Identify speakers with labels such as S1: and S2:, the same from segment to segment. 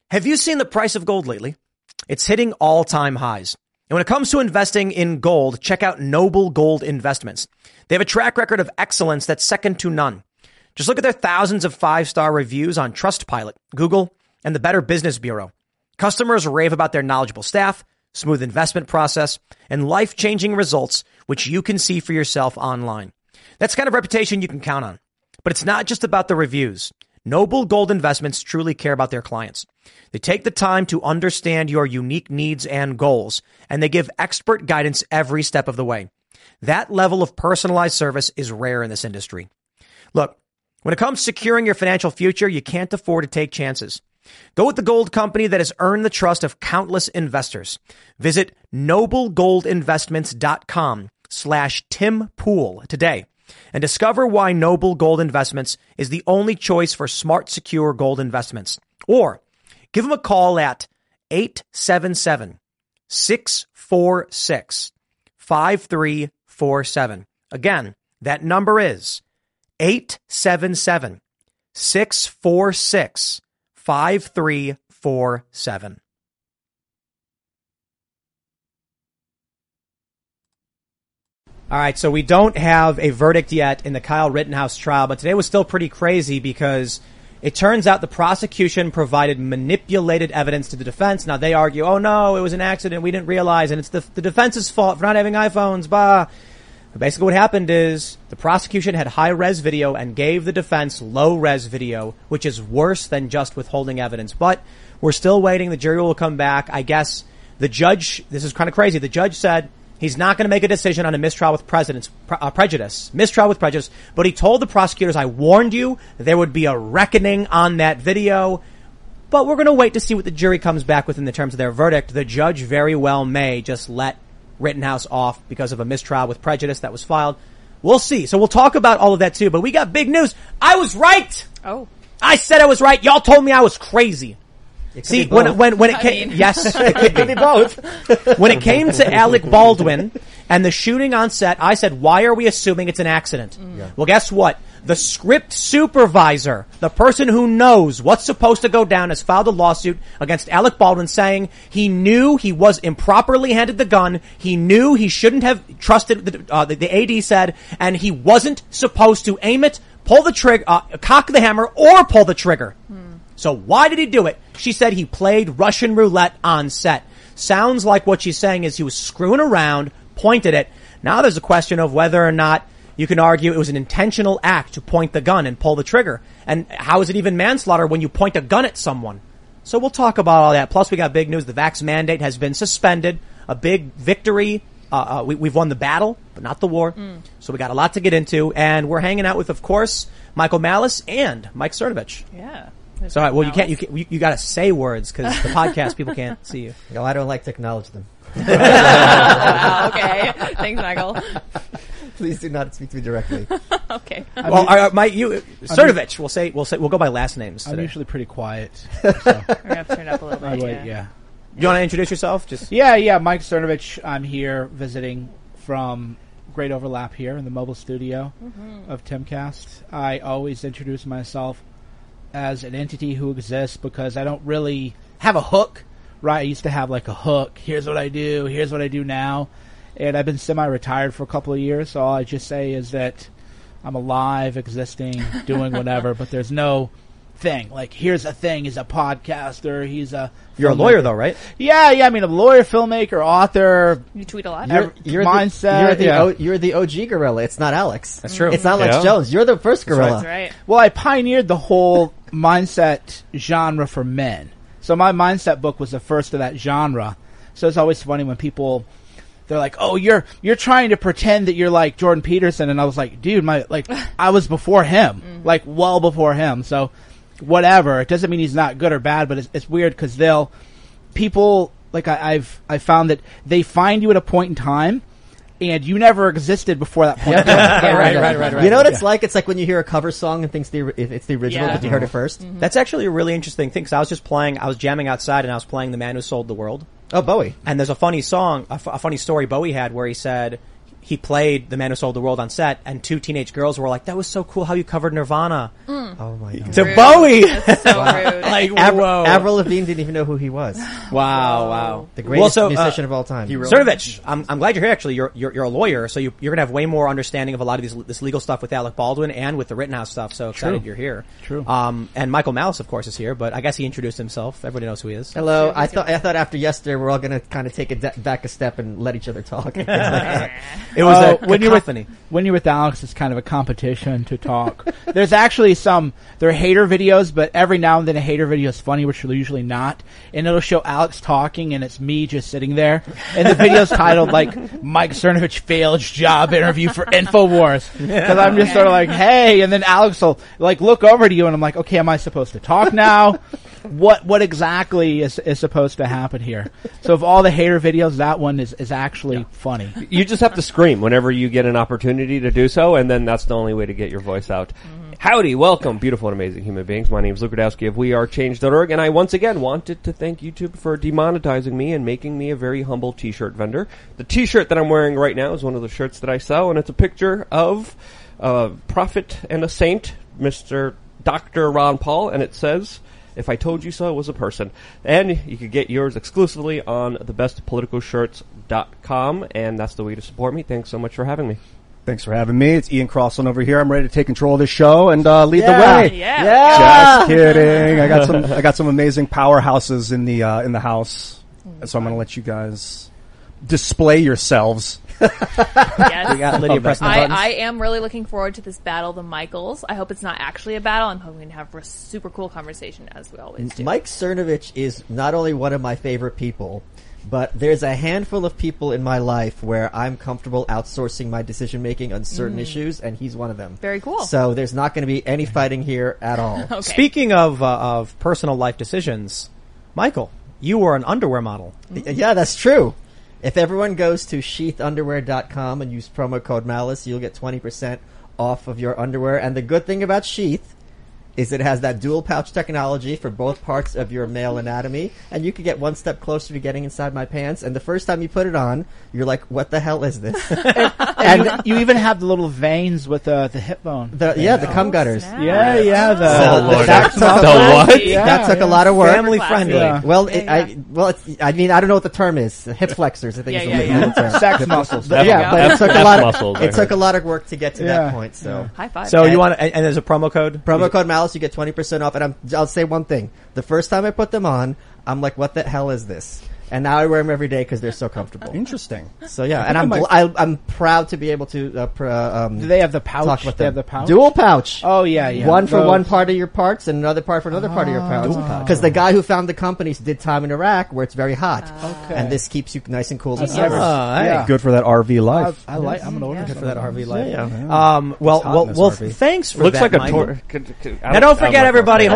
S1: Have you seen the price of gold lately? It's hitting all-time highs. And when it comes to investing in gold, check out Noble Gold Investments. They have a track record of excellence that's second to none. Just look at their thousands of 5-star reviews on Trustpilot, Google, and the Better Business Bureau. Customers rave about their knowledgeable staff, smooth investment process, and life-changing results, which you can see for yourself online. That's the kind of reputation you can count on. But it's not just about the reviews. Noble Gold Investments truly care about their clients. They take the time to understand your unique needs and goals, and they give expert guidance every step of the way. That level of personalized service is rare in this industry. Look, when it comes to securing your financial future, you can't afford to take chances. Go with the gold company that has earned the trust of countless investors. Visit noblegoldinvestments.com/Tim Pool today and discover why Noble Gold Investments is the only choice for smart, secure gold investments. Or give them a call at 877-646-5347. Again, that number is 877-646-5347. All right, so we don't have a verdict yet in the Kyle Rittenhouse trial, but today was still pretty crazy because it turns out the prosecution provided manipulated evidence to the defense. Now they argue, oh no, it was an accident, we didn't realize, and it's the defense's fault for not having iPhones, bah. But basically what happened is the prosecution had high-res video and gave the defense low-res video, which is worse than just withholding evidence. But we're still waiting. The jury will come back. I guess the judge, this is kind of crazy, the judge said he's not going to make a decision on a mistrial with prejudice, but he told the prosecutors, I warned you there would be a reckoning on that video, but we're going to wait to see what the jury comes back with in the terms of their verdict. The judge very well may just let Rittenhouse off because of a mistrial with prejudice that was filed. We'll see. So we'll talk about all of that too, but we got big news. I was right.
S2: Oh.
S1: I said I was right. Y'all told me I was crazy. See, when it came, yes, it could be both. When it came to Alec Baldwin and the shooting on set, I said, why are we assuming it's an accident? Yeah. Well, guess what? The script supervisor, the person who knows what's supposed to go down, has filed a lawsuit against Alec Baldwin saying he knew he was improperly handed the gun. He knew he shouldn't have trusted the AD said, and he wasn't supposed to aim it, pull the trigger, cock the hammer, or pull the trigger. So why did he do it? She said he played Russian roulette on set. Sounds like what she's saying is he was screwing around, pointed it. Now there's a question of whether or not you can argue it was an intentional act to point the gun and pull the trigger. And how is it even manslaughter when you point a gun at someone? So we'll talk about all that. Plus we got big news. The vax mandate has been suspended. A big victory. We've won the battle, but not the war. So we got a lot to get into. And we're hanging out with, of course, Michael Malice and Mike Cernovich.
S2: Yeah.
S1: So, well, you got to say words because the podcast people can't see you.
S3: No, I don't like to acknowledge them.
S2: Okay. Thanks, Michael.
S3: Please do not speak to me directly.
S2: Okay.
S1: Well, Mike, Cernovich, we'll go by last names today.
S4: I'm usually pretty quiet.
S2: So. We're going to have to turn it up a little bit.
S4: Yeah.
S1: You want to introduce yourself?
S4: Yeah, Mike Cernovich. I'm here visiting from Great Overlap here in the mobile studio of Timcast. I always introduce myself as an entity who exists because I don't really have a hook, right? I used to have like a hook. Here's what I do. Here's what I do now. And I've been semi-retired for a couple of years, so all I just say is that I'm alive, existing, doing whatever, but there's no thing. Like, here's a thing. He's a podcaster. He's a...
S1: You're a lawyer, though, right?
S4: Yeah. I mean, a lawyer, filmmaker, author.
S2: You tweet a lot.
S4: You're mindset.
S3: You're the OG gorilla. It's not Alex.
S1: That's true.
S3: It's not Alex Jones. You're the first gorilla.
S2: That's right.
S4: Well, I pioneered the whole mindset genre for men. So my mindset book was the first of that genre. So it's always funny when people... They're like, oh, you're trying to pretend that you're like Jordan Peterson. And I was like, dude, I was before him, like well before him. So whatever. It doesn't mean he's not good or bad, but it's weird because people, like I've found that they find you at a point in time and you never existed before that point in time.
S1: Right.
S3: You know what it's like? It's like when you hear a cover song and thinks it's the original, but you heard it first.
S1: That's actually a really interesting thing because I was jamming outside and I was playing The Man Who Sold the World.
S3: Oh, Bowie.
S1: And there's a funny song, a funny story Bowie had where he said he played The Man Who Sold the World on set, and 2 teenage girls were like, "That was so cool how you covered Nirvana."
S3: Oh my god.
S1: To Bowie.
S2: That's so rude.
S1: Like, whoa.
S3: Avril Lavigne didn't even know who he was.
S4: Wow.
S3: The greatest musician of all time.
S1: Cernovich, I'm glad you're here. Actually, you're a lawyer, so you're gonna have way more understanding of a lot of this legal stuff with Alec Baldwin and with the Rittenhouse stuff. So excited you're here.
S4: True.
S1: And Michael Malice, of course, is here, but I guess he introduced himself. Everybody knows who he is.
S3: Hello. I thought after yesterday we're all going to kind of take it back a step and let each other talk.
S1: It was a
S4: when
S1: cacophony.
S4: you're with Alex, it's kind of a competition to talk. There's actually there are hater videos, but every now and then a hater video is funny, which are usually not. And it'll show Alex talking, and it's me just sitting there. And the video's titled like Mike Cernovich failed job interview for InfoWars, because I'm just sort of like, hey, and then Alex will like look over to you, and I'm like, okay, am I supposed to talk now? What exactly is supposed to happen here? So of all the hater videos, that one is actually funny.
S5: You just have to scream whenever you get an opportunity to do so, and then that's the only way to get your voice out. Howdy, welcome, beautiful and amazing human beings. My name is Luke Radowski of WeAreChange.org, and I once again wanted to thank YouTube for demonetizing me and making me a very humble t-shirt vendor. The t-shirt that I'm wearing right now is one of the shirts that I sell, and it's a picture of a prophet and a saint, Mr. Dr. Ron Paul, and it says, "If I told you so, it was a person." And you can get yours exclusively on thebestpoliticalshirts.com, and that's the way to support me. Thanks so much for having me.
S6: Thanks for having me. It's Ian Crossland over here. I'm ready to take control of this show and lead the way.
S2: Yeah.
S6: Just kidding. I got some amazing powerhouses in the house, so I'm going to let you guys display yourselves.
S2: Yes.
S1: We got Lydia pressing the buttons.
S2: I am really looking forward to this battle, the Michaels. I hope it's not actually a battle. I'm hoping to have a super cool conversation, as we always do.
S3: Mike Cernovich is not only one of my favorite people, but there's a handful of people in my life where I'm comfortable outsourcing my decision making on certain issues, and he's one of them.
S2: Very cool.
S3: So there's not going to be any fighting here at all.
S2: Okay.
S1: Speaking of personal life decisions, Michael, you were an underwear model.
S3: Yeah, that's true. If everyone goes to sheathunderwear.com and use promo code Malice, you'll get 20% off of your underwear. And the good thing about Sheath is it has that dual pouch technology for both parts of your male anatomy, and you could get one step closer to getting inside my pants. And the first time you put it on, you're like, "What the hell is this?"
S4: And you even have the little veins with the hip bone.
S3: The cum gutters.
S2: snap.
S4: Yeah.
S3: That took
S5: what?
S3: that took a lot of work.
S1: Family friendly.
S4: Yeah.
S3: Well, I don't know what the term is. Hip flexors, I think is the legal term.
S4: Sex muscles.
S3: But yeah, but it took a
S5: F
S3: lot.
S5: muscles, I
S3: It took
S5: heard.
S3: a lot of work to get to
S4: Yeah.
S3: that point. So.
S2: High five.
S1: So you want to, and there's a promo code?
S3: Promo code Malice, you get 20% off. And I'll say one thing. The first time I put them on, I'm like, what the hell is this? And now I wear them every day because they're so comfortable.
S6: Interesting.
S3: So yeah, and I'm proud to be able to,
S4: Do they have the pouch?
S3: talk with
S4: They
S3: them.
S4: have the pouch?
S3: Dual pouch.
S4: Oh, yeah.
S3: One for
S4: Those.
S3: one part of your parts and another part for another part of your parts. Because the guy who found the company did time in Iraq where it's very hot.
S4: Okay.
S3: And this keeps you nice and cool.
S4: I've never-
S1: hey.
S6: Good for that RV life.
S4: I'm gonna order
S1: Good
S4: some
S1: for that
S4: of
S1: RV
S4: those.
S1: life.
S3: Yeah.
S1: Well, thanks for
S5: Looks
S1: that,
S5: like a
S1: Michael.
S5: tour.
S1: Now don't forget, everybody,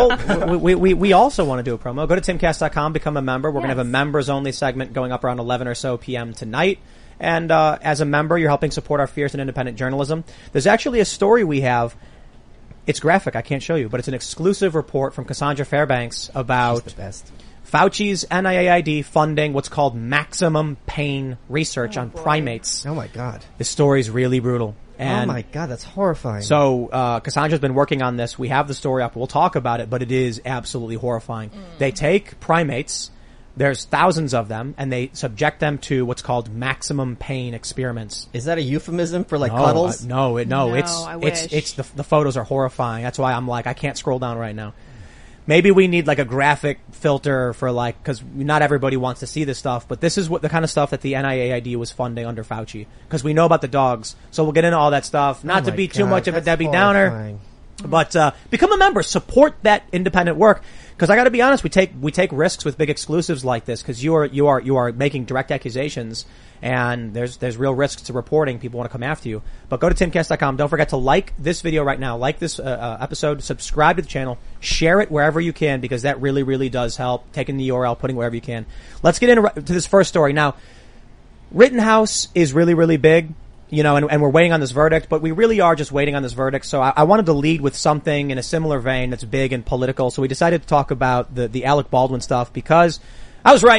S1: we also want to do a promo. Go to timcast.com, become a member. We're going to have a members only segment going up around 11 or so p.m. tonight. And as a member, you're helping support our fierce and independent journalism. There's actually a story we have. It's graphic. I can't show you, but it's an exclusive report from Cassandra Fairbanks about
S3: the best.
S1: Fauci's NIAID funding what's called maximum pain research on primates.
S3: Oh my god.
S1: This story's really brutal. And
S3: oh my god, that's horrifying.
S1: so Cassandra's been working on this. We have the story up. We'll talk about it, but it is absolutely horrifying. They take primates. There's thousands of them, and they subject them to what's called maximum pain experiments.
S3: Is that a euphemism for like
S1: No,
S3: cuddles?
S1: No,
S2: I
S1: it's
S2: wish.
S1: the photos are horrifying. That's why I'm like, I can't scroll down right now. Maybe we need like a graphic filter for like, cause not everybody wants to see this stuff, but this is what the kind of stuff that the NIAID was funding under Fauci. Cause we know about the dogs. So we'll get into all that stuff. Not to
S3: my
S1: be too
S3: God,
S1: much of a
S3: that's
S1: Debbie Downer.
S3: horrifying.
S1: But become a member, support that independent work. Because I got to be honest, we take risks with big exclusives like this. Because you are making direct accusations, and there's real risks to reporting. People want to come after you. But go to timcast.com. Don't forget to like this video right now, like this episode, subscribe to the channel, share it wherever you can, because that really really does help. Taking the URL, putting wherever you can. Let's get into to this first story now. Rittenhouse is really really big. You know, and we're waiting on this verdict, but we really are just waiting on this verdict. So I wanted to lead with something in a similar vein that's big and political. So we decided to talk about the Alec Baldwin stuff because I was right.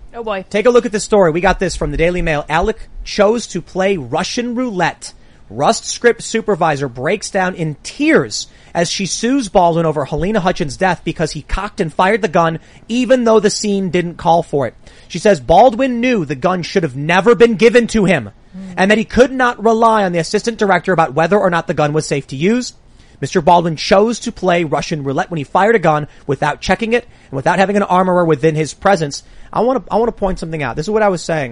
S2: Oh boy.
S1: Take a look at this story. We got this from the Daily Mail. Alec chose to play Russian roulette. Rust script supervisor breaks down in tears as she sues Baldwin over Helena Hutchins' death because he cocked and fired the gun even though the scene didn't call for it. She says Baldwin knew the gun should have never been given to him and that he could not rely on the assistant director about whether or not the gun was safe to use. Mr. Baldwin chose to play Russian roulette when he fired a gun without checking it and without having an armorer within his presence. I want to point something out. This is what I was saying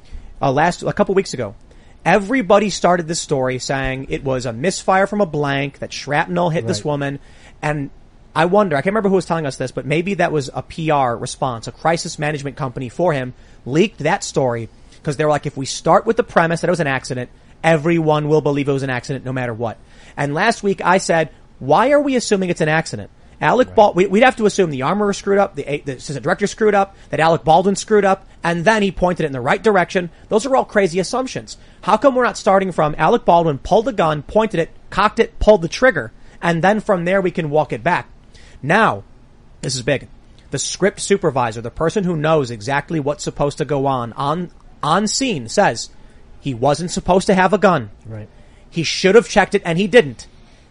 S1: a couple weeks ago. Everybody started this story saying it was a misfire from a blank, that shrapnel hit this woman. And I wonder, I can't remember who was telling us this, but maybe that was a PR response. A crisis management company for him leaked that story because they were like, if we start with the premise that it was an accident, everyone will believe it was an accident no matter what. And last week I said, why are we assuming it's an accident? We'd have to assume the armorer screwed up, the assistant director screwed up, that Alec Baldwin screwed up, and then he pointed it in the right direction. Those are all crazy assumptions. How come we're not starting from Alec Baldwin pulled the gun, pointed it, cocked it, pulled the trigger, and then from there we can walk it back? Now, this is big. The script supervisor, the person who knows exactly what's supposed to go on scene, says he wasn't supposed to have a gun.
S3: Right.
S1: He should have checked it, and he didn't.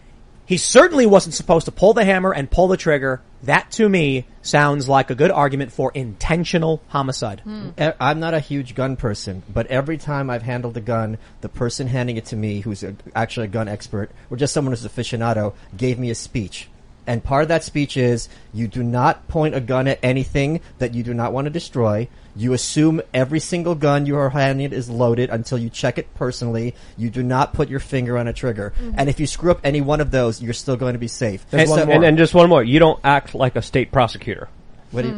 S1: He certainly wasn't supposed to pull the hammer and pull the trigger. That, to me, sounds like a good argument for intentional homicide.
S3: I'm not a huge gun person, but every time I've handled a gun, the person handing it to me, who's actually a gun expert, or just someone who's aficionado, gave me a speech. And part of that speech is, you do not point a gun at anything that you do not want to destroy. You assume every single gun you are handing is loaded until you check it personally. You do not put your finger on a trigger. And if you screw up any one of those, you're still going to be safe.
S5: And just one more. You don't act like a state prosecutor.
S3: What do you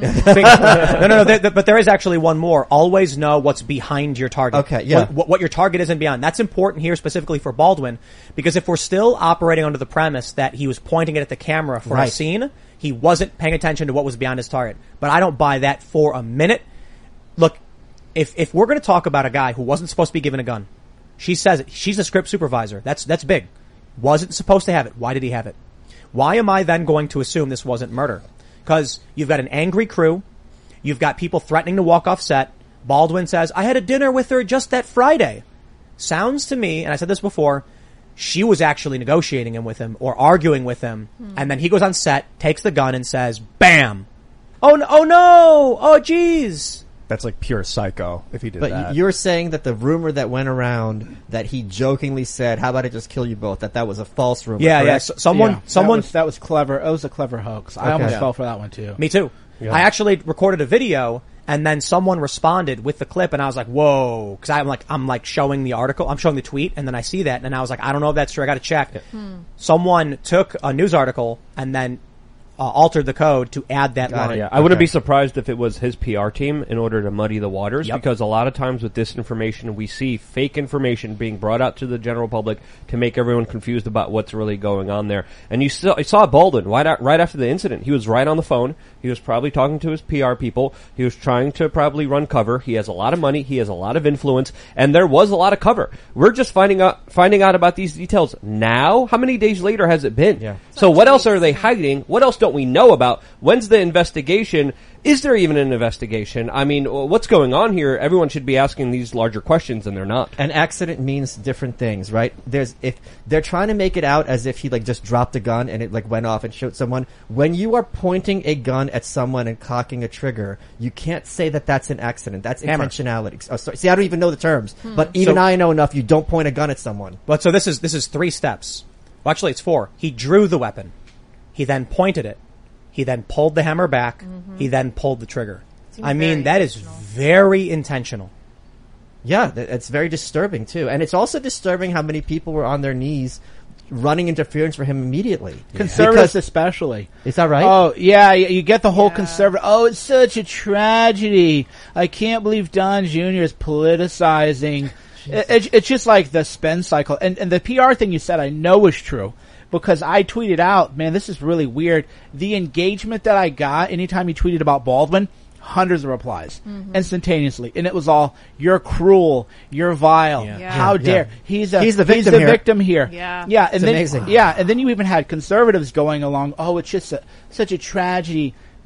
S1: No. But there is actually one more. Always know what's behind your target.
S3: Okay, yeah.
S1: What your target isn't beyond. That's important here specifically for Baldwin, because if we're still operating under the premise that he was pointing it at the camera for a scene, he wasn't paying attention to what was beyond his target. But I don't buy that for a minute. Look, if we're going to talk about a guy who wasn't supposed to be given a gun, she says it. She's a script supervisor. That's big. Wasn't supposed to have it. Why did he have it? Why am I then going to assume this wasn't murder? Because you've got an angry crew. You've got people threatening to walk off set. Baldwin says, I had a dinner with her just that Friday. Sounds to me, and I said this before, she was actually negotiating him with him or arguing with him. And then he goes on set, takes the gun and says, bam. Oh no. Oh geez.
S6: That's like pure psycho if he did that.
S3: But you're saying that the rumor that went around that he jokingly said, how about I just kill you both, that was a false rumor,
S1: Yeah.
S3: correct?
S1: Someone.
S4: That was clever. It was a clever hoax. I almost fell for that one too.
S1: Me too. Yeah. I actually recorded a video and then someone responded with the clip and I was like, whoa. Cause I'm like showing the article. I'm showing the tweet and then I see that and I was like, I don't know if that's true. I got to check. Someone took a news article and then altered the code to add that line.
S5: Yeah, I wouldn't be surprised if it was his PR team in order to muddy the waters, because a lot of times with disinformation, we see fake information being brought out to the general public to make everyone confused about what's really going on there. And you saw Baldwin right after the incident. He was right on the phone. He was probably talking to his PR people. He was trying to probably run cover. He has a lot of money. He has a lot of influence, and there was a lot of cover. We're just finding out about these details now. How many days later has it been?
S3: Yeah.
S5: So what else are they hiding? What else don't we know about? When's the investigation? Is there even an investigation? I mean, what's going on here? Everyone should be asking these larger questions, and they're not.
S3: An accident means different things, right? If they're trying to make it out as if he just dropped a gun and it went off and shot someone. When you are pointing a gun at someone and cocking a trigger, you can't say that that's an accident. That's intentionality. Oh, sorry. See, I don't even know the terms, but even I know enough. You don't point a gun at someone.
S1: But so this is 3 steps. Well, actually, it's 4. He drew the weapon. He then pointed it. He then pulled the hammer back. He then pulled the trigger. I mean, that is very intentional.
S3: Yeah, it's very disturbing too. And it's also disturbing how many people were on their knees running interference for him immediately.
S4: Conservatives especially.
S3: Is that right?
S4: Oh, yeah, you get the whole conservative, it's such a tragedy. I can't believe Don Jr. is politicizing. It's just like the spin cycle. And the PR thing you said I know is true. Because I tweeted out, man, this is really weird. The engagement that I got anytime you tweeted about Baldwin, hundreds of replies instantaneously, and it was all, "You're cruel, you're vile, how dare he's the victim here." And
S3: it's
S4: then
S3: amazing.
S4: and then you even had conservatives going along, "Oh, it's just such a tragedy."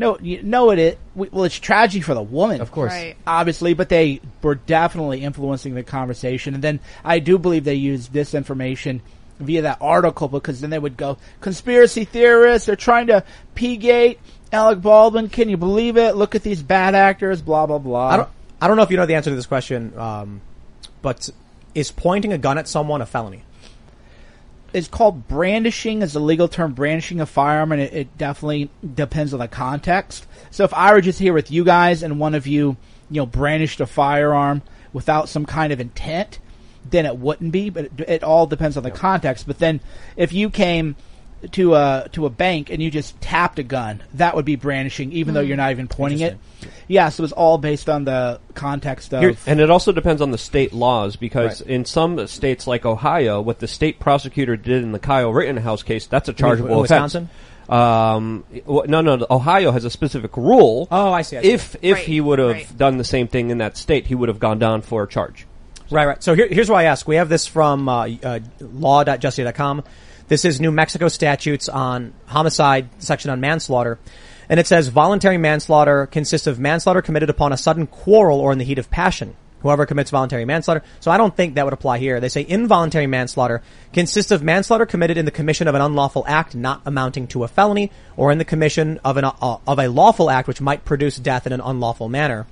S4: No, it is. Well, it's tragedy for the woman,
S3: Of course.
S2: Right.
S4: obviously, but they were definitely influencing the conversation. And then I do believe they used this information via that article, because then they would go, conspiracy theorists are trying to P-gate Alec Baldwin. Can you believe it? Look at these bad actors, blah, blah, blah.
S1: I don't know if you know the answer to this question, but is pointing a gun at someone a felony?
S4: It's called brandishing, is the legal term, brandishing a firearm, and it definitely depends on the context. So if I were just here with you guys and one of you, brandished a firearm without some kind of intent, then it wouldn't be, but it all depends on the context. But then if you came to a bank and you just tapped a gun, that would be brandishing, even though you're not even pointing it. Yeah, so it's all based on the context of...
S5: And it also depends on the state laws, because in some states like Ohio, what the state prosecutor did in the Kyle Rittenhouse case, that's a chargeable offense.
S1: Wisconsin?
S5: No. Ohio has a specific rule.
S1: Oh, I see.
S5: If
S2: Right,
S5: he would have
S2: right.
S5: done the same thing in that state, he would have gone down for a charge.
S1: Right. So here's why I ask. We have this from law.justia.com. This is New Mexico statutes on homicide, section on manslaughter. And it says voluntary manslaughter consists of manslaughter committed upon a sudden quarrel or in the heat of passion. Whoever commits voluntary manslaughter. So I don't think that would apply here. They say involuntary manslaughter consists of manslaughter committed in the commission of an unlawful act not amounting to a felony, or in the commission of a lawful act which might produce death in an unlawful manner,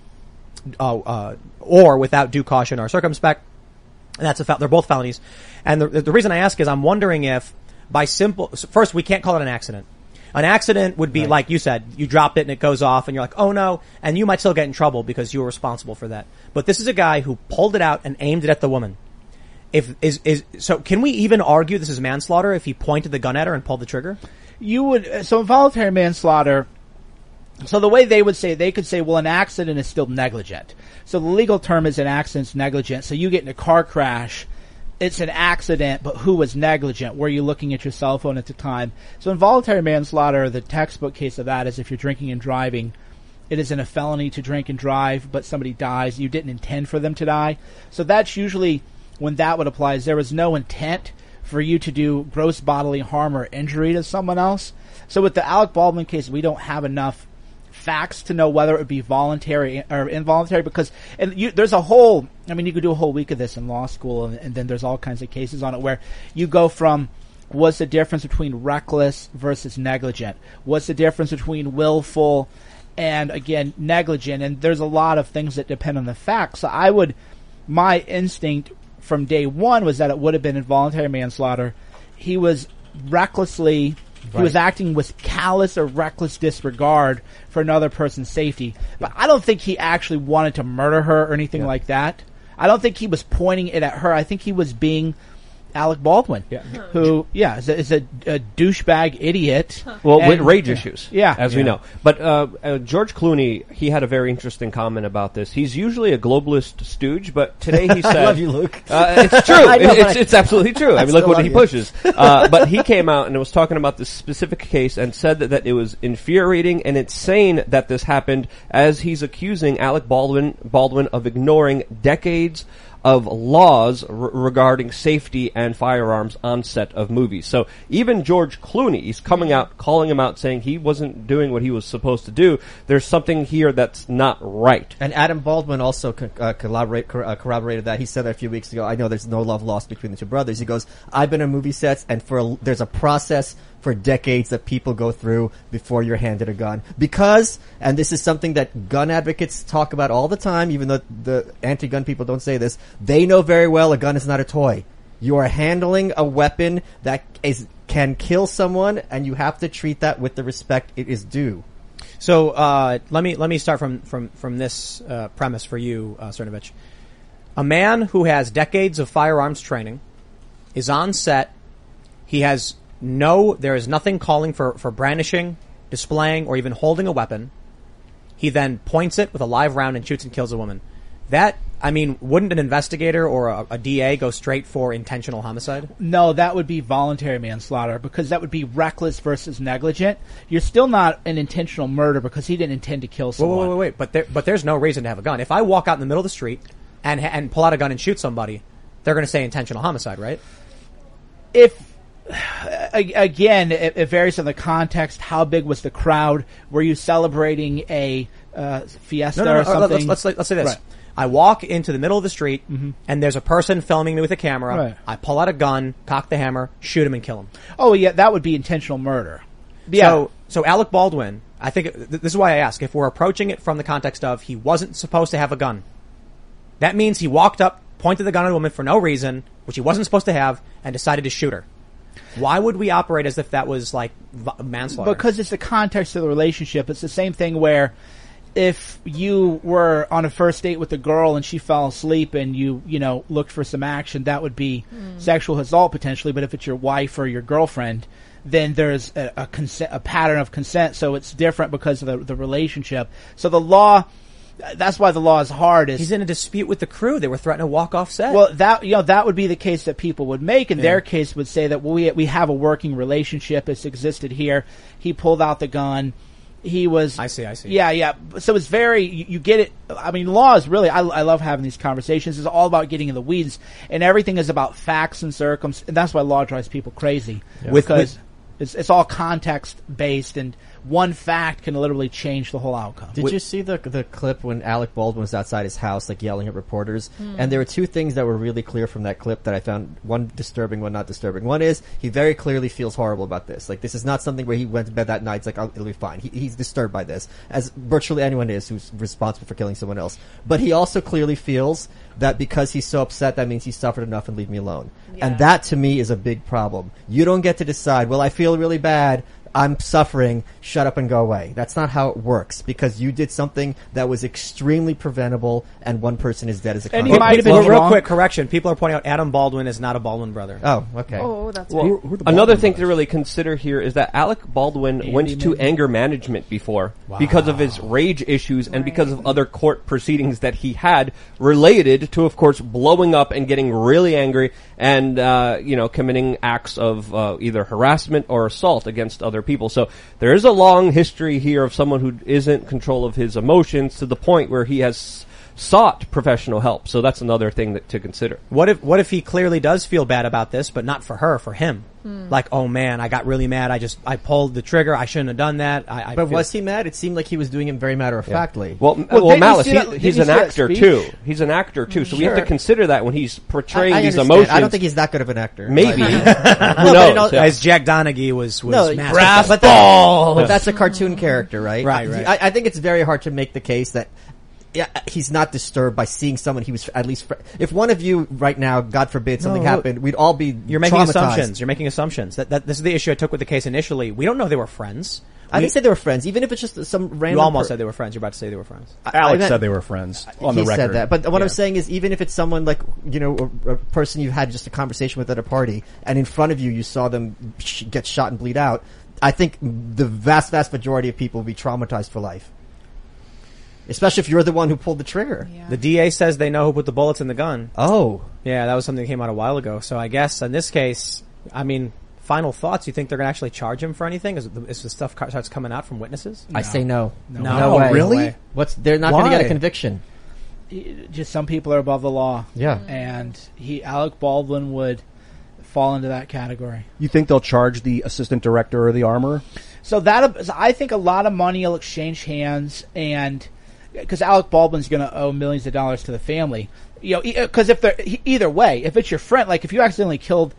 S1: or without due caution or circumspect. And that's they're both felonies. And the reason I ask is I'm wondering if first, we can't call it an accident. An accident would be like you said, you dropped it and it goes off and you're like, oh no, and you might still get in trouble because you were responsible for that. But this is a guy who pulled it out and aimed it at the woman. So can we even argue this is manslaughter if he pointed the gun at her and pulled the trigger?
S4: So involuntary manslaughter, so the way they could say, well, an accident is still negligent. So the legal term is an accident's negligent. So you get in a car crash, it's an accident, but who was negligent? Were you looking at your cell phone at the time? So involuntary manslaughter, the textbook case of that is if you're drinking and driving, it isn't a felony to drink and drive, but somebody dies. You didn't intend for them to die. So that's usually when that would apply, is there was no intent for you to do gross bodily harm or injury to someone else. So with the Alec Baldwin case, we don't have enough facts to know whether it would be voluntary or involuntary, because there's a whole, you could do a whole week of this in law school, and then there's all kinds of cases on it where you go from what's the difference between reckless versus negligent, what's the difference between willful and, again, negligent, and there's a lot of things that depend on the facts. So my instinct from day one was that it would have been involuntary manslaughter. He was recklessly... He was acting with callous or reckless disregard for another person's safety. But I don't think he actually wanted to murder her or anything like that. I don't think he was pointing it at her. I think he was being Alec Baldwin, who, is a douchebag idiot.
S5: Well, with rage issues, as we know. But George Clooney, he had a very interesting comment about this. He's usually a globalist stooge, but today he said...
S3: I love you, Luke.
S5: It's true. It's absolutely true. Look what he pushes. But he came out and was talking about this specific case and said that it was infuriating and insane that this happened, as he's accusing Alec Baldwin of ignoring decades of laws regarding safety and firearms on set of movies. So even George Clooney, he's coming out, calling him out, saying he wasn't doing what he was supposed to do. There's something here that's not right.
S3: And Adam Baldwin also corroborated that. He said that a few weeks ago. I know there's no love lost between the two brothers. He goes, I've been in movie sets, and there's a process for decades that people go through before you're handed a gun. Because, and this is something that gun advocates talk about all the time, even though the anti-gun people don't say this, they know very well a gun is not a toy. You are handling a weapon that can kill someone, and you have to treat that with the respect it is due.
S1: So let me start from this premise for you, Cernovich. A man who has decades of firearms training is on set. There is nothing calling for brandishing, displaying, or even holding a weapon. He then points it with a live round and shoots and kills a woman. Wouldn't an investigator or a DA go straight for intentional homicide?
S4: No, that would be voluntary manslaughter, because that would be reckless versus negligent. You're still not an intentional murder because he didn't intend to kill someone.
S1: Wait. But there's no reason to have a gun. If I walk out in the middle of the street and pull out a gun and shoot somebody, they're going to say intentional homicide, right?
S4: Again, it varies on the context. How big was the crowd? Were you celebrating a fiesta or something?
S1: Let's say this.
S4: Right.
S1: I walk into the middle of the street, and there's a person filming me with a camera.
S4: Right.
S1: I pull out a gun, cock the hammer, shoot him, and kill him.
S4: Oh, yeah, that would be intentional murder. Yeah.
S1: So Alec Baldwin, I think this is why I ask, if we're approaching it from the context of he wasn't supposed to have a gun, that means he walked up, pointed the gun at a woman for no reason, which he wasn't supposed to have, and decided to shoot her. Why would we operate as if that was like manslaughter?
S4: Because it's the context of the relationship. It's the same thing where if you were on a first date with a girl and she fell asleep and you looked for some action, that would be sexual assault potentially. But if it's your wife or your girlfriend, then there's a pattern of consent. So it's different because of the relationship. So the law, that's why the law is hard.
S1: He's in a dispute with the crew. They were threatening to walk off set.
S4: Well, that would be the case that people would make. In their case, would say that we have a working relationship. It's existed here. He pulled out the gun. He was.
S1: I see.
S4: Yeah. So it's very. You get it. I mean, law is really. I love having these conversations. It's all about getting in the weeds, and everything is about facts and circumstances. And that's why law drives people crazy because it's all context based, and one fact can literally change the whole outcome.
S3: Did you see the clip when Alec Baldwin was outside his house, like yelling at reporters? And there were two things that were really clear from that clip that I found, one disturbing, one not disturbing. One is he very clearly feels horrible about this. Like, this is not something where he went to bed that night. It's like, it'll be fine. He's disturbed by this, as virtually anyone is who's responsible for killing someone else. But he also clearly feels that because he's so upset, that means he suffered enough and leave me alone. Yeah. And that, to me, is a big problem. You don't get to decide, well, I feel really bad, I'm suffering, shut up and go away. That's not how it works, because you did something that was extremely preventable, and one person is dead as a consequence.
S4: And he might have been
S1: real quick correction. People are pointing out Adam Baldwin is not a Baldwin brother.
S3: Oh, okay.
S2: Oh, that's
S5: Well, another thing to really consider here is that Alec Baldwin went to anger management before because of his rage issues and because of other court proceedings that he had related to, of course, blowing up and getting really angry and, committing acts of either harassment or assault against other people. So there is a long history here of someone who isn't in control of his emotions to the point where he has sought professional help. So that's another thing to consider.
S1: What if he clearly does feel bad about this, but not for her, for him? Like, oh man, I got really mad. I pulled the trigger. I shouldn't have done that.
S3: But was he mad? It seemed like he was doing it very matter-of-factly.
S5: Well, Malice, he's an actor too. He's an actor too. So we have to consider that when he's portraying these emotions.
S3: I don't think he's that good of an actor.
S5: Maybe. Who knows?
S1: As Jack Donaghy was
S3: massive. But that's a cartoon character, right?
S1: Right.
S3: I think it's very hard to make the case that he's not disturbed by seeing someone he was at least. If one of you right now, God forbid, something happened, we'd all be.
S1: You're making assumptions. You're making assumptions. That this is the issue I took with the case initially. We don't know they were friends.
S3: I didn't say they were friends, even if it's just some random.
S1: You almost said they were friends. You're about to say they were friends.
S6: Alex said they were friends on the record.
S3: He said that, but what I'm saying is, even if it's someone like a person you had just a conversation with at a party, and in front of you, you saw them get shot and bleed out. I think the vast majority of people will be traumatized for life. Especially if you're the one who pulled the trigger.
S2: Yeah.
S1: The DA says they know who put the bullets in the gun.
S3: Oh.
S1: Yeah, that was something that came out a while ago. So I guess in this case, final thoughts, you think they're going to actually charge him for anything? As the stuff starts coming out from witnesses?
S3: I say no.
S1: No
S3: way.
S6: Really?
S3: They're not going to get a conviction.
S4: Just some people are above the law.
S3: Yeah.
S4: And Alec Baldwin would fall into that category.
S6: You think they'll charge the assistant director or the armor?
S4: So I think a lot of money will exchange hands, and because Alec Baldwin's going to owe millions of dollars to the family, because either way, if it's your friend, like if you accidentally killed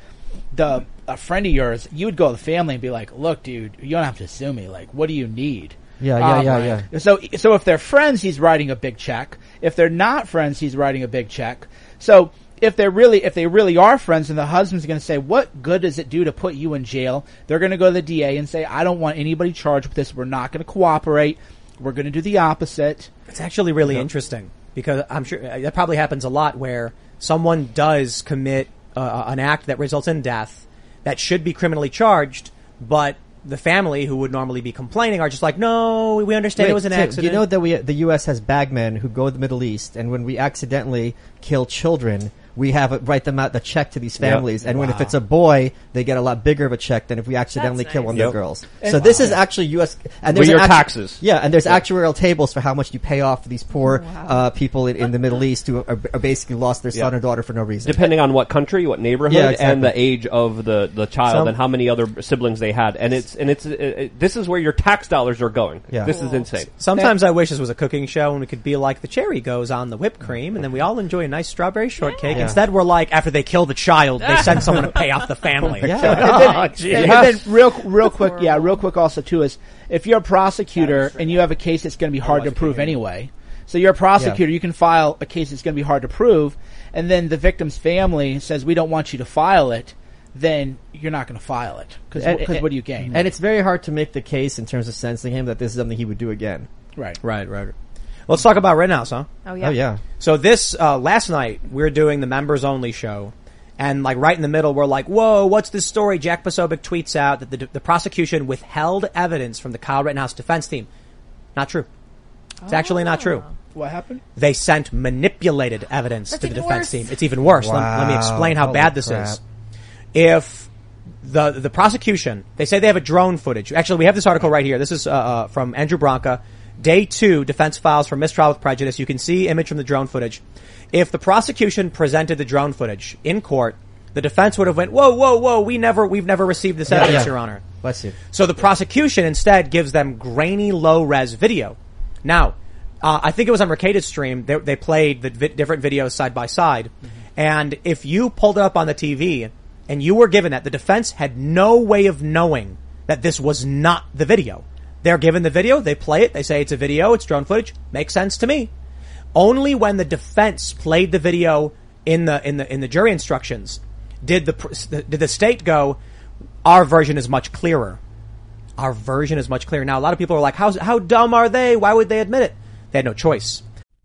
S4: a friend of yours, you would go to the family and be like, "Look, dude, you don't have to sue me. Like, what do you need?"
S3: Yeah.
S4: So if they're friends, he's writing a big check. If they're not friends, he's writing a big check. So if they really are friends, and the husband's going to say, "What good does it do to put you in jail?" They're going to go to the DA and say, "I don't want anybody charged with this. We're not going to cooperate. We're going to do the opposite."
S1: It's actually really interesting, because I'm sure that probably happens a lot where someone does commit an act that results in death that should be criminally charged, but the family, who would normally be complaining, are just like, "No, we understand it was an accident."
S3: You know that the U.S. has bagmen who go to the Middle East, and when we accidentally kill children, we write them out the check to these families. And if it's a boy, they get a lot bigger of a check than if we accidentally kill one of the girls. So this is actually U.S. and there's
S5: taxes.
S3: Yeah, and there's actuarial tables for how much you pay off for these poor people in the Middle East who are basically lost their son or daughter for no reason.
S5: Depending on what country, what neighborhood, and the age of the child, and how many other siblings they had. And this is where your tax dollars are going.
S3: Yeah.
S5: This is insane.
S1: Sometimes I wish this was a cooking show and we could be like the cherry goes on the whipped cream and then we all enjoy a nice strawberry shortcake.
S3: Yeah.
S1: Instead we're like, after they kill the child, they send someone to pay off the family.
S4: And then real quick also too is if you're a prosecutor and you have a case that's going to be hard to prove anyway. So you're a prosecutor, you can file a case that's going to be hard to prove, and then the victim's family says we don't want you to file it, then you're not going to file it because what do you gain?
S3: And it's very hard to make the case in terms of sentencing him that this is something he would do again.
S1: Right. Let's talk about Rittenhouse, huh?
S2: Oh yeah.
S3: Oh yeah.
S1: So this last night we were doing the members only show, and like right in the middle we're like, "Whoa, what's this story?" Jack Posobiec tweets out that the prosecution withheld evidence from the Kyle Rittenhouse defense team. Not true. It's actually not true.
S4: What happened?
S1: They sent manipulated evidence to the defense
S2: worse.
S1: team. It's even worse.
S3: Wow.
S1: Let me explain how
S3: Holy
S1: bad this
S3: crap.
S1: is. If the prosecution, they say they have a drone footage. Actually, we have this article right here. This is from Andrew Branca. Day 2, defense files for mistrial with prejudice. You can see image from the drone footage. If the prosecution presented the drone footage in court, the defense would have went, whoa, we've never received this evidence, Your Honor.
S3: Bless you.
S1: So the prosecution instead gives them grainy, low-res video. Now, I think it was on Mercator's stream. They played the different videos side by side. And if you pulled it up on the TV and you were given that, the defense had no way of knowing that this was not the video. They're given the video, they play it, they say it's a video, it's drone footage. Makes sense to me. Only when the defense played the video in the jury instructions did the state go, our version is much clearer. Our version is much clearer. Now, a lot of people are like, how dumb are they? Why would they admit it? They had no choice.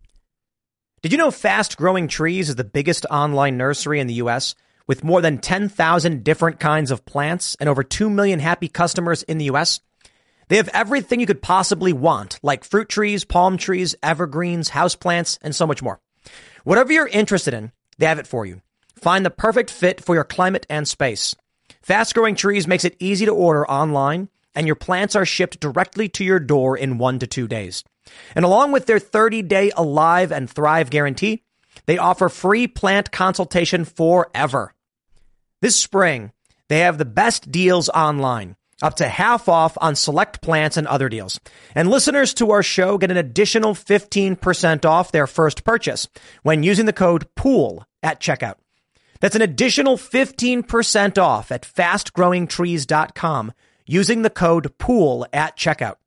S1: Did you know Fast Growing Trees is the biggest online nursery in the U.S. with more than 10,000 different kinds of plants and over 2 million happy customers in the U.S.? They have everything you could possibly want, like fruit trees, palm trees, evergreens, houseplants, and so much more. Whatever you're interested in, they have it for you. Find the perfect fit for your climate and space. Fast Growing Trees makes it easy to order online, and your plants are shipped directly to your door in 1 to 2 days. And along with their 30-day Alive and Thrive guarantee, they offer free plant consultation forever. This spring, they have the best deals online, up to half off on select plants and other deals. And listeners to our show get an additional 15% off their first purchase when using the code POOL at checkout. That's an additional 15% off at fastgrowingtrees.com using the code POOL at checkout.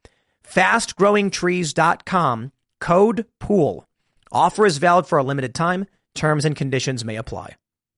S1: Fastgrowingtrees.com, code POOL. Offer is valid for a limited time. Terms and conditions may apply.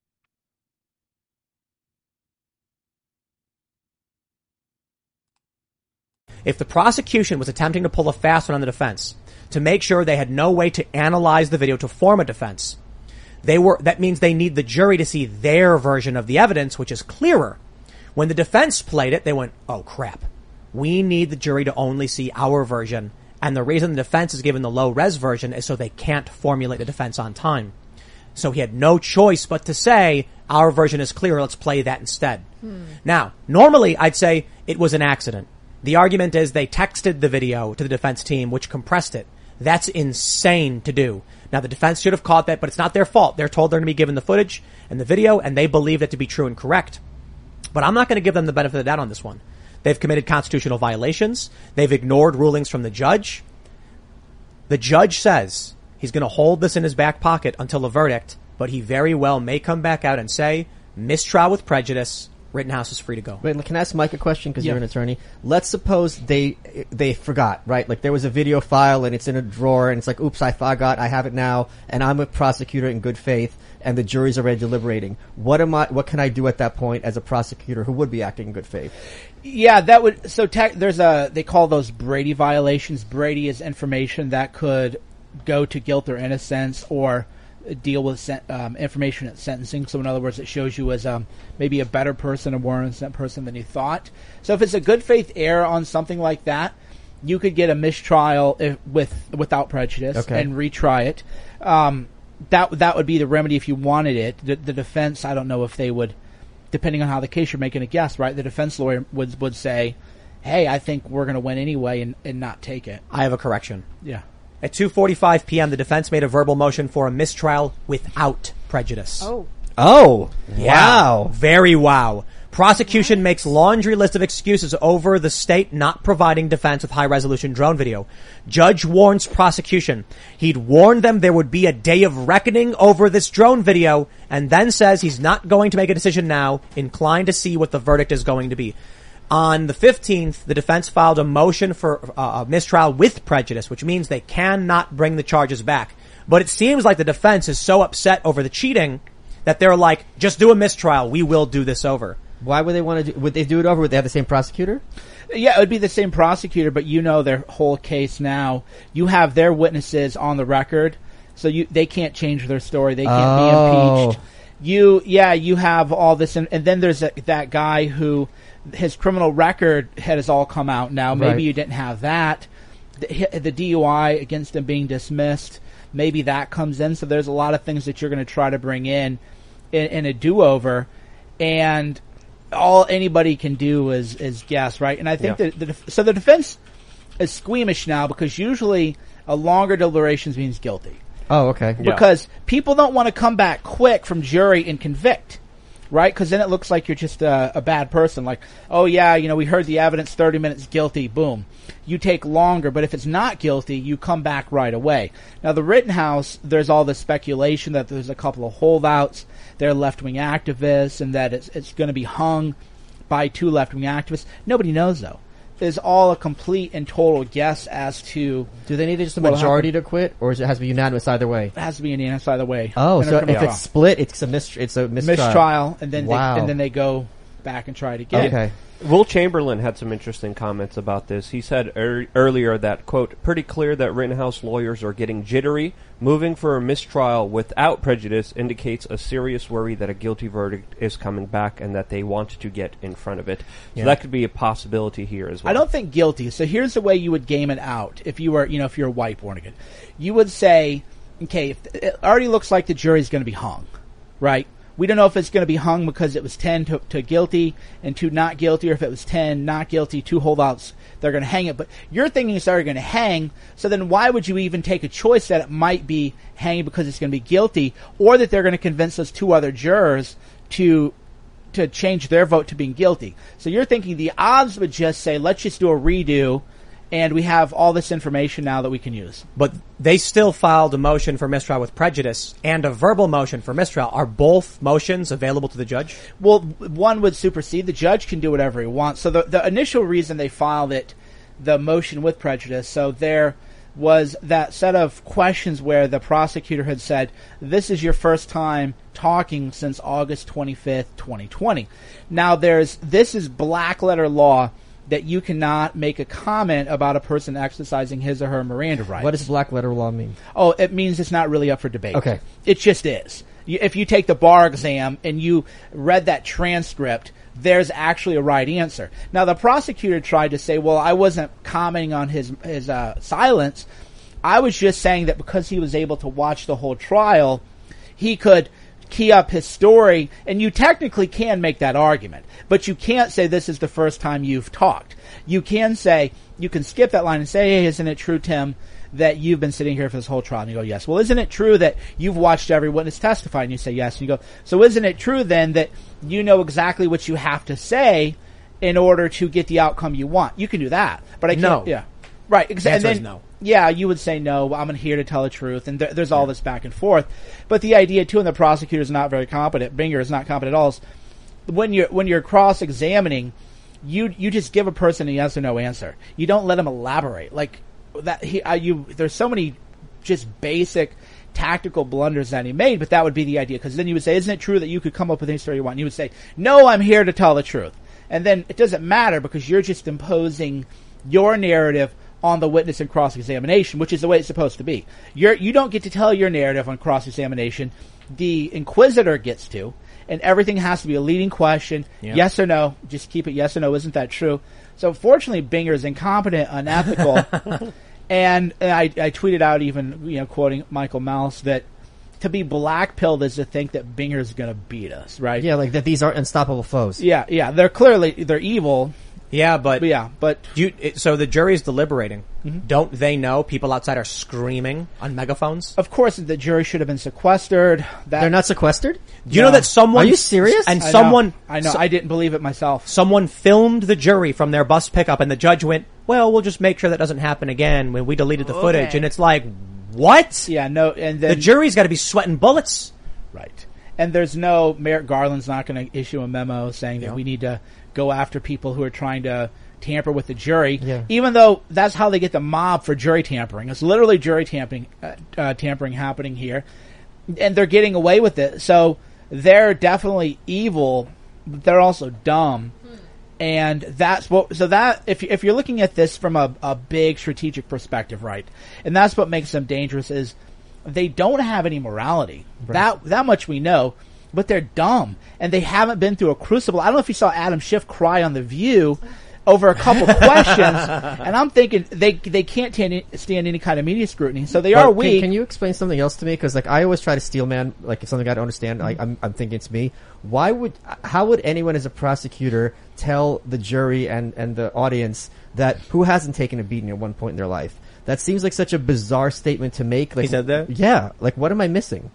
S1: If the prosecution was attempting to pull a fast one on the defense to make sure they had no way to analyze the video to form a defense, that means they need the jury to see their version of the evidence, which is clearer. When the defense played it, they went, oh crap. We need the jury to only see our version. And the reason the defense is given the low res version is so they can't formulate a defense on time. So he had no choice but to say, our version is clearer. Let's play that instead. Now, normally I'd say it was an accident. The argument is they texted the video to the defense team, which compressed it. That's insane to do. Now, the defense should have caught that, but it's not their fault. They're told they're going to be given the footage and the video, and they believe it to be true and correct. But I'm not going to give them the benefit of the doubt on this one. They've committed constitutional violations. They've ignored rulings from the judge. The judge says he's going to hold this in his back pocket until a verdict, but he very well may come back out and say, mistrial with prejudice, Rittenhouse is free to go.
S3: Wait, can I ask Mike a question? Because you're an attorney. Let's suppose they forgot, right? Like there was a video file and it's in a drawer and it's like, oops, I forgot, I have it now, and I'm a prosecutor in good faith, and the jury's already deliberating. What can I do at that point as a prosecutor who would be acting in good faith?
S4: Yeah, that would. So they call those Brady violations. Brady is information that could go to guilt or innocence or deal with information at sentencing. So in other words, it shows you as maybe a better person, a more innocent person than you thought. So if it's a good faith error on something like that, you could get a mistrial without prejudice and retry it. that would be the remedy if you wanted it. The defense, I don't know if they would, depending on how the case you're making a guess, right? The defense lawyer would say, hey, I think we're going to win anyway and not take it.
S1: I have a correction.
S4: Yeah.
S1: At 2:45 p.m., the defense made a verbal motion for a mistrial without prejudice.
S3: Oh,
S1: Yeah.
S3: wow.
S1: Very wow. Prosecution makes laundry list of excuses over the state not providing defense with high-resolution drone video. Judge warns prosecution. He'd warned them there would be a day of reckoning over this drone video, and then says he's not going to make a decision now, inclined to see what the verdict is going to be. On the 15th, the defense filed a motion for a mistrial with prejudice, which means they cannot bring the charges back. But it seems like the defense is so upset over the cheating that they're like, just do a mistrial. We will do this over.
S3: Why would they want to would they do it over? Would they have the same prosecutor?
S4: Yeah, it would be the same prosecutor, but you know their whole case now. You have their witnesses on the record, so they can't change their story. They can't be impeached. You have all this, and then there's that guy who his criminal record has all come out now. Maybe
S3: Right.
S4: you didn't have that. The DUI against him being dismissed, maybe that comes in. So there's a lot of things that you're going to try to bring in a do-over, and all anybody can do is guess, right? And I think that the defense is squeamish now because usually a longer deliberation means guilty.
S3: Oh, okay.
S5: Yeah.
S4: Because people don't want to come back quick from jury and convict, right? Because then it looks like you're just a bad person. Like, oh yeah, we heard the evidence, 30 minutes guilty, boom. You take longer, but if it's not guilty, you come back right away. Now the Rittenhouse, there's all this speculation that there's a couple of holdouts, they're left-wing activists, and that it's going to be hung by 2 left-wing activists. Nobody knows though. It's all a complete and total guess as to.
S3: Do they need just a majority to quit, or does it has to be unanimous either way?
S4: It has to be unanimous either way.
S3: Oh,
S4: And
S3: so
S4: it's gonna
S3: if
S4: be
S3: it's split, it's a
S4: mistrial, and then
S3: Wow.
S4: they go back and try it again.
S3: Okay.
S5: Will Chamberlain had some interesting comments about this. He said earlier that, quote, pretty clear that Rittenhouse lawyers are getting jittery. Moving for a mistrial without prejudice indicates a serious worry that a guilty verdict is coming back and that they want to get in front of it. So that could be a possibility here as well.
S4: I don't think guilty. So here's the way you would game it out if you were, if you're white born again. You would say, okay, if it already looks like the jury's going to be hung, right? We don't know if it's going to be hung because it was 10 to guilty and 2 not guilty, or if it was 10 not guilty, 2 holdouts, they're going to hang it. But you're thinking it's already going to hang, so then why would you even take a choice that it might be hanging because it's going to be guilty, or that they're going to convince those 2 other jurors to change their vote to being guilty? So you're thinking the odds would just say, let's just do a redo, and we have all this information now that we can use.
S1: But they still filed a motion for mistrial with prejudice and a verbal motion for mistrial. Are both motions available to the judge?
S4: Well, one would supersede. The judge can do whatever he wants. So the initial reason they filed the motion with prejudice, so there was that set of questions where the prosecutor had said, this is your first time talking since August 25th, 2020. Now this is black letter law that you cannot make a comment about a person exercising his or her Miranda rights.
S3: What does black letter law mean?
S4: Oh, it means it's not really up for debate.
S3: Okay.
S4: It just is. If you take the bar exam and you read that transcript, there's actually a right answer. Now, the prosecutor tried to say, well, I wasn't commenting on his silence. I was just saying that because he was able to watch the whole trial, he could key up his story, and you technically can make that argument. But you can't say this is the first time you've talked. You can skip that line and say, hey, isn't it true, Tim, that you've been sitting here for this whole trial? And you go, yes. Well, isn't it true that you've watched every witness testify? And you say, yes. And you go, so isn't it true then that you know exactly what you have to say in order to get the outcome you want? You can do that. But I can't.
S1: No.
S4: Yeah. Right.
S1: The answer is no.
S4: Yeah, you would say no, I'm here to tell the truth, and there's all this back and forth. But the idea, too, and the prosecutor is not very competent, Binger is not competent at all, is when you're cross-examining, you just give a person a yes or no answer. You don't let him elaborate. Like, there's so many just basic tactical blunders that he made, but that would be the idea. Because then you would say, isn't it true that you could come up with any story you want? And you would say, no, I'm here to tell the truth. And then it doesn't matter because you're just imposing your narrative on the witness in cross-examination, which is the way it's supposed to be. You don't get to tell your narrative on cross-examination. The inquisitor gets to, and everything has to be a leading question, yes or no. Just keep it yes or no. Isn't that true? So fortunately, Binger is incompetent, unethical, and I tweeted out even, quoting Michael Malice, that to be black-pilled is to think that Binger's going to beat us, right?
S3: Yeah, like that these are unstoppable foes.
S4: Yeah. They're evil.
S1: Yeah, but so the jury's deliberating.
S4: Mm-hmm.
S1: Don't they know people outside are screaming on megaphones?
S4: Of course, the jury should have been sequestered.
S3: They're not sequestered?
S1: Do you know that someone...
S3: Are you serious?
S1: And
S4: I
S1: someone...
S4: know. I didn't believe it myself.
S1: Someone filmed the jury from their bus pickup, and the judge went, well, we'll just make sure that doesn't happen again when we deleted the footage. And it's like, what?
S4: Yeah, no, and then...
S1: The jury's got to be sweating bullets.
S4: Right. And there's no... Merrick Garland's not going to issue a memo saying that we need to go after people who are trying to tamper with the jury, even though that's how they get the mob for jury tampering. It's literally jury tampering happening here, and they're getting away with it. So they're definitely evil, but they're also dumb. And that's what. So that if you're looking at this from a big strategic perspective, right, and that's what makes them dangerous is they don't have any morality. Right. That much we know. But they're dumb, and they haven't been through a crucible. I don't know if you saw Adam Schiff cry on The View over a couple questions, and I'm thinking they can't stand any kind of media scrutiny, so they are weak.
S3: Can you explain something else to me? Because like I always try to steel man, like if something I don't understand, I'm thinking it's me. How would anyone as a prosecutor tell the jury and the audience that who hasn't taken a beating at one point in their life? That seems like such a bizarre statement to make. Like,
S1: he said that?
S3: Yeah. Like, what am I missing?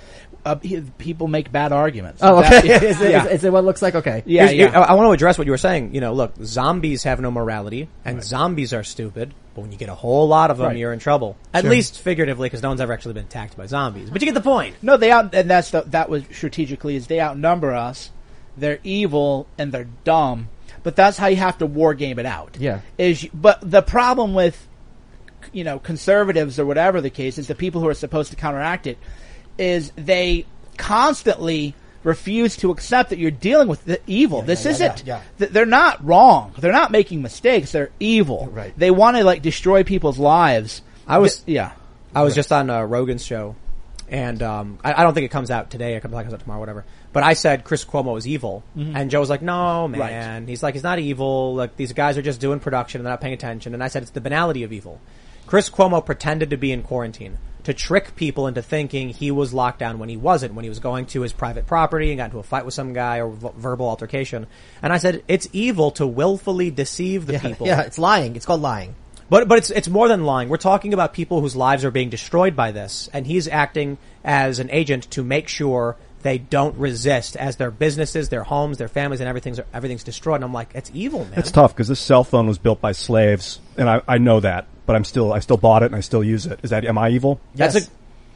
S4: People make bad arguments.
S3: Oh, okay. Is it what it looks like? Okay.
S1: Yeah. I want to address what you were saying. You know, look, zombies have no morality, and zombies are stupid. But when you get a whole lot of them, you're in trouble. At least figuratively, because no one's ever actually been attacked by zombies. But you get the point.
S4: No, that was strategically is they outnumber us. They're evil and they're dumb. But that's how you have to war game it out.
S3: Yeah.
S4: But the problem with, conservatives or whatever the case is, the people who are supposed to counteract it, is they constantly refuse to accept that you're dealing with the evil. They're not wrong. They're not making mistakes. They're evil.
S3: Right.
S4: They want to destroy people's lives.
S1: I was just on Rogan's show, and I don't think it comes out today. It comes out tomorrow, whatever. But I said Chris Cuomo is evil, and Joe was like, "No, man." Right. He's like, "He's not evil. Like these guys are just doing production and they're not paying attention." And I said, "It's the banality of evil." Chris Cuomo pretended to be in quarantine to trick people into thinking he was locked down when he wasn't, when he was going to his private property and got into a fight with some guy or verbal altercation. And I said, it's evil to willfully deceive the people.
S3: Yeah, it's lying. It's called lying.
S1: But it's more than lying. We're talking about people whose lives are being destroyed by this, and he's acting as an agent to make sure they don't resist as their businesses, their homes, their families, and everything's destroyed. And I'm like, it's evil, man.
S6: It's tough because this cell phone was built by slaves, and I know that. But I still bought it and I still use it. Am I evil?
S3: Yes.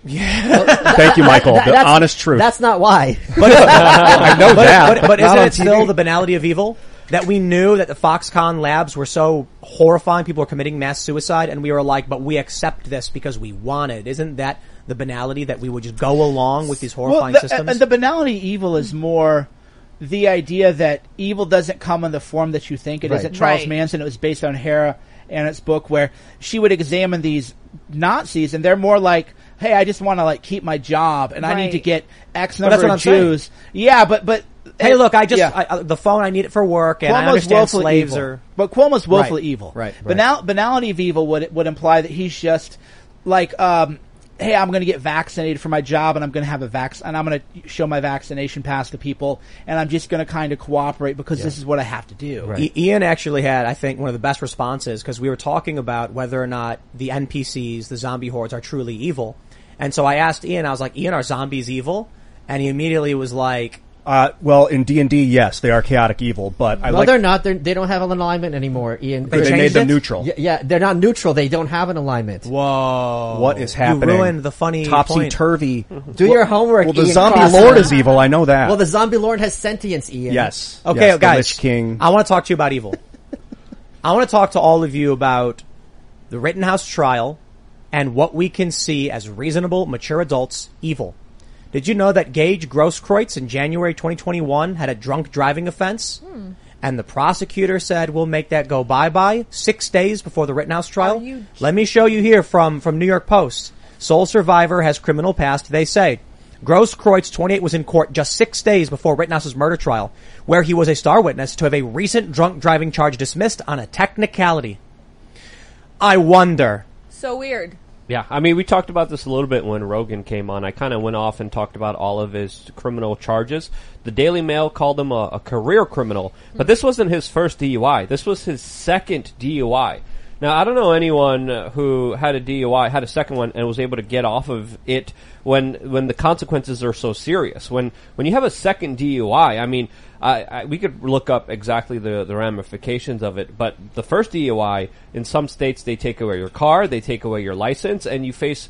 S6: Thank you, Michael. The honest truth.
S3: That's not why.
S1: But,
S6: I know that.
S1: But isn't it still the banality of evil? That we knew that the Foxconn labs were so horrifying, people were committing mass suicide, and we were like, but we accept this because we want it. Isn't that the banality that we would just go along with these horrifying systems?
S4: And the banality of evil is more the idea that evil doesn't come in the form that you think it is. At Charles Manson, it was based on Hannah Arendt's book, where she would examine these Nazis, and they're more like, hey, I just want to keep my job, and I need to get X number of Jews. Saying. Yeah, but
S1: hey, look, the phone, I need it for work, and Cuomo's I understand slaves
S4: evil.
S1: are...
S4: But Cuomo's willfully evil.
S1: Right.
S4: Banality of evil would imply that he's just like, hey, I'm going to get vaccinated for my job, and I'm going to have and I'm going to show my vaccination pass to people, and I'm just going to kind of cooperate because this is what I have to do.
S1: Right. Ian actually had, I think, one of the best responses, because we were talking about whether or not the NPCs, the zombie hordes, are truly evil. And so I asked Ian, I was like, Ian, are zombies evil? And he immediately was like...
S6: well, in D&D, yes, they are chaotic evil, but
S3: they're not. They don't have an alignment anymore, Ian.
S6: They made them neutral.
S3: Yeah, they're not neutral. They don't have an alignment.
S1: Whoa.
S6: What is happening?
S1: You ruined the funny
S6: Topsy-turvy.
S3: Do your homework,
S6: Well, the
S3: Ian
S6: zombie
S3: Cross.
S6: lord is evil, I know that.
S3: Well, the zombie lord has sentience, Ian.
S6: Yes.
S1: Okay,
S6: yes,
S1: guys.
S6: The Lich King.
S1: I want to talk to you about evil. I want to talk to all of you about the Rittenhouse trial and what we can see as reasonable, mature adults evil. Did you know that Gage Grosskreutz in January 2021 had a drunk driving offense? And the prosecutor said, we'll make that go bye-bye 6 days before the Rittenhouse trial? Let me show you here from New York Post. Sole survivor has criminal past, they say. Grosskreutz, 28, was in court just 6 days before Rittenhouse's murder trial, where he was a star witness to have a recent drunk driving charge dismissed on a technicality. I wonder.
S2: So weird.
S5: Yeah, I mean, we talked about this a little bit when Rogan came on. I kind of went off and talked about all of his criminal charges. The Daily Mail called him a career criminal, but this wasn't his first DUI. This was his second DUI. Now, I don't know anyone who had a DUI, had a second one, and was able to get off of it when the consequences are so serious. When you have a second DUI, I mean, we could look up exactly the ramifications of it, but the first DUI, in some states, they take away your car, they take away your license, and you face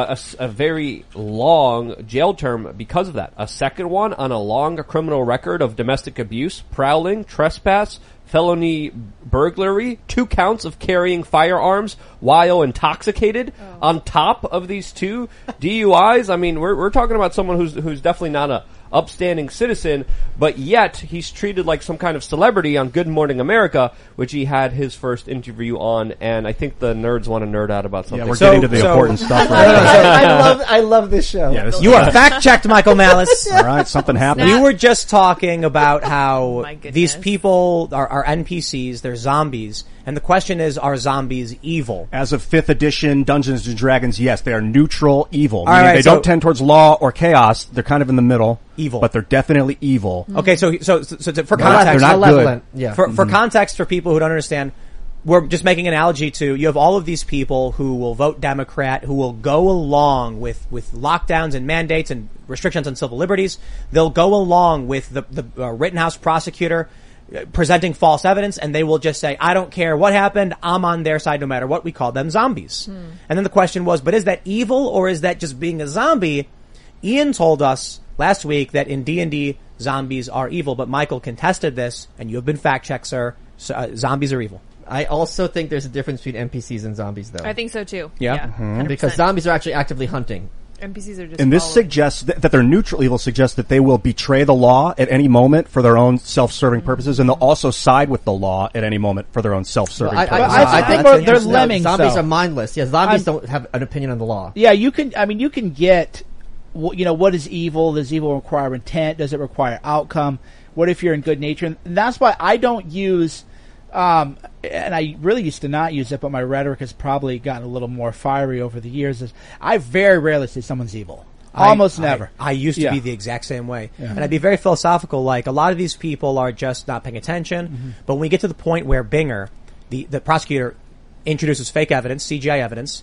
S5: a very long jail term because of that. A second one on a long criminal record of domestic abuse, prowling, trespass, felony burglary, 2 counts of carrying firearms while intoxicated on top of these 2 DUIs. I mean, we're talking about someone who's definitely not a upstanding citizen, but yet he's treated like some kind of celebrity on Good Morning America, which he had his first interview on, and I think the nerds want to nerd out about something.
S6: Yeah, we're getting to the important stuff right now.
S3: I love this show.
S6: Yeah,
S1: You are fact-checked, Michael Malice.
S6: All right, something happened.
S1: We were just talking about how
S2: My goodness.
S1: these people are NPCs, they're zombies, and the question is, are zombies evil?
S6: As of 5th edition Dungeons and Dragons, yes, they are neutral evil.
S1: All
S6: Meaning
S1: right,
S6: they
S1: so-
S6: don't tend towards law or chaos. They're kind of in the middle.
S1: Evil.
S6: But they're definitely evil.
S1: Okay, so for
S6: They're
S1: context,
S6: not
S3: Malevolent.
S6: good.
S3: Yeah.
S1: For context, for people who don't understand, we're just making an analogy to, you have all of these people who will vote Democrat, who will go along with lockdowns and mandates and restrictions on civil liberties. They'll go along with the Rittenhouse prosecutor presenting false evidence, and they will just say, I don't care what happened, I'm on their side no matter what. We call them zombies. And then the question was, but is that evil or is that just being a zombie? Ian told us last week that in D&D, zombies are evil, but Michael contested this, and you have been fact-checked, sir. So, zombies are evil.
S3: I also think there's a difference between NPCs and zombies, though.
S2: I think so too.
S1: Yeah.
S2: 100%.
S3: Because zombies are actually actively hunting.
S2: NPCs are just
S6: And this
S2: following.
S6: suggests that they're neutral evil suggests that they will betray the law at any moment for their own self-serving purposes, and they'll also side with the law at any moment for their own self-serving purposes.
S4: I think
S3: that's
S4: they're
S3: interesting.
S4: lemmings,
S3: Zombies
S4: though.
S3: are mindless. Yeah, zombies don't have an opinion on the law.
S4: Yeah, you can get, what is evil? Does evil require intent? Does it require outcome? What if you're in good nature? And that's why I don't use, and I really used to not use it, but my rhetoric has probably gotten a little more fiery over the years. Is I very rarely say someone's evil. Almost never.
S1: I used to
S4: Yeah.
S1: be the exact same way. And I'd be very philosophical, like a lot of these people are just not paying attention. But when we get to the point where Binger, the prosecutor, introduces fake evidence, CGI evidence,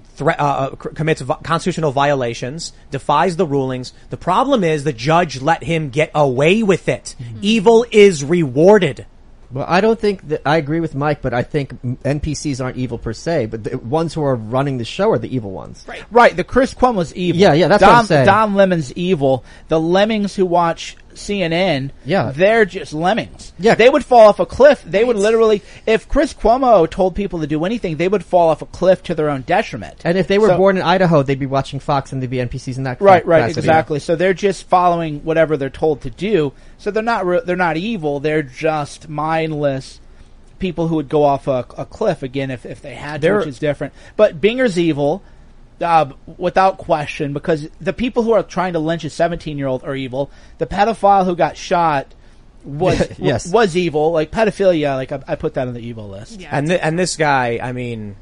S1: commits constitutional violations, defies the rulings, the problem is the judge let him get away with it. Evil is rewarded.
S3: Well, I don't think that I agree with Mike, but I think NPCs aren't evil per se, but the ones who are running the show are the evil ones.
S4: Right, the Chris Cuomo's evil.
S3: Yeah, that's
S4: Don,
S3: what I'm saying.
S4: Don Lemon's evil. The lemmings who watch CNN, they're just lemmings.
S3: Yeah.
S4: They would fall off a cliff. They would literally, if Chris Cuomo told people to do anything, they would fall off a cliff to their own detriment.
S3: And if they were born in Idaho, they'd be watching Fox and they'd be NPCs in that
S4: Right,
S3: capacity.
S4: exactly. So they're just following whatever they're told to do. So they're not evil. They're just mindless people who would go off a cliff again if they had to, which is different. But Binger's evil, without question, because the people who are trying to lynch a 17-year-old are evil. The pedophile who got shot was was evil. Like pedophilia, like I put that on the evil list.
S2: Yeah.
S1: And this guy, I mean,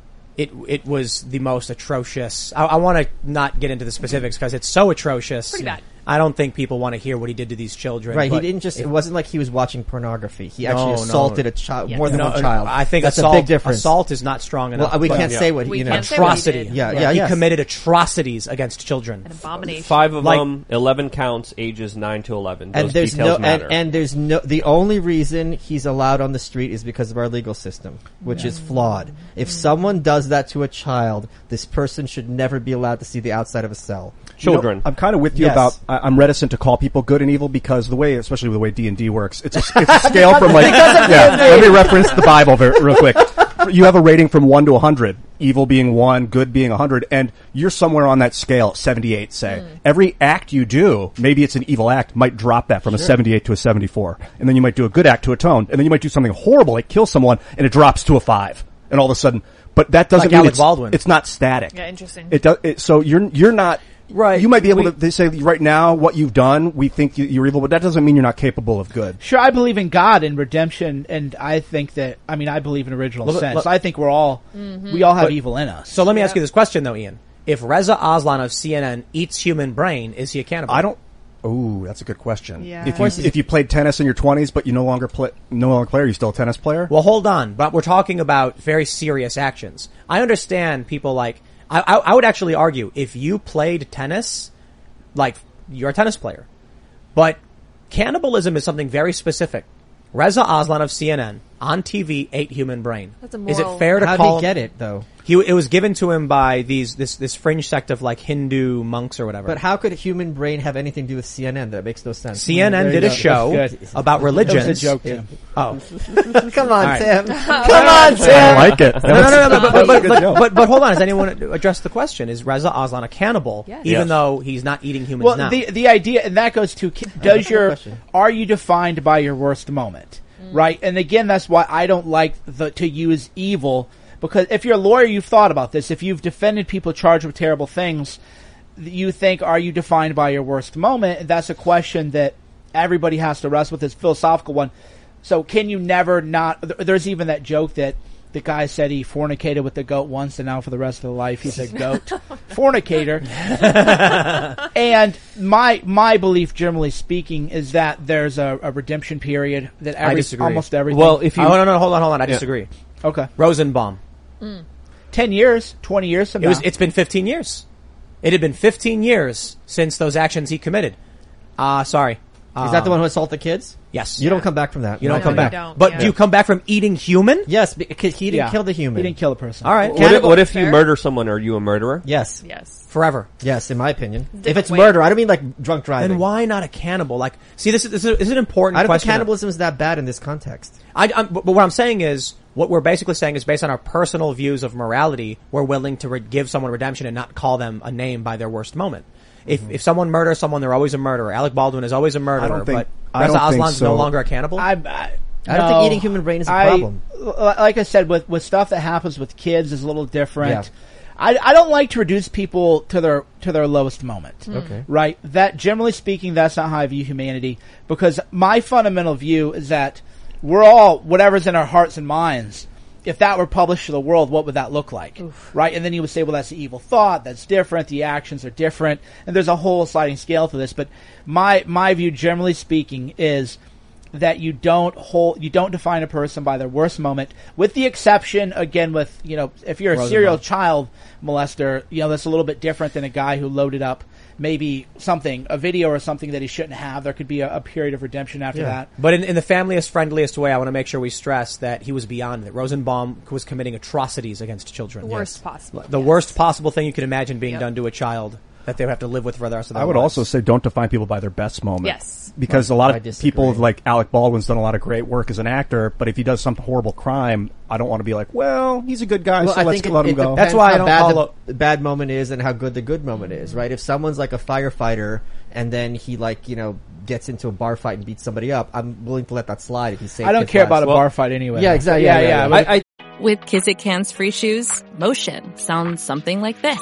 S1: it was the most atrocious. I want to not get into the specifics because it's so atrocious.
S2: Pretty bad.
S1: I don't think people want to hear what he did to these children.
S3: Right, he
S1: but
S3: didn't just, it wasn't like he was watching pornography. He actually
S1: No,
S3: assaulted a child,
S2: Yes.
S3: more than
S1: No,
S3: one child.
S1: I think
S3: that's
S1: assault,
S3: a big difference.
S1: assault is not strong enough.
S3: Well, we
S1: but
S3: can't say what,
S2: We
S3: you know.
S2: can't say what he
S1: atrocity.
S2: did.
S3: Yeah,
S1: He committed atrocities against children.
S2: An abomination.
S5: 5 of
S1: Like-
S5: them, 11 counts, ages 9 to 11.
S3: And
S5: Those
S3: there's
S5: details
S3: no,
S5: matter.
S3: and there's no, the only reason he's allowed on the street is because of our legal system, which is flawed. If someone does that to a child, this person should never be allowed to see the outside of a cell.
S5: Children.
S6: I'm kind of with you
S3: Yes.
S6: about. I'm reticent to call people good and evil because the way, especially the way D&D works, it's a scale from like. Let me reference the Bible real quick. You have a rating from 1 to 100, evil being 1, good being 100, and you're somewhere on that scale, 78, say. Every act you do, maybe it's an evil act, might drop that from a 78 to a 74, and then you might do a good act to atone, and then you might do something horrible, like kill someone, and it drops to a 5, and all of a sudden, But that doesn't
S1: Like
S6: mean
S1: Alec Baldwin.
S6: it's not static.
S2: Yeah, interesting.
S6: So you're not
S1: Right.
S6: You might be able to they say right now what you've done, we think you're evil, but that doesn't mean you're not capable of good.
S4: Sure, I believe in God and redemption, and I think that, I mean, I believe in original sin. So I think we all have evil in us.
S1: So let me ask you this question though, Ian. If Reza Aslan of CNN eats human brain, is he a cannibal?
S6: I don't. Oh, that's a good question.
S2: Yeah.
S6: If you played tennis in your 20s, but you no longer play, are you still a tennis player?
S1: Well, hold on. But we're talking about very serious actions. I understand people like, I would actually argue if you played tennis, like you're a tennis player, but cannibalism is something very specific. Reza Aslan of CNN on TV ate human brain.
S2: That's a
S1: Is it
S2: moral-
S1: fair to
S3: How
S1: call
S3: did he
S1: him?
S3: get it though?
S1: It was given to him by this fringe sect of like Hindu monks or whatever.
S3: But how could human brain have anything to do with CNN? That makes no sense.
S1: CNN
S4: There you
S1: did a
S4: go.
S1: show
S4: That's good.
S1: about
S4: That
S1: religions.
S4: was a joke, Tim.
S1: Oh.
S3: Come on,
S1: right.
S3: Tim. Come on,
S6: I
S3: Tim.
S6: like it.
S1: But hold on. Has anyone addressed the question? Is Reza Aslan a cannibal,
S2: Yes.
S1: even
S5: Yes.
S1: though he's not eating humans
S4: Well,
S1: now?
S4: the idea, and that goes to,
S3: question.
S4: are you defined by your worst moment? Right? And again, that's why I don't like to use evil, because if you're a lawyer, you've thought about this. If you've defended people charged with terrible things, you think, are you defined by your worst moment? And that's a question that everybody has to wrestle with, this philosophical one. So can you never not, there's even that joke that the guy said he fornicated with the goat once, and now for the rest of the life he's a goat fornicator. And my belief, generally speaking, is that there's a redemption period that
S1: I disagree.
S4: almost everything.
S5: Well, if you
S1: no, hold on. I disagree.
S4: okay,
S1: Rosenbaum.
S4: 10 years, 20 years from now.
S1: It's been 15 years. It had been 15 years since those actions he committed. Sorry.
S3: Is that the one who assaulted kids?
S1: Yes.
S3: You don't come back from that.
S1: You don't
S2: No,
S1: come
S2: you
S1: back.
S2: don't,
S1: But
S2: yeah.
S1: do you come back from eating human?
S3: Yes, because he didn't
S4: Yeah.
S3: kill the human.
S4: He didn't kill a person.
S1: All right.
S5: what if you
S2: fair.
S5: murder someone? Are you a murderer?
S3: Yes.
S2: Yes.
S1: Forever.
S3: Yes, in my opinion. If
S2: Different
S3: it's
S2: way.
S3: murder, I don't mean like drunk driving.
S1: Then why not a cannibal? Like, see, this is an important
S3: I don't think
S1: question.
S3: cannibalism is that bad in this context.
S1: But what I'm saying is, what we're basically saying is based on our personal views of morality, we're willing to give someone redemption and not call them a name by their worst moment. If someone murders someone, they're always a murderer. Alec Baldwin is always a murderer, but Reza Aslan's no longer a cannibal?
S3: I don't think eating human brain is a problem.
S4: Like I said, with stuff that happens with kids is a little different.
S3: Yeah.
S4: I don't like to reduce people to their lowest moment.
S3: Okay.
S4: Right? That, generally speaking, that's not how I view humanity, because my fundamental view is that we're all, whatever's in our hearts and minds, if that were published to the world, what would that look like? Right? And then you would say, well, that's the evil thought, that's different, the actions are different, and there's a whole sliding scale to this. But my view, generally speaking, is that you don't define a person by their worst moment, with the exception, again, with, if you're a serial child molester, that's a little bit different than a guy who loaded up maybe a video or something that he shouldn't have. There could be a period of redemption after that.
S1: But in the familiest, friendliest way, I want to make sure we stress that he was beyond it. Rosenbaum was committing atrocities against children.
S2: The worst possible.
S1: The worst possible thing you could imagine being done to a child that they would have to live with for the rest of their lives.
S6: I would also say don't define people by their best moment.
S2: Yes.
S6: Because a lot
S3: I
S6: of
S3: disagree.
S6: people like Alec Baldwin's done a lot of great work as an actor, but if he does some horrible crime, I don't want to be like, well, he's a good guy,
S3: Well,
S6: so
S3: I
S6: let's
S3: think
S6: let
S3: it
S6: him go.
S3: depends
S1: That's why I
S3: how
S1: don't
S3: bad
S1: call
S3: the bad moment is and how good the good moment is, right? If someone's like a firefighter and then he gets into a bar fight and beats somebody up, I'm willing to let that slide if he saves
S4: I don't
S3: kids'
S4: care about a
S3: lives.
S4: bar fight anyway.
S3: Yeah, exactly.
S4: Yeah.
S3: Yeah.
S7: With Kizik hands-free shoes, motion sounds something like this.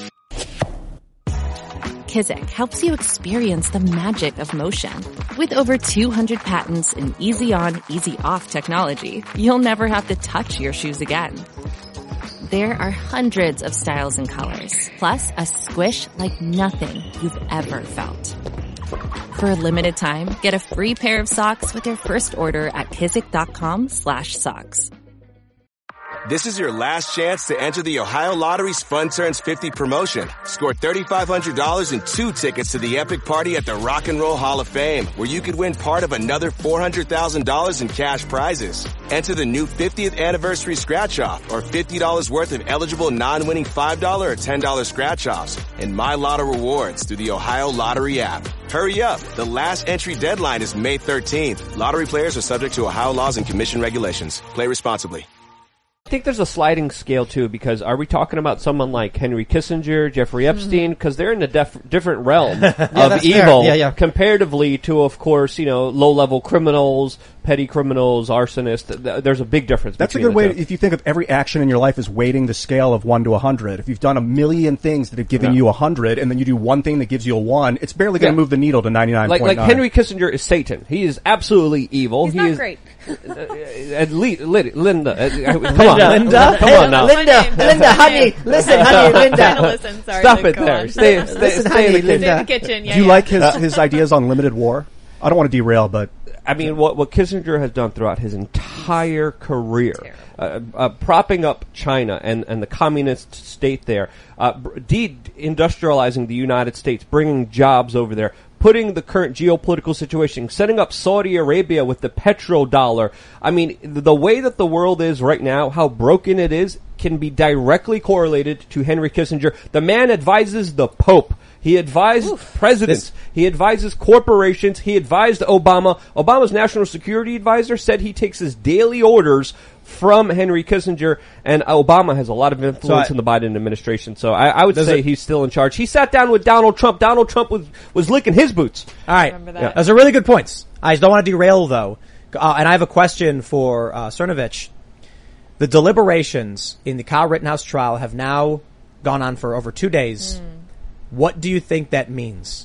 S7: Kizik helps you experience the magic of motion. With over 200 patents and easy-on, easy-off technology, you'll never have to touch your shoes again. There are hundreds of styles and colors, plus a squish like nothing you've ever felt. For a limited time, get a free pair of socks with your first order at kizik.com/socks.
S8: This is your last chance to enter the Ohio Lottery's Fun Turns 50 promotion. Score $3,500 and 2 tickets to the epic party at the Rock and Roll Hall of Fame, where you could win part of another $400,000 in cash prizes. Enter the new 50th anniversary scratch-off or $50 worth of eligible non-winning $5 or $10 scratch-offs and My Lotto rewards through the Ohio Lottery app. Hurry up. The last entry deadline is May 13th. Lottery players are subject to Ohio laws and commission regulations. Play responsibly.
S5: think there's a sliding scale too, because are we talking about someone like Henry Kissinger, Jeffrey Epstein? Because they're in a different realm of evil comparatively to, of course, low-level criminals, petty criminals, arsonists. There's a big difference.
S6: That's a good way. If you think of every action in your life as weighting the scale of 1 to 100, if you've done a million things that have given you 100, and then you do one thing that gives you a 1, it's barely going to move the needle to 99.9.
S5: Like Henry Kissinger is Satan. He is absolutely evil.
S2: He's not great.
S5: Linda, come on, Linda, come on now,
S3: Linda, honey, listen, honey, Linda.
S2: Listen, sorry,
S5: stop it there. Stay in
S2: the kitchen.
S6: Do you like his ideas on limited war? I don't want to derail, but
S5: I mean, what Kissinger has done throughout his entire career, propping up China and the communist state there, de-industrializing the United States, bringing jobs over there, putting the current geopolitical situation, setting up Saudi Arabia with the petrodollar. I mean, the way that the world is right now, how broken it is, can be directly correlated to Henry Kissinger. The man advises the Pope. He advised presidents. He advises corporations. He advised Obama. Obama's national security advisor said he takes his daily orders from Henry Kissinger, and Obama has a lot of influence in the Biden administration. So I would say he's still in charge. He sat down with Donald Trump. Donald Trump was licking his boots.
S1: All right. Those are really good points. I don't want to derail, though. And I have a question for Cernovich. The deliberations in the Kyle Rittenhouse trial have now gone on for over 2 days. What do you think that means?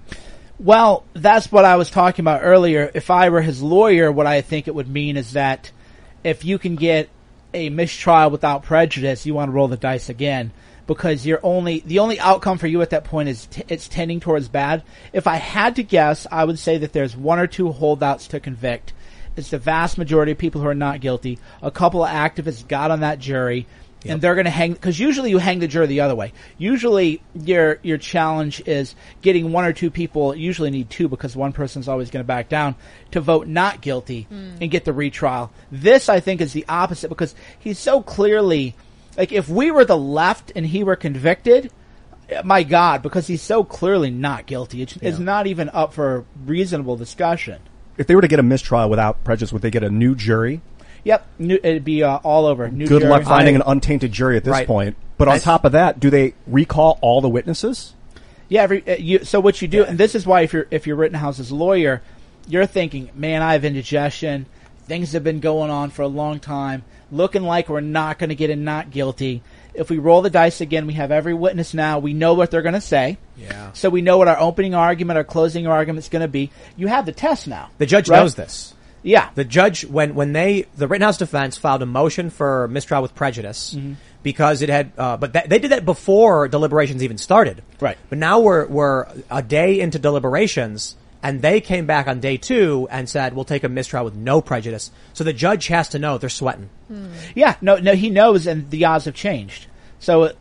S4: Well, that's what I was talking about earlier. If I were his lawyer, what I think it would mean is that if you can get a mistrial without prejudice, you want to roll the dice again, because the only outcome for you at that point is it's tending towards bad. If I had to guess, I would say that there's 1 or 2 holdouts to convict. It's the vast majority of people who are not guilty. A couple of activists got on that jury. Yep. And they're going to hang, because usually you hang the jury the other way. Usually your challenge is getting 1 or 2 people, you usually need 2 because one person's always going to back down, to vote not guilty and get the retrial. This, I think, is the opposite, because he's so clearly, like, if we were the left and he were convicted, my God, because he's so clearly not guilty. It's not even up for reasonable discussion.
S6: If they were to get a mistrial without prejudice, would they get a new jury?
S4: Yep, it'd be all over. New
S6: Good
S4: jury.
S6: luck finding an untainted jury at this point. But on top of that, do they recall all the witnesses?
S4: Yeah. So what you do, and this is why if you're Rittenhouse's lawyer, you're thinking, man, I have indigestion. Things have been going on for a long time, looking like we're not going to get a not guilty. If we roll the dice again, we have every witness now. We know what they're going to say.
S1: Yeah.
S4: So we know what our opening argument, our closing argument is going to be. You have the test now.
S1: The judge knows this.
S4: Yeah.
S1: The judge, when the Rittenhouse defense filed a motion for mistrial with prejudice, because it had, but they did that before deliberations even started.
S4: Right.
S1: But now we're a day into deliberations, and they came back on day 2 and said, we'll take a mistrial with no prejudice. So the judge has to know they're sweating.
S4: Yeah. No, he knows, and the odds have changed. So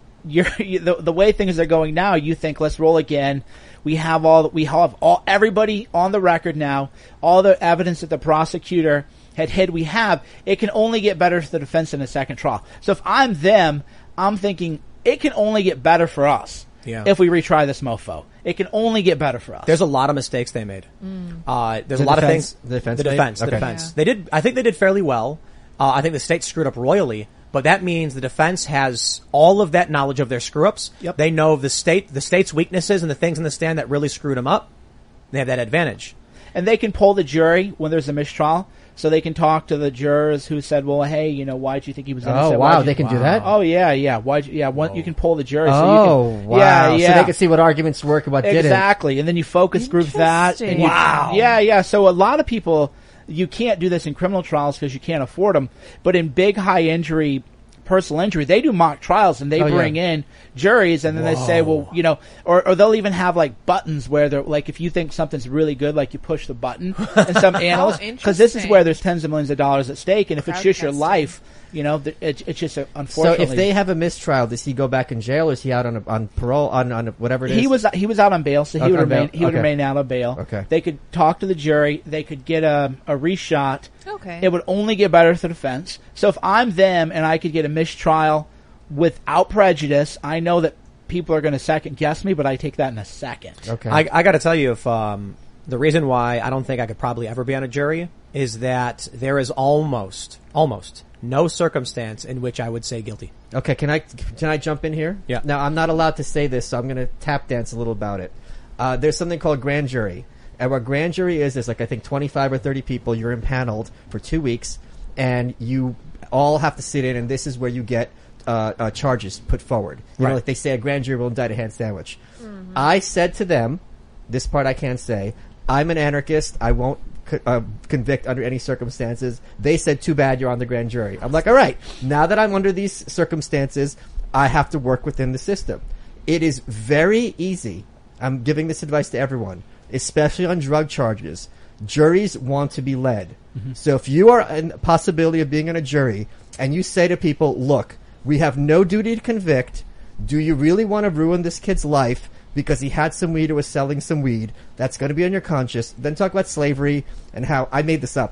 S4: the way things are going now, you think, let's roll again. We have everybody on the record now, all the evidence that the prosecutor had hid. It can only get better for the defense in a second trial. So if I'm them, I'm thinking it can only get better for us if we retry this mofo. It can only get better for us.
S1: There's a lot of mistakes they made. There's a lot of things. The defense.
S3: Okay.
S1: I think they did fairly well. I think the state screwed up royally. But that means the defense has all of that knowledge of their screw-ups.
S4: Yep.
S1: They know the state's weaknesses and the things in the stand that really screwed them up. They have that advantage.
S4: And they can poll the jury when there's a mistrial. So they can talk to the jurors who said, well, hey, why'd you think he was innocent?
S3: Oh, wow, they can do that?
S4: Oh, yeah. You can poll the jury.
S3: Wow. So they can see what arguments work and what didn't.
S4: Exactly. And then you focus group that. And yeah. So a lot of people, you can't do this in criminal trials because you can't afford them. But in big, high injury, personal injury, they do mock trials and they bring in juries and then they say, well, or they'll even have like buttons where they're like, if you think something's really good, like you push the button and some analysts, because this is where there's tens of millions of dollars at stake. And if it's just your life, it's just unfortunately.
S3: So if they have a mistrial, does he go back in jail or is he out on parole, on whatever it is?
S4: He was out on bail, so he would remain out on bail.
S3: Okay.
S4: They could talk to the jury. They could get a reshot.
S2: Okay.
S4: It would only get better for the defense. So if I'm them and I could get a mistrial without prejudice, I know that people are going to second guess me, but I take that in a second.
S3: Okay.
S1: I got to tell you, if the reason why I don't think I could probably ever be on a jury is that there is almost no circumstance in which I would say guilty.
S3: Okay, can I jump in here?
S1: Yeah.
S3: Now, I'm not allowed to say this, so I'm going to tap dance a little about it. There's something called grand jury. And what grand jury is like, I think 25 or 30 people, you're impaneled for 2 weeks, and you all have to sit in, and this is where you get charges put forward. You know, like they say a grand jury will indict a hand sandwich. Mm-hmm. I said to them, this part I can't say, I'm an anarchist, I won't convict under any circumstances. They said, too bad, you're on the grand jury. I'm like, all right, now that I'm under these circumstances, I have to work within the system. It is very easy. I'm giving this advice to everyone, especially on drug charges. Juries want to be led. Mm-hmm. So if you are in the possibility of being in a jury and you say to people, look, we have no duty to convict. Do you really want to ruin this kid's life because he had some weed or was selling some weed? That's going to be on your conscience. Then talk about slavery and how I made this up.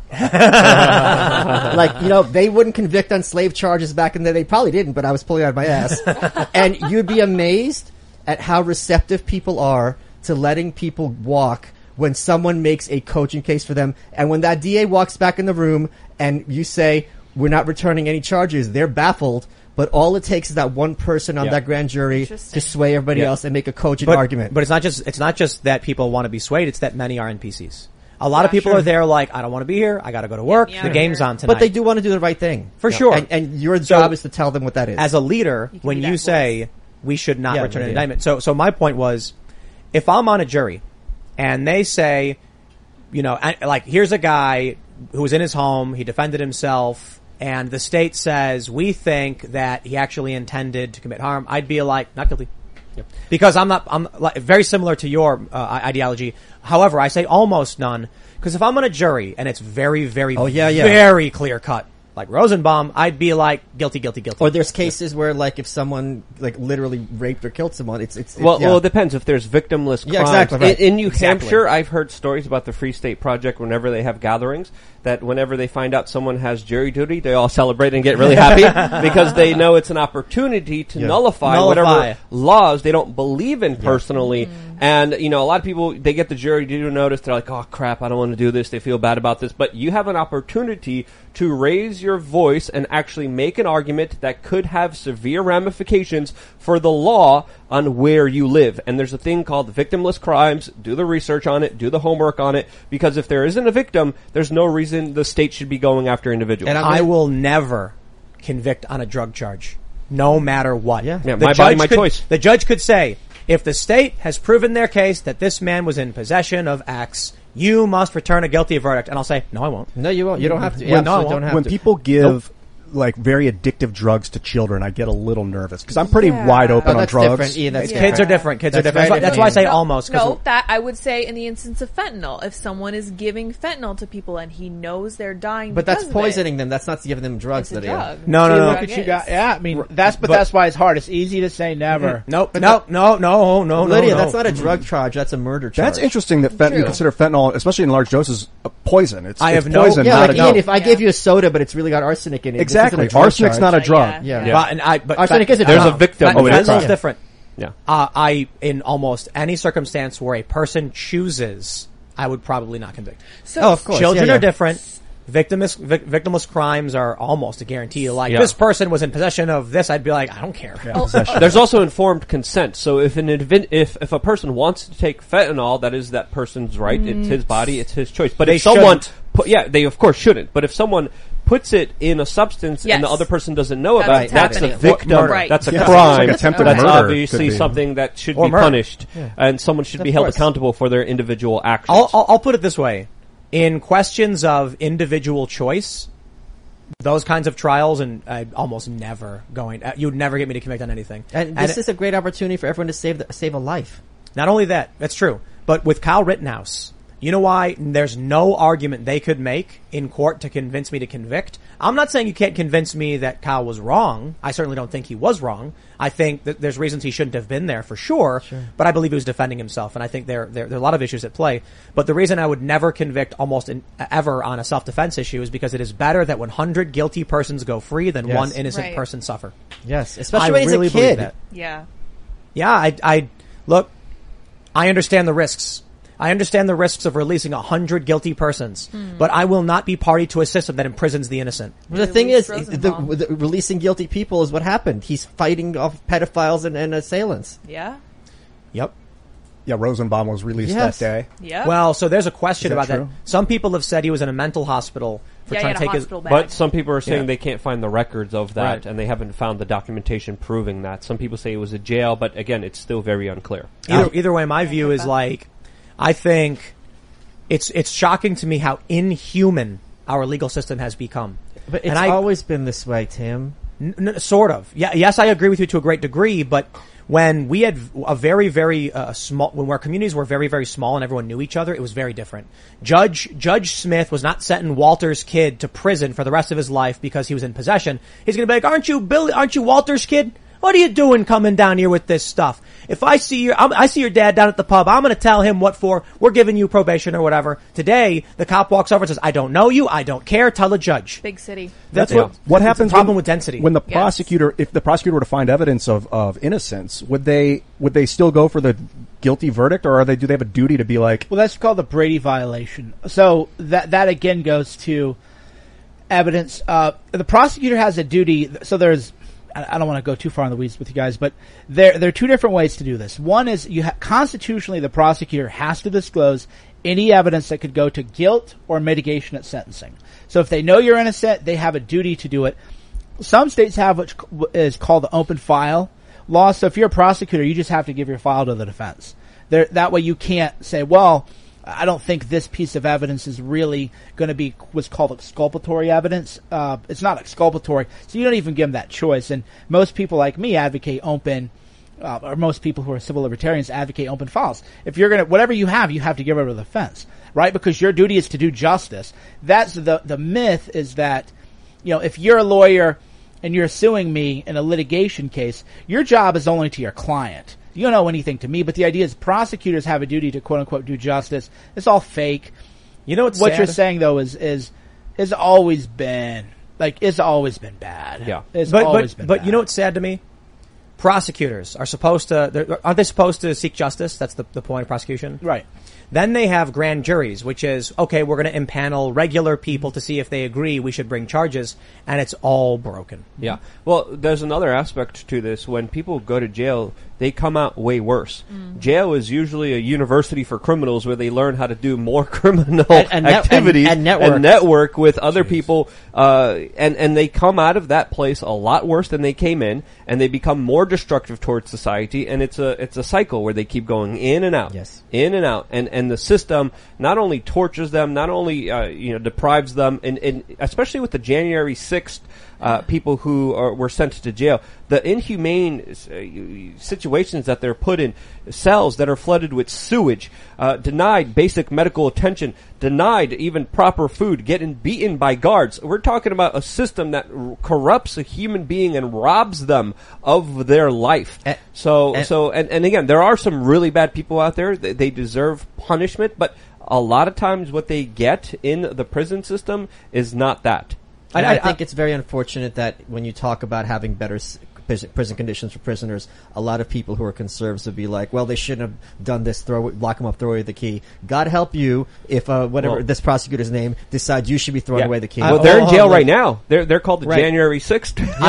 S3: Like, you know, they wouldn't convict on slave charges back in the day. They probably didn't, but I was pulling out of my ass. And you'd be amazed at how receptive people are to letting people walk when someone makes a coaching case for them. And when that DA walks back in the room and you say, we're not returning any charges, they're baffled. But all it takes is that one person on that grand jury to sway everybody else and make a cogent argument.
S1: But it's not just that people want to be swayed, it's that many are NPCs. A lot of people are there like, I don't want to be here, I gotta go to work, the game's on tonight.
S3: But they do want to do the right thing.
S1: For sure.
S3: And your job is to tell them what that is.
S1: As a leader, when you say, we should not return an indictment. So my point was, if I'm on a jury, and they say, you know, like, here's a guy who was in his home, he defended himself, and the state says, we think that he actually intended to commit harm, I'd be like, not guilty. Yep. Because I'm like, very similar to your ideology. However, I say almost none, because if I'm on a jury and it's very, very, very clear cut, like Rosenbaum, I'd be like, guilty.
S3: Or there's cases where, like, if someone, like, literally raped or killed someone,
S5: Well, it depends. If there's victimless crimes.
S3: Yeah, exactly. Right.
S5: In New Hampshire, I've heard stories about the Free State Project whenever they have gatherings, that whenever they find out someone has jury duty, they all celebrate and get really happy because they know it's an opportunity to nullify whatever laws they don't believe in personally. And, you know, a lot of people, they get the jury duty notice, they're like, oh crap, I don't want to do this, they feel bad about this, but you have an opportunity to raise your voice and actually make an argument that could have severe ramifications for the law on where you live. And there's a thing called victimless crimes. Do the research on it, do the homework on it, because if there isn't a victim, there's no reason the state should be going after individuals.
S1: And I will never convict on a drug charge, no matter what.
S5: My body, my choice.
S1: The judge could say, if the state has proven their case that this man was in possession of X, you must return a guilty verdict. And I'll say, no, I won't.
S3: No, you won't. You don't have to.
S6: When people give like very addictive drugs to children, I get a little nervous because I'm pretty wide open on drugs.
S1: Kids are different. That's why I say almost.
S2: No, that I would say in the instance of fentanyl, if someone is giving fentanyl to people and he knows they're dying,
S3: but that's poisoning them. That's not giving them drugs.
S2: It's a drug.
S1: No.
S4: I mean, that's why it's hard. It's easy to say never.
S1: No.
S3: Lydia, that's not a drug charge. That's a murder charge.
S6: That's interesting that you consider fentanyl, especially in large doses, a poison. It's poison.
S3: Ian, if I gave you a soda, but it's really got arsenic in it.
S6: Exactly. Arsenic's not a drug.
S3: But arsenic is a
S5: drug.
S3: There's
S5: a victim.
S1: Fentanyl's different.
S5: Yeah.
S1: I, in almost any circumstance where a person chooses, I would probably not convict.
S3: So, of course.
S1: Children are different. Victimless crimes are almost a guarantee. Like, this person was in possession of this, I'd be like, I don't care.
S5: There's also informed consent. So if if a person wants to take fentanyl, that is that person's right. It's his body. It's his choice. But if someone, they of course shouldn't. But if someone puts it in a substance and the other person doesn't know about it, that's a victim. That's a crime.
S6: Like
S5: that's obviously something that should be punished. And someone should be held accountable for their individual actions.
S1: I'll put it this way. In questions of individual choice, those kinds of trials, and almost never you'd never get me to convict on anything.
S3: And this is a great opportunity for everyone to save a life.
S1: Not only that, that's true, but with Kyle Rittenhouse, you know why there's no argument they could make in court to convince me to convict? I'm not saying you can't convince me that Kyle was wrong. I certainly don't think he was wrong. I think that there's reasons he shouldn't have been there for sure. But I believe he was defending himself, and I think there are a lot of issues at play. But the reason I would never convict ever on a self-defense issue is because it is better that 100 guilty persons go free than one innocent person suffer.
S3: Yes, especially when he's a kid.
S2: Yeah.
S1: Yeah, I look, I understand the risks. I understand the risks of releasing 100 guilty persons, but I will not be party to a system that imprisons the innocent.
S3: Well, the thing is, the releasing guilty people is what happened. He's fighting off pedophiles and assailants.
S2: Yeah.
S1: Yep.
S6: Yeah, Rosenbaum was released that day.
S2: Yeah.
S1: Well, so there's a question about
S6: true?
S1: that. Some people have said he was in a mental hospital for trying to take his...
S5: But some people are saying
S1: Yeah.
S5: they can't find the records of that,
S1: Right.
S5: and they haven't found the documentation proving that. Some people say it was a jail, but again, it's still very unclear.
S1: Either way, my view is like, I think it's shocking to me how inhuman our legal system has become.
S3: But it's always been this way, Tim.
S1: Sort of. Yeah. Yes, I agree with you to a great degree, but when we had a very, very small, when our communities were very, very small and everyone knew each other, it was very different. Judge Smith was not sending Walter's kid to prison for the rest of his life because he was in possession. He's going to be like, "Aren't you Walter's kid? What are you doing coming down here with this stuff? If I see your dad down at the pub, I'm going to tell him what for. We're giving you probation or whatever." Today, the cop walks over and says, "I don't know you. I don't care. Tell the judge."
S2: Big city.
S6: That's
S1: what
S6: happens.
S1: The problem with density.
S6: When the prosecutor, if the prosecutor were to find evidence of innocence, would they still go for the guilty verdict, or do they have a duty to be like?
S4: Well, that's called the Brady violation. So that again goes to evidence. The prosecutor has a duty. So there's. I don't want to go too far in the weeds with you guys, but there are two different ways to do this. One is constitutionally the prosecutor has to disclose any evidence that could go to guilt or mitigation at sentencing. So if they know you're innocent, they have a duty to do it. Some states have what is called the open file law. So if you're a prosecutor, you just have to give your file to the defense. That way you can't say, well, I don't think this piece of evidence is really going to be what's called exculpatory evidence. It's not exculpatory, so you don't even give them that choice. And most people like me advocate open, or most people who are civil libertarians advocate open files. If you're going to, whatever you have to give it to the defense, right? Because your duty is to do justice. That's the myth is that, if you're a lawyer and you're suing me in a litigation case, your job is only to your client. You don't know anything to me, but the idea is prosecutors have a duty to quote unquote do justice. It's all fake.
S1: What
S4: you're saying though is always been it's always been bad.
S5: Yeah.
S4: It's always been bad.
S1: You know what's sad to me? Prosecutors are supposed to, aren't they supposed to seek justice? That's the point of prosecution.
S4: Right.
S1: Then they have grand juries, which is, okay, we're going to impanel regular people to see if they agree we should bring charges, and it's all broken.
S5: Yeah. Well, there's another aspect to this. When people go to jail, they come out way worse. Jail is usually a university for criminals where they learn how to do more criminal activities
S3: and
S5: network with other people, and they come out of that place a lot worse than they came in, and they become more destructive towards society, and it's a cycle where they keep going in and out, in and out, and the system not only tortures them, not only deprives them, and especially with the January 6th people who were sent to jail, the inhumane situations that they're put in, cells that are flooded with sewage, denied basic medical attention, denied even proper food, getting beaten by guards. We're talking about a system that corrupts a human being and robs them of their life. So again, there are some really bad people out there. They deserve punishment, but a lot of times what they get in the prison system is not that.
S3: I think it's very unfortunate that when you talk about having better prison conditions for prisoners, a lot of people who are conservatives would be like, well, they shouldn't have done this, lock them up, throw away the key. God help you if this prosecutor's name decides you should be throwing away the key.
S5: Well, they're in jail right now. They're called the January 6th.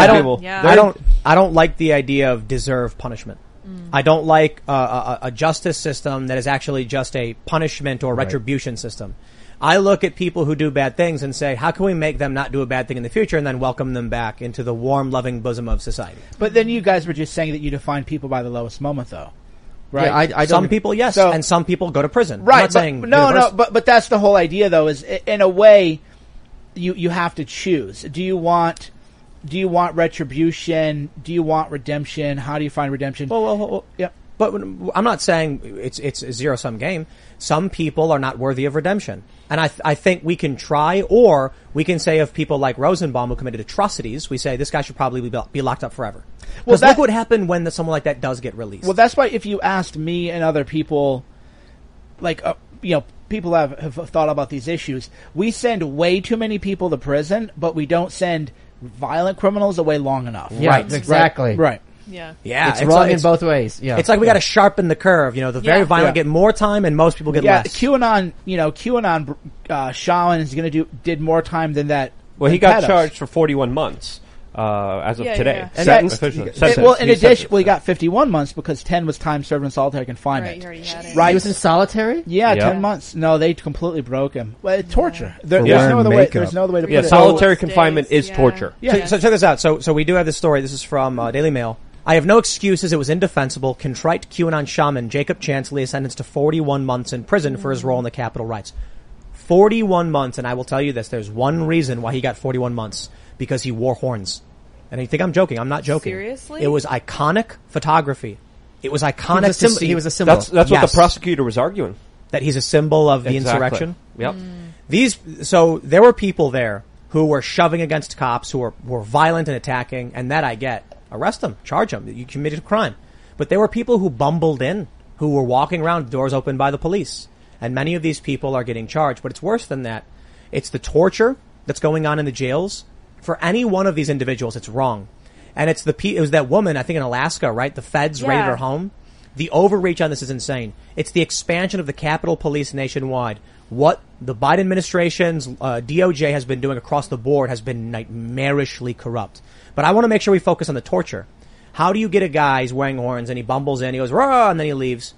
S1: I don't like the idea of deserved punishment. I don't like a justice system that is actually just a punishment or retribution system. I look at people who do bad things and say, how can we make them not do a bad thing in the future, and then welcome them back into the warm, loving bosom of society?
S4: But then you guys were just saying that you define people by the lowest moment, though, right?
S3: Yeah,
S1: some people, yes, and some people go to prison.
S4: Right.
S1: I'm not saying
S4: but that's the whole idea, though, is in a way, you have to choose. Do you want retribution? Do you want redemption? How do you find redemption?
S1: Well, yeah. But I'm not saying it's a zero-sum game. Some people are not worthy of redemption. And I think we can try, or we can say of people like Rosenbaum who committed atrocities, we say this guy should probably be locked up forever. Because look what happened when someone like that does get released.
S4: Well, that's why if you asked me and other people, people have thought about these issues, we send way too many people to prison, but we don't send violent criminals away long enough.
S3: Yeah, right, exactly.
S4: Right.
S2: Yeah.
S1: Yeah,
S3: It's wrong in both ways. Yeah.
S1: It's like we got to sharpen the curve. The very violent get more time, and most people get less.
S4: QAnon, Shaman is going to did more time than that.
S5: Well, he got charged for 41 months. As of today.
S4: Yeah. Sentenced. In addition, he got 51 months because 10 was time served in solitary confinement.
S2: Right, he already had it.
S3: Right. He was in solitary?
S4: Yeah, 10 months. No, they completely broke him. Well, torture. There's no other way to put it.
S5: Solitary confinement is torture.
S1: Yeah. So check this out. So we do have this story. This is from Daily Mail. I have no excuses. It was indefensible. Contrite QAnon shaman Jacob Chansley is sentenced to 41 months in prison for his role in the Capitol riots. 41 months, and I will tell you this. There's one reason why he got 41 months. Because he wore horns. And you think I'm joking. I'm not joking.
S2: Seriously?
S1: It was iconic photography. It was iconic to see.
S3: He was a symbol.
S5: That's what the prosecutor was arguing.
S1: That he's a symbol of the insurrection.
S5: Yep.
S1: So there were people there who were shoving against cops, who were violent and attacking, and that I get. Arrest them. Charge them. You committed a crime. But there were people who bumbled in, who were walking around, doors opened by the police. And many of these people are getting charged. But it's worse than that. It's the torture that's going on in the jails. For any one of these individuals, it's wrong. And it was that woman, I think in Alaska, right? The feds raided her home. The overreach on this is insane. It's the expansion of the Capitol Police nationwide. What the Biden administration's DOJ has been doing across the board has been nightmarishly corrupt. But I want to make sure we focus on the torture. How do you get a guy, he's wearing horns, and he bumbles in, he goes, rah, and then he leaves.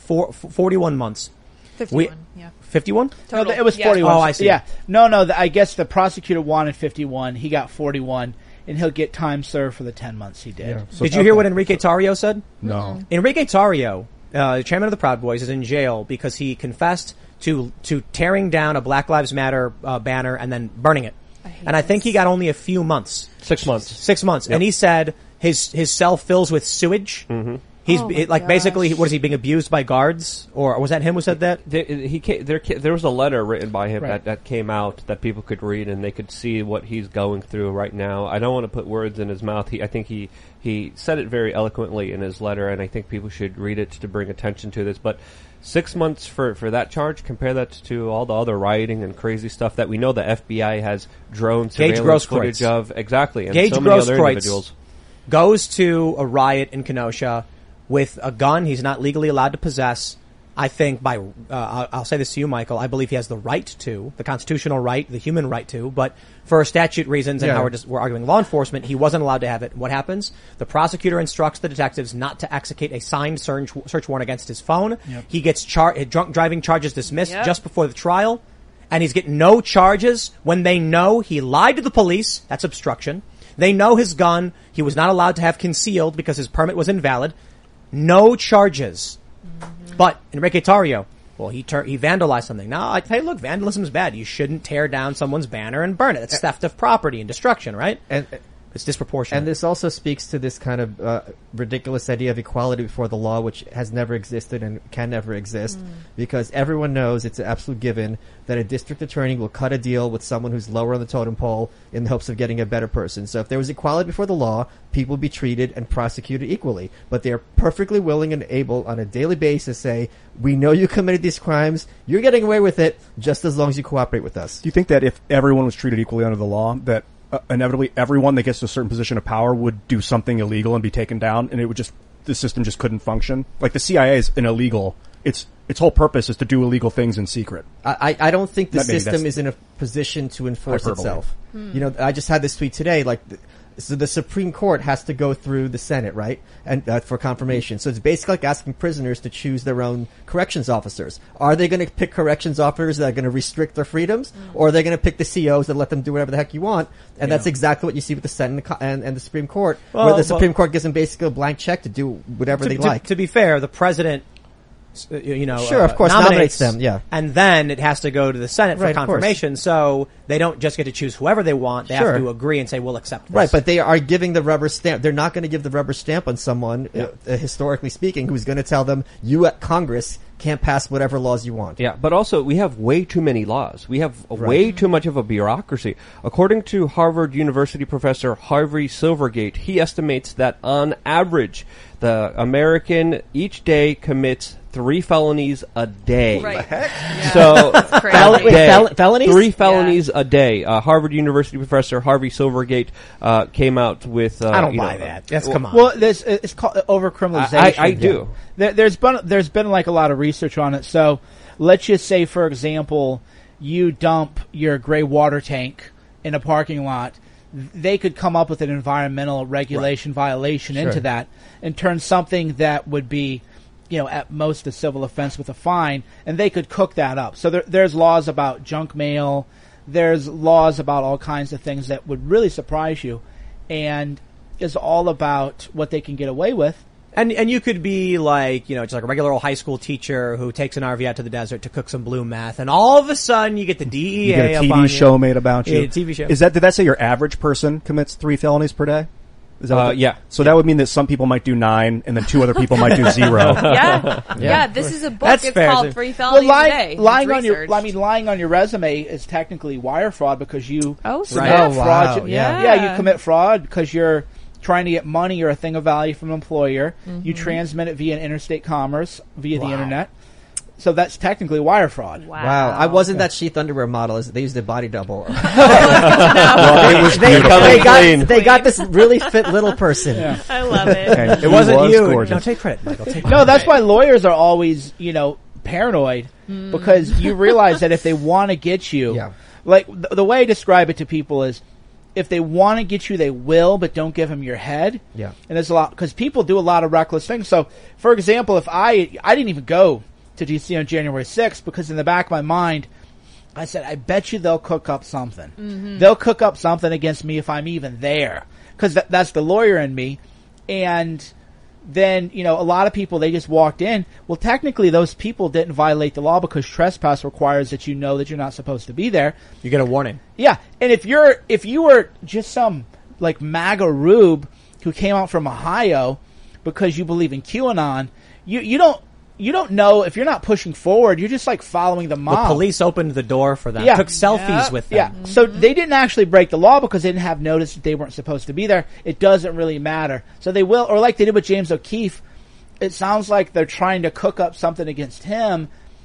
S1: 41 months.
S2: 51, yeah.
S1: 51?
S4: No, it was 41.
S1: Oh, I see.
S4: Yeah. No, I guess the prosecutor wanted 51. He got 41, and he'll get time served for the 10 months he did.
S1: Yeah. So did you hear what Enrique Tarrio said?
S6: No.
S1: Enrique Tarrio, the chairman of the Proud Boys, is in jail because he confessed to tearing down a Black Lives Matter banner and then burning it. I think he got only a few months.
S5: 6 months.
S1: 6 months. Yep. And he said his cell fills with sewage. Mm-hmm. He's basically, what is he, being abused by guards? Or was that him who said that?
S5: There was a letter written by him that came out that people could read and they could see what he's going through right now. I don't want to put words in his mouth. I think he said it very eloquently in his letter, and I think people should read it to bring attention to this. But 6 months for that charge, compare that to all the other rioting and crazy stuff that we know the FBI has drone surveillance footage of. Exactly. And
S1: Gage
S5: so many other
S1: Grosskreutz
S5: individuals.
S1: Goes to a riot in Kenosha with a gun he's not legally allowed to possess. I think I'll say this to you, Michael, I believe he has the right to, the constitutional right, the human right to, but for statute reasons and how we're arguing law enforcement, he wasn't allowed to have it. What happens? The prosecutor instructs the detectives not to execute a signed search warrant against his phone. Yep. He gets drunk driving charges dismissed just before the trial, and he's getting no charges when they know he lied to the police. That's obstruction. They know his gun he was not allowed to have concealed because his permit was invalid. No charges. Mm-hmm. But Enrique Tarrio, well, he vandalized something. Now, hey, look, vandalism is bad. You shouldn't tear down someone's banner and burn it. It's theft of property and destruction, right?
S3: And
S1: it's disproportionate.
S3: And this also speaks to this kind of ridiculous idea of equality before the law, which has never existed and can never exist, because everyone knows it's an absolute given that a district attorney will cut a deal with someone who's lower on the totem pole in the hopes of getting a better person. So if there was equality before the law, people would be treated and prosecuted equally. But they're perfectly willing and able on a daily basis to say, we know you committed these crimes, you're getting away with it just as long as you cooperate with us.
S6: Do you think that if everyone was treated equally under the law, that inevitably everyone that gets to a certain position of power would do something illegal and be taken down, and it would the system just couldn't function? Like the CIA is an illegal. Its whole purpose is to do illegal things in secret.
S3: I don't think the system is in a position to enforce itself. You know, I just had this tweet today, like, so the Supreme Court has to go through the Senate, right? And for confirmation. So it's basically like asking prisoners to choose their own corrections officers. Are they going to pick corrections officers that are going to restrict their freedoms? Or are they going to pick the COs that let them do whatever the heck you want? And that's exactly what you see with the Senate and the Supreme Court, where the Supreme Court gives them basically a blank check to do whatever they like.
S1: To be fair, the president,
S3: sure, of course, nominates them,
S1: and then it has to go to the Senate for confirmation. So they don't just get to choose whoever they want; they have to agree and say, "We'll accept this."
S3: Right, but they are giving the rubber stamp. They're not going to give the rubber stamp on someone, historically speaking, who's going to tell them, "You at Congress can't pass whatever laws you want.
S5: Yeah, but also we have way too many laws. We have way too much of a bureaucracy. According to Harvard University professor Harvey Silvergate, he estimates that on average, the American each day commits 3 felonies a day.
S2: Right. Yeah.
S5: So,
S3: Felonies?
S5: 3 felonies a day. Harvard University professor Harvey Silvergate came out with.
S1: I don't buy that. Come on.
S4: Well, it's called overcriminalization.
S5: I do.
S4: There's been like a lot of research on it. So let's just say, for example, you dump your gray water tank in a parking lot. They could come up with an environmental regulation violation into that and turn something that would be, at most a civil offense with a fine, and they could cook that up. So there's laws about junk mail. There's laws about all kinds of things that would really surprise you, and is all about what they can get away with.
S1: And you could be like, just like a regular old high school teacher who takes an RV out to the desert to cook some blue meth, and all of a sudden you get the DEA
S6: you get a
S1: up on
S6: TV show made about you.
S1: Yeah, TV show.
S6: Did that say your average person commits 3 felonies per day? Is that
S5: yeah.
S6: So that would mean that some people might do 9, and then 2 other people might do 0.
S2: Yeah. This is a book.
S1: That's
S2: it's
S1: fair.
S2: called 3 Felonies a Day.
S4: Lying on your resume is technically wire fraud because you
S2: snap.
S4: fraud.
S3: Wow,
S4: Yeah, you commit fraud because you're trying to get money or a thing of value from an employer. Mm-hmm. You transmit it via interstate commerce, via the internet. So that's technically wire fraud.
S3: Wow. I wasn't that sheath underwear model. They used a body double.
S5: It was
S3: they got this really fit little person.
S2: Yeah. I love it.
S6: And
S1: It wasn't you.
S6: gorgeous.
S1: No, take credit, Michael. Take credit.
S4: No, that's why lawyers are always, paranoid because you realize that if they want to get you, like the way I describe it to people is, if they want to get you, they will, but don't give them your head.
S3: Yeah.
S4: And there's a lot, because people do a lot of reckless things. So, for example, if I didn't even go to DC on January 6th because in the back of my mind, I said, I bet you they'll cook up something. Mm-hmm. They'll cook up something against me if I'm even there. Because that's the lawyer in me. And then, a lot of people, they just walked in. Well, technically, those people didn't violate the law because trespass requires that you know that you're not supposed to be there.
S1: You get a warning.
S4: Yeah, and if you were just some like MAGA rube who came out from Ohio because you believe in QAnon, you don't know if you're not pushing forward. You're just like following the mob.
S1: The police opened the door for them.
S4: Yeah.
S1: Took selfies with them.
S4: Yeah, so they didn't actually break the law because they didn't have notice that they weren't supposed to be there. It doesn't really matter. So they will, or like they did with James O'Keefe. It sounds like they're trying to cook up something against him,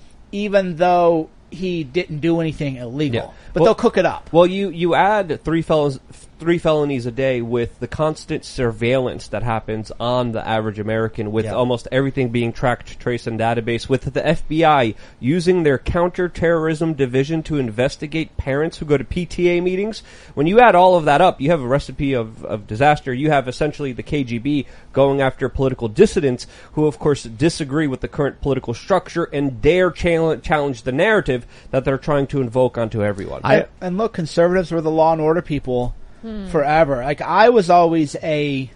S4: even though he didn't do anything illegal.
S5: Yeah.
S4: But they'll cook it up.
S5: Well, you add 3 felonies a day with the constant surveillance that happens on the average American, with almost everything being tracked, traced, and database, with the FBI using their counterterrorism division to investigate parents who go to PTA meetings. When you add all of that up, you have a recipe of disaster. You have essentially the KGB going after political dissidents who, of course, disagree with the current political structure and dare challenge the narrative that they're trying to invoke onto everyone.
S4: And look, conservatives were the law and order people forever. Like, I was always you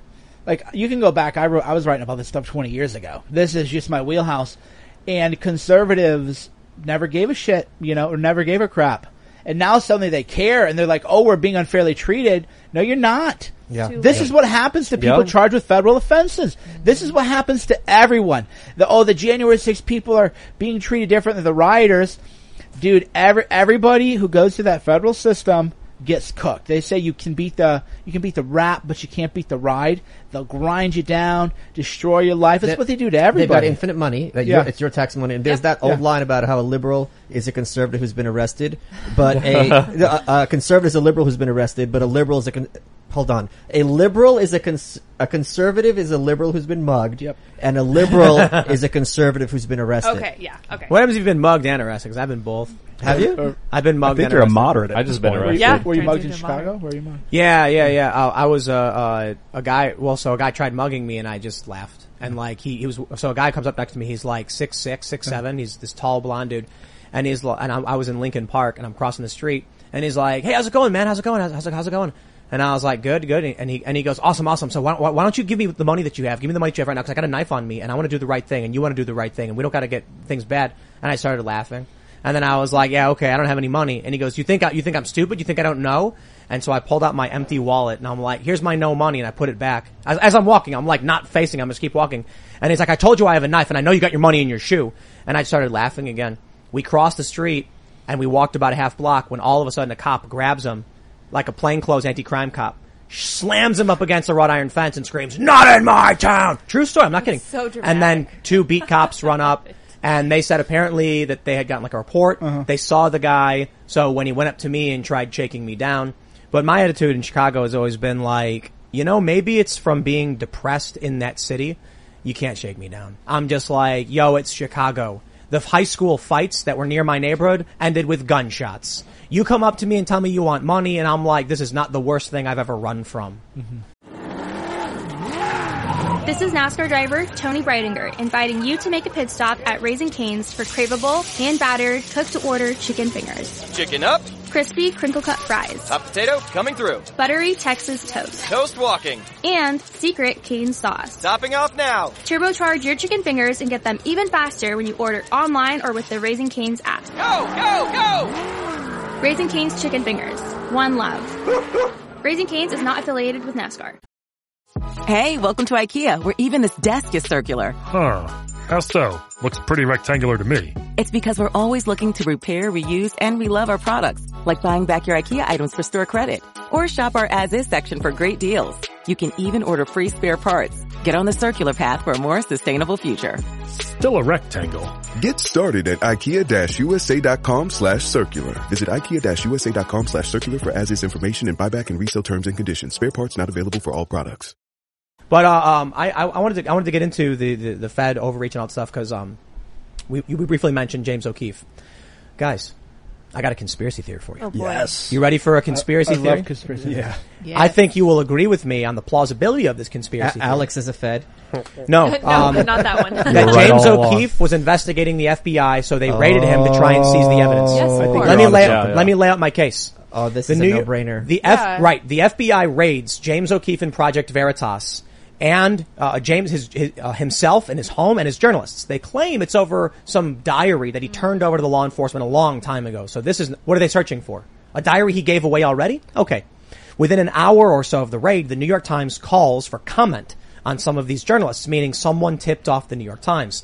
S4: can go back, I was writing about this stuff 20 years ago. This is just my wheelhouse. And conservatives never gave a shit, or never gave a crap. And now suddenly they care, and they're like, oh, we're being unfairly treated. No, you're not.
S3: Yeah.
S4: This is what happens to people charged with federal offenses. This is what happens to everyone. The January 6th people are being treated different than the rioters. Dude, everybody who goes through that federal system gets cooked. They say you can beat the rap, but you can't beat the ride. They'll grind you down, destroy your life. That's what they do to everybody.
S3: They've got infinite money. It's your tax money. And there's that old line about how a liberal is a conservative who's been arrested, but a conservative is a liberal who's been arrested, but a liberal is a liberal is a conservative is a liberal who's been mugged, and a liberal is a conservative who's been arrested.
S2: Okay.
S1: What happens if you've been mugged and arrested? Because I've been both.
S3: Have you?
S1: I've been mugged.
S6: I think
S1: and
S6: you're
S1: arrested.
S6: a moderate.
S5: I just been arrested.
S2: Yeah.
S4: Were you mugged in
S2: Transition
S4: Chicago? Where were you mugged?
S1: Yeah. I was a guy. Well, so a guy tried mugging me, and I just laughed. And like he was. So a guy comes up next to me. He's like 6'6", 6'7". He's this tall blonde dude, and I was in Lincoln Park, and I'm crossing the street, and he's like, "Hey, how's it going, man? How's it going? How's it going?" And I was like, good. And he goes, awesome. So why don't you give me the money that you have? Give me the money that you have right now, because I got a knife on me, and I want to do the right thing, and you want to do the right thing, and we don't got to get things bad. And I started laughing. And then I was like, yeah, okay, I don't have any money. And he goes, you think I'm stupid? You think I don't know? And so I pulled out my empty wallet, and I'm like, here's my no money, and I put it back. As I'm walking, I'm like not facing him, I just keep walking. And he's like, I told you I have a knife, and I know you got your money in your shoe. And I started laughing again. We crossed the street and we walked about a half block when all of a sudden a cop grabs him like a plainclothes anti-crime cop, slams him up against a wrought iron fence and screams, "Not in my town!" True story. I'm not kidding.
S2: So dramatic.
S1: And then 2 beat cops run up and they said apparently that they had gotten like a report. They saw the guy. So when he went up to me and tried shaking me down, but my attitude in Chicago has always been like, maybe it's from being depressed in that city. You can't shake me down. I'm just like, yo, it's Chicago. The high school fights that were near my neighborhood ended with gunshots. You come up to me and tell me you want money, and I'm like, this is not the worst thing I've ever run from.
S9: This is NASCAR driver Tony Breidinger inviting you to make a pit stop at Raising Cane's for craveable, hand-battered, cooked-to-order chicken fingers.
S10: Chicken up.
S9: Crispy, crinkle-cut fries.
S10: Hot potato coming through.
S9: Buttery Texas toast.
S10: Toast walking.
S9: And secret cane sauce.
S10: Topping off now.
S9: Turbocharge your chicken fingers and get them even faster when you order online or with the Raising Cane's app.
S10: Go, go, go!
S9: Raising Cane's Chicken Fingers. One love. Raising Cane's is not affiliated with NASCAR.
S11: Hey, welcome to IKEA, where even this desk is circular.
S12: Huh. How so? Looks pretty rectangular to me.
S11: It's because we're always looking to repair, reuse, and relove our products. Like buying back your IKEA items for store credit. Or shop our as-is section for great deals. You can even order free spare parts. Get on the circular path for a more sustainable future.
S12: Still a rectangle.
S13: Get started at IKEA-USA.com/circular. Visit IKEA-USA.com/circular for as-is information and buyback and resale terms and conditions. Spare parts not available for all products.
S1: But I wanted to get into the Fed overreach and all that stuff because we briefly mentioned James O'Keefe. Guys, I got a conspiracy theory for you.
S2: Oh boy.
S6: Yes.
S1: You ready for a conspiracy theory?
S4: I love conspiracy.
S6: Yeah.
S2: Yes.
S1: I think you will agree with me on the plausibility of this conspiracy theory.
S3: Alex is a Fed.
S1: No,
S2: No, not that one.
S1: that
S6: You're right
S1: James
S6: all along.
S1: O'Keefe was investigating the FBI, so they raided him to try and seize the evidence.
S2: Yes, of course.
S1: Let me lay out my case.
S3: Oh, this
S1: The
S3: is a
S1: New-
S3: no-brainer.
S1: The FBI raids James O'Keefe and Project Veritas and James himself and his home and his journalists. They claim it's over some diary that he turned over to the law enforcement a long time ago. So this is, what are they searching for? A diary he gave away already? Okay. Within an hour or so of the raid, the New York Times calls for comment on some of these journalists, meaning someone tipped off the New York Times.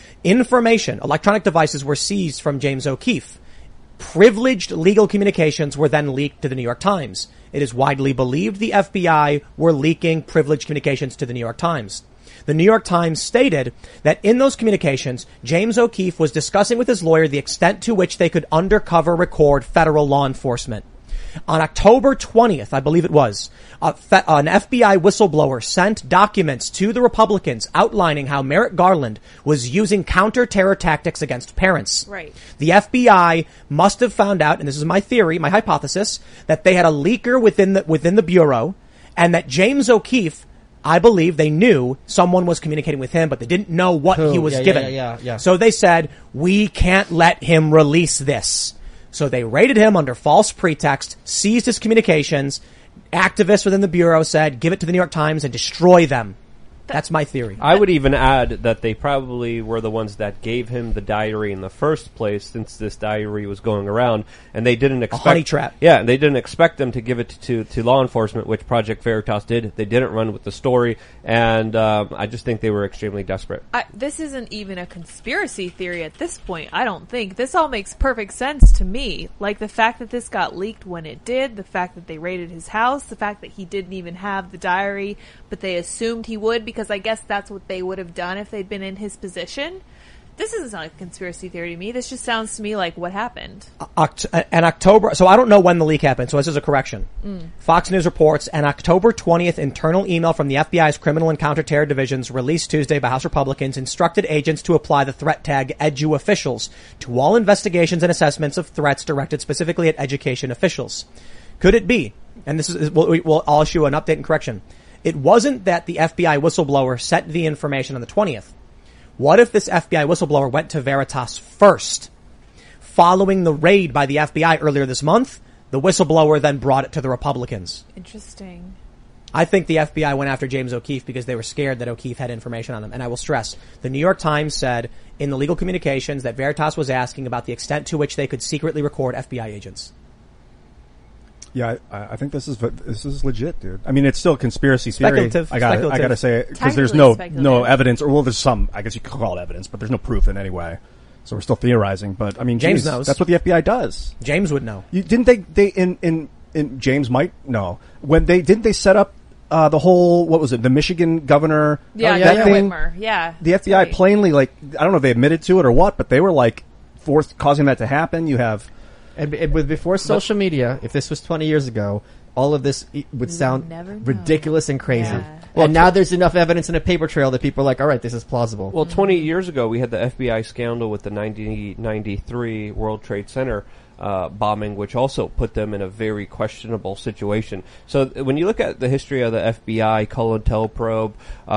S1: Electronic devices were seized from James O'Keefe. Privileged legal communications were then leaked to the New York Times. It is widely believed the FBI were leaking privileged communications to the New York Times. The New York Times stated that in those communications, James O'Keefe was discussing with his lawyer the extent to which they could undercover record federal law enforcement. On October 20th, I believe it was, an FBI whistleblower sent documents to the Republicans outlining how Merrick Garland was using counter-terror tactics against parents.
S2: Right.
S1: The FBI must have found out, and this is my theory, my hypothesis, that they had a leaker within the Bureau, and that James O'Keefe, I believe they knew someone was communicating with him, but they didn't know what he was given.
S3: Yeah.
S1: So they said, we can't let him release this. So they raided him under false pretext, seized his communications. Activists within the Bureau said, give it to the New York Times and destroy them. That's my theory.
S5: I would even add that they probably were the ones that gave him the diary in the first place, since this diary was going around, and they didn't expect
S1: a honey trap.
S5: Yeah, and they didn't expect them to give it to law enforcement, which Project Veritas did. They didn't run with the story, and I just think they were extremely desperate.
S2: This isn't even a conspiracy theory at this point, I don't think. This all makes perfect sense to me. Like the fact that this got leaked when it did, the fact that they raided his house, the fact that he didn't even have the diary, but they assumed he would because I guess that's what they would have done if they'd been in his position. This isn't like a conspiracy theory to me. This just sounds to me like what happened.
S1: An October, so I don't know when the leak happened, so this is a correction. Fox News reports an October 20th internal email from the FBI's Criminal and Counterterror Divisions released Tuesday by House Republicans instructed agents to apply the threat tag EDU officials to all investigations and assessments of threats directed specifically at education officials. Could it be, and this is, I'll issue an update and correction, it wasn't that the FBI whistleblower sent the information on the 20th. What if this FBI whistleblower went to Veritas first? Following the raid by the FBI earlier this month, the whistleblower then brought it to the Republicans.
S2: Interesting.
S1: I think the FBI went after James O'Keefe because they were scared that O'Keefe had information on them. And I will stress, the New York Times said in the legal communications that Veritas was asking about the extent to which they could secretly record FBI agents.
S6: Yeah, I think this is legit, dude. I mean, it's still a conspiracy theory.
S1: Speculative.
S6: I gotta say, because there's no evidence, or well, there's some, I guess you could call it evidence, but there's no proof in any way. So we're still theorizing, but I mean,
S1: James
S6: geez,
S1: knows.
S6: That's what the FBI does.
S1: James would know.
S6: Didn't they in James might know when didn't they set up the whole, what was it, the Michigan governor?
S2: Yeah,
S6: that thing?
S2: Whitmer. Yeah.
S6: The FBI
S2: right.
S6: plainly, like, I don't know if they admitted to it or what, but they were like causing that to happen. You have,
S3: and with before social media, if this was 20 years ago, all of this would sound ridiculous and crazy.
S2: Yeah.
S3: Well, and now there's enough evidence in a paper trail that people are like, all right, this is plausible.
S5: Well, 20 years ago, we had the FBI scandal with the 1993 World Trade Center bombing, which also put them in a very questionable situation. So when you look at the history of the FBI, COINTELPRO,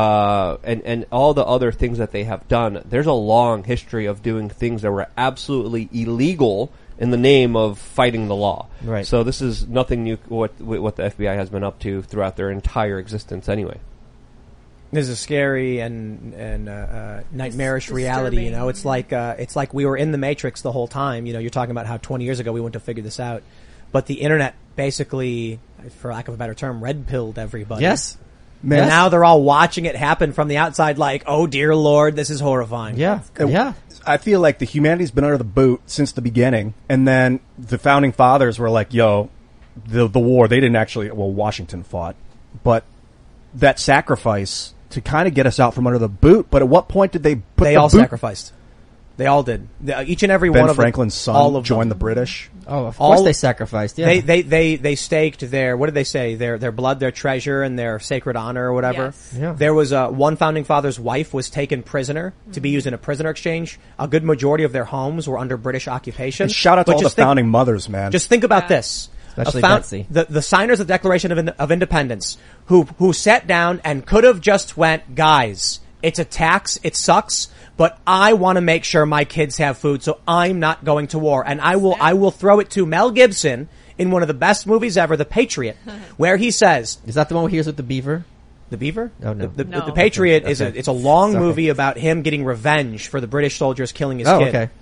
S5: and all the other things that they have done, there's a long history of doing things that were absolutely illegal in the name of fighting the law.
S3: Right.
S5: So this is nothing new what the FBI has been up to throughout their entire existence anyway.
S1: This is a scary and nightmarish reality. You know, it's like we were in the Matrix the whole time. You know, you're talking about how 20 years ago we went to figure this out, but the internet basically, for lack of a better term, red pilled everybody.
S3: Yes.
S1: And now they're all watching it happen from the outside, like, oh dear Lord, this is horrifying.
S3: Yeah. Yeah.
S6: I feel like the humanity's been under the boot since the beginning, and then the founding fathers were like, yo, the war, they didn't actually, well, Washington fought, but that sacrifice to kind of get us out from under the boot, but at what point did they put
S1: They all sacrificed. They all did. Each and every one of them.
S6: Ben Franklin's son
S1: all of
S6: joined
S1: them.
S6: the British.
S3: Oh, of course they sacrificed, yeah.
S1: They staked their, what did they say? Their blood, their treasure, and their sacred honor or whatever.
S2: Yes.
S3: Yeah.
S1: There was one founding father's wife was taken prisoner to be used in a prisoner exchange. A good majority of their homes were under British occupation.
S6: And shout out to all the founding mothers, man.
S1: Just think about this.
S3: Especially Betsy.
S1: The signers of the Declaration of Independence who sat down and could have just went, guys, it's a tax, it sucks, but I want to make sure my kids have food, so I'm not going to war. And I will throw it to Mel Gibson in one of the best movies ever, The Patriot, where he says,
S3: is that the one where he is with the beaver?
S1: The Beaver?
S3: Oh, no.
S1: The Patriot it's a long movie about him getting revenge for the British soldiers killing his kid.
S3: Okay.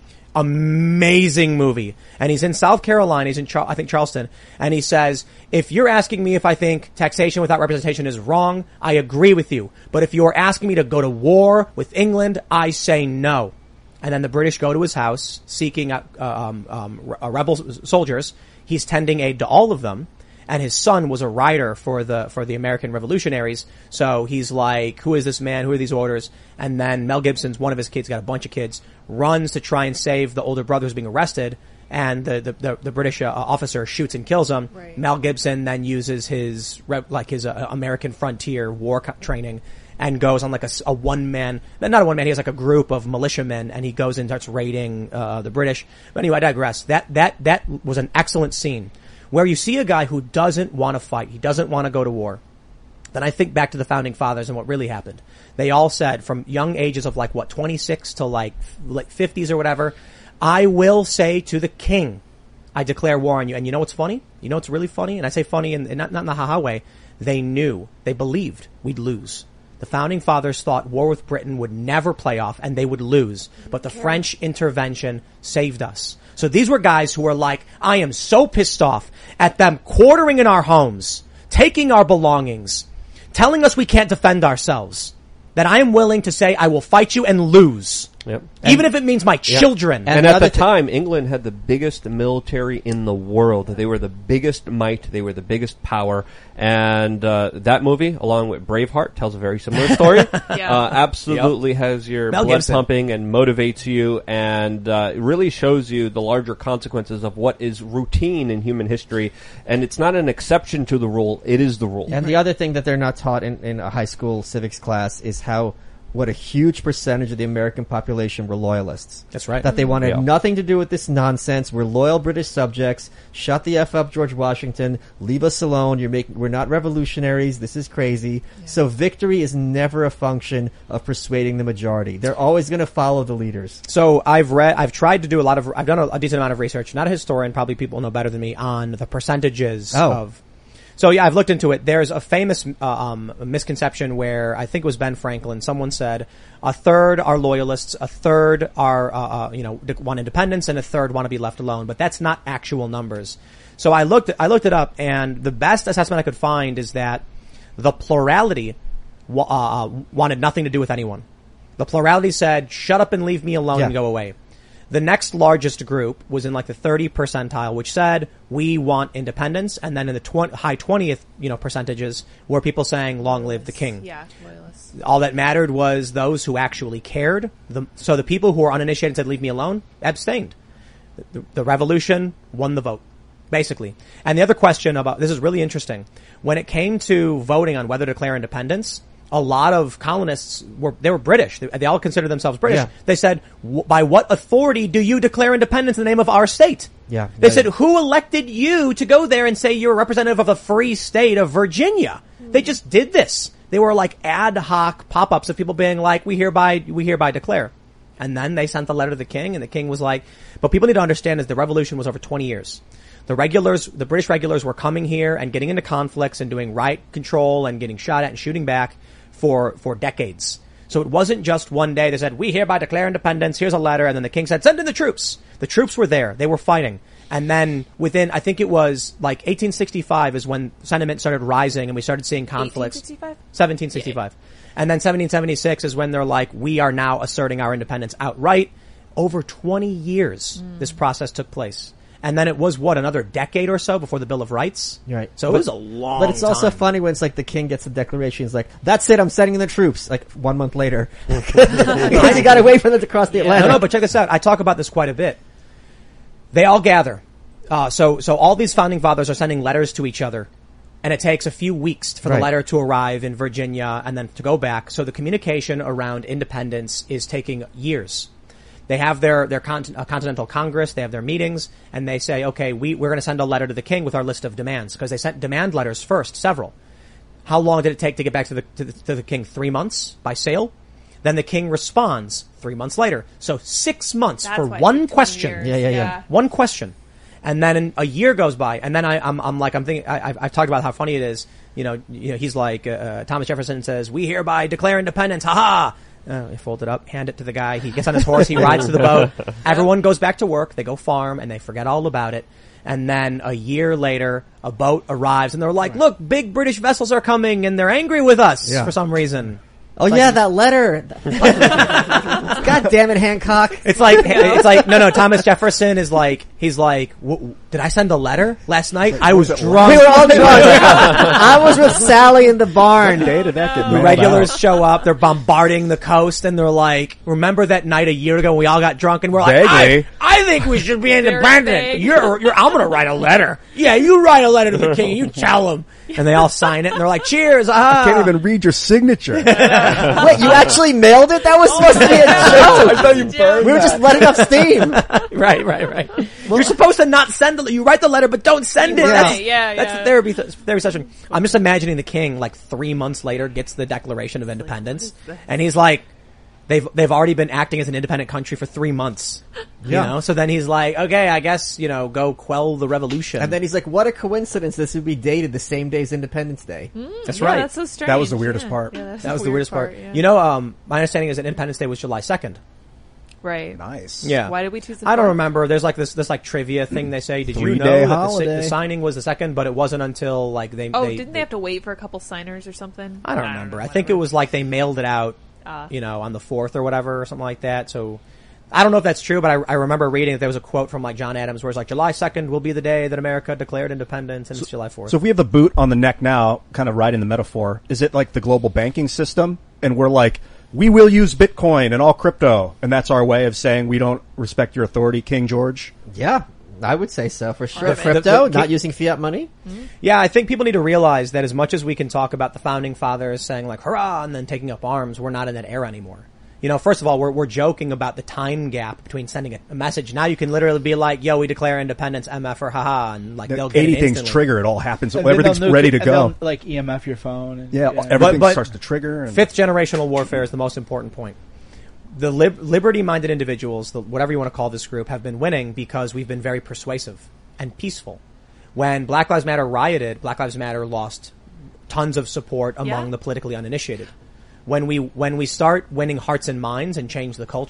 S1: Amazing movie. And he's in South Carolina, he's in I think Charleston, and he says, if you're asking me if I think taxation without representation is wrong, I agree with you. But if you're asking me to go to war with England, I say no. And then the British go to his house seeking rebel soldiers. He's tending aid to all of them. And his son was a writer for the American revolutionaries. So he's like, who is this man? Who are these orders? And then Mel Gibson's, one of his kids, got a bunch of kids, runs to try and save the older brother who's being arrested. And the British officer shoots and kills him.
S2: Right.
S1: Mel Gibson then uses his American frontier war training and goes on like a one-man, not a one-man, he has like a group of militiamen, and he goes and starts raiding the British. But anyway, I digress. That was an excellent scene. Where you see a guy who doesn't want to fight, he doesn't want to go to war. Then I think back to the founding fathers and what really happened. They all said from young ages of 26 to like 50s or whatever, I will say to the king, I declare war on you. And you know what's funny? You know what's really funny? And I say funny and not in the ha-ha way. They knew, they believed we'd lose. The founding fathers thought war with Britain would never play off and they would lose. But the French intervention saved us. So these were guys who were like, I am so pissed off at them quartering in our homes, taking our belongings, telling us we can't defend ourselves, that I am willing to say I will fight you and lose.
S5: Yep.
S1: Even if it means my children.
S5: And at the time, England had the biggest military in the world. They were the biggest might. They were the biggest power. And that movie, along with Braveheart, tells a very similar story. Absolutely has your
S1: Mel
S5: blood
S1: Gibson.
S5: pumping and motivates you, and it really shows you the larger consequences of what is routine in human history. And it's not an exception to the rule. It is the rule.
S3: And the other thing that they're not taught in a high school civics class is what a huge percentage of the American population were loyalists.
S1: That's right.
S3: That they wanted nothing to do with this nonsense. We're loyal British subjects. Shut the F up, George Washington. Leave us alone. We're not revolutionaries. This is crazy. Yeah. So victory is never a function of persuading the majority. They're always going to follow the leaders.
S1: So I've tried to do I've done a decent amount of research, not a historian, probably people know better than me, on the percentages of. So yeah, I've looked into it. There's a famous misconception where I think it was Ben Franklin. Someone said a third are loyalists, a third are want independence, and a third want to be left alone. But that's not actual numbers. So I looked it up, and the best assessment I could find is that the plurality wanted nothing to do with anyone. The plurality said, "Shut up and leave me alone and go away." The next largest group was in like the 30 percentile, which said, we want independence. And then in the high 20th, percentages were people saying, long live the king.
S2: Yeah, loyalists.
S1: All that mattered was those who actually cared. So the people who were uninitiated said, leave me alone, abstained. The revolution won the vote, basically. And the other question about, this is really interesting. When it came to voting on whether to declare independence, a lot of colonists were British. They all considered themselves British.
S3: Yeah.
S1: They said, by what authority do you declare independence in the name of our state?
S3: Yeah.
S1: They said, who elected you to go there and say you're a representative of the free state of Virginia? They just did this. They were like ad hoc pop-ups of people being like, we hereby declare. And then they sent the letter to the king, and the king was like, but people need to understand is the revolution was over 20 years. The British regulars were coming here and getting into conflicts and doing riot control and getting shot at and shooting back for decades. So it wasn't just one day they said, we hereby declare independence, here's a letter, and then the king said, send in the troops. The troops were there. They were fighting. And then within, I think it was like 1865 is when sentiment started rising and we started seeing conflicts. 1765. And then 1776 is when they're like, we are now asserting our independence outright. Over 20 years, this process took place. And then it was, another decade or so before the Bill of Rights?
S3: Right.
S1: So it was a long
S3: But it's also
S1: time.
S3: funny when it's like the king gets the declaration. He's like, that's it, I'm sending in the troops. Like 1 month later. Because you gotta wait for them to cross the Atlantic.
S1: No, but check this out. I talk about this quite a bit. They all gather. So all these founding fathers are sending letters to each other. And it takes a few weeks for the letter to arrive in Virginia and then to go back. So the communication around independence is taking years. They have their Continental Congress, they have their meetings, and they say, okay, we're going to send a letter to the king with our list of demands, because they sent demand letters first, several. How long did it take to get back to the king? 3 months by sail? Then the king responds 3 months later. So 6 months for one question.
S3: Yeah.
S1: One question. And then a year goes by, and then I'm thinking, I've talked about how funny it is. He's like, Thomas Jefferson says, we hereby declare independence, ha-ha! He folds it up, hand it to the guy. He gets on his horse. He rides to the boat. Everyone goes back to work. They go farm and they forget all about it. And then a year later, a boat arrives and they're like, look, big British vessels are coming and they're angry with us for some reason.
S3: Oh yeah, that letter. God damn it, Hancock.
S1: It's like, no, Thomas Jefferson is like, he's like, did I send a letter last night? I was drunk.
S3: We were all drunk. I was with Sally in the barn.
S6: What day did that get
S1: The regulars show up, they're bombarding the coast, and they're like, remember that night a year ago when we all got drunk and we're like, I think we should be independent. I'm gonna write a letter. Yeah, you write a letter to the king, you tell him. And they all sign it and they're like, cheers,
S6: I can't even read your signature.
S3: Wait, you actually mailed it? That was supposed to be a joke.
S6: I thought you burned
S3: We were just letting off steam.
S1: Right. You're supposed to not send you write the letter, but don't send it. That's the therapy session. I'm just imagining the king, like 3 months later, gets the Declaration of Independence, and he's like, they've already been acting as an independent country for 3 months. You know? So then he's like, okay, I guess, go quell the revolution.
S3: And then he's like, what a coincidence this would be dated the same day as Independence Day.
S1: That's right.
S2: That's so strange.
S6: That was the weirdest part.
S2: Yeah,
S1: that was the weirdest part.
S2: Yeah.
S1: My understanding is that Independence Day was July 2nd.
S2: Right.
S6: Nice.
S1: Yeah.
S2: Why did we choose the
S1: I don't
S2: 4th?
S1: remember. There's like this like trivia thing they say. Did you know
S6: 3-day
S1: that
S6: holiday.
S1: the signing was the 2nd, but it wasn't until like
S2: didn't they have to wait for a couple signers or something?
S1: I don't remember. I think it was like they mailed it out, on the 4th or whatever, or something like that. So I don't know if that's true, but I remember reading that there was a quote from like John Adams where it's like, July 2nd will be the day that America declared independence, and it's July 4th.
S6: So if we have the boot on the neck now, kind of riding the metaphor, is it like the global banking system? And we're like, we will use Bitcoin and all crypto, and that's our way of saying we don't respect your authority, King George?
S3: Yeah, I would say so, for sure.
S1: The
S3: Crypto, not using fiat money?
S2: Mm-hmm.
S1: Yeah, I think people need to realize that as much as we can talk about the founding fathers saying like, hurrah, and then taking up arms, we're not in that era anymore. First of all, we're joking about the time gap between sending a message. Now you can literally be like, yo, we declare independence, MF or haha, and like they'll get
S6: 80
S1: it
S6: things
S1: instantly.
S6: trigger, it all happens.
S4: And
S6: Everything's
S4: then they'll
S6: ready to
S4: nuke it,
S6: go.
S4: and they'll, like EMF your phone. And,
S6: Everything
S1: But
S6: starts to trigger. And
S1: fifth generational warfare is the most important point. The liberty-minded individuals, whatever you want to call this group, have been winning because we've been very persuasive and peaceful. When Black Lives Matter rioted, Black Lives Matter lost tons of support among the politically uninitiated. When we start winning hearts and minds and change the culture,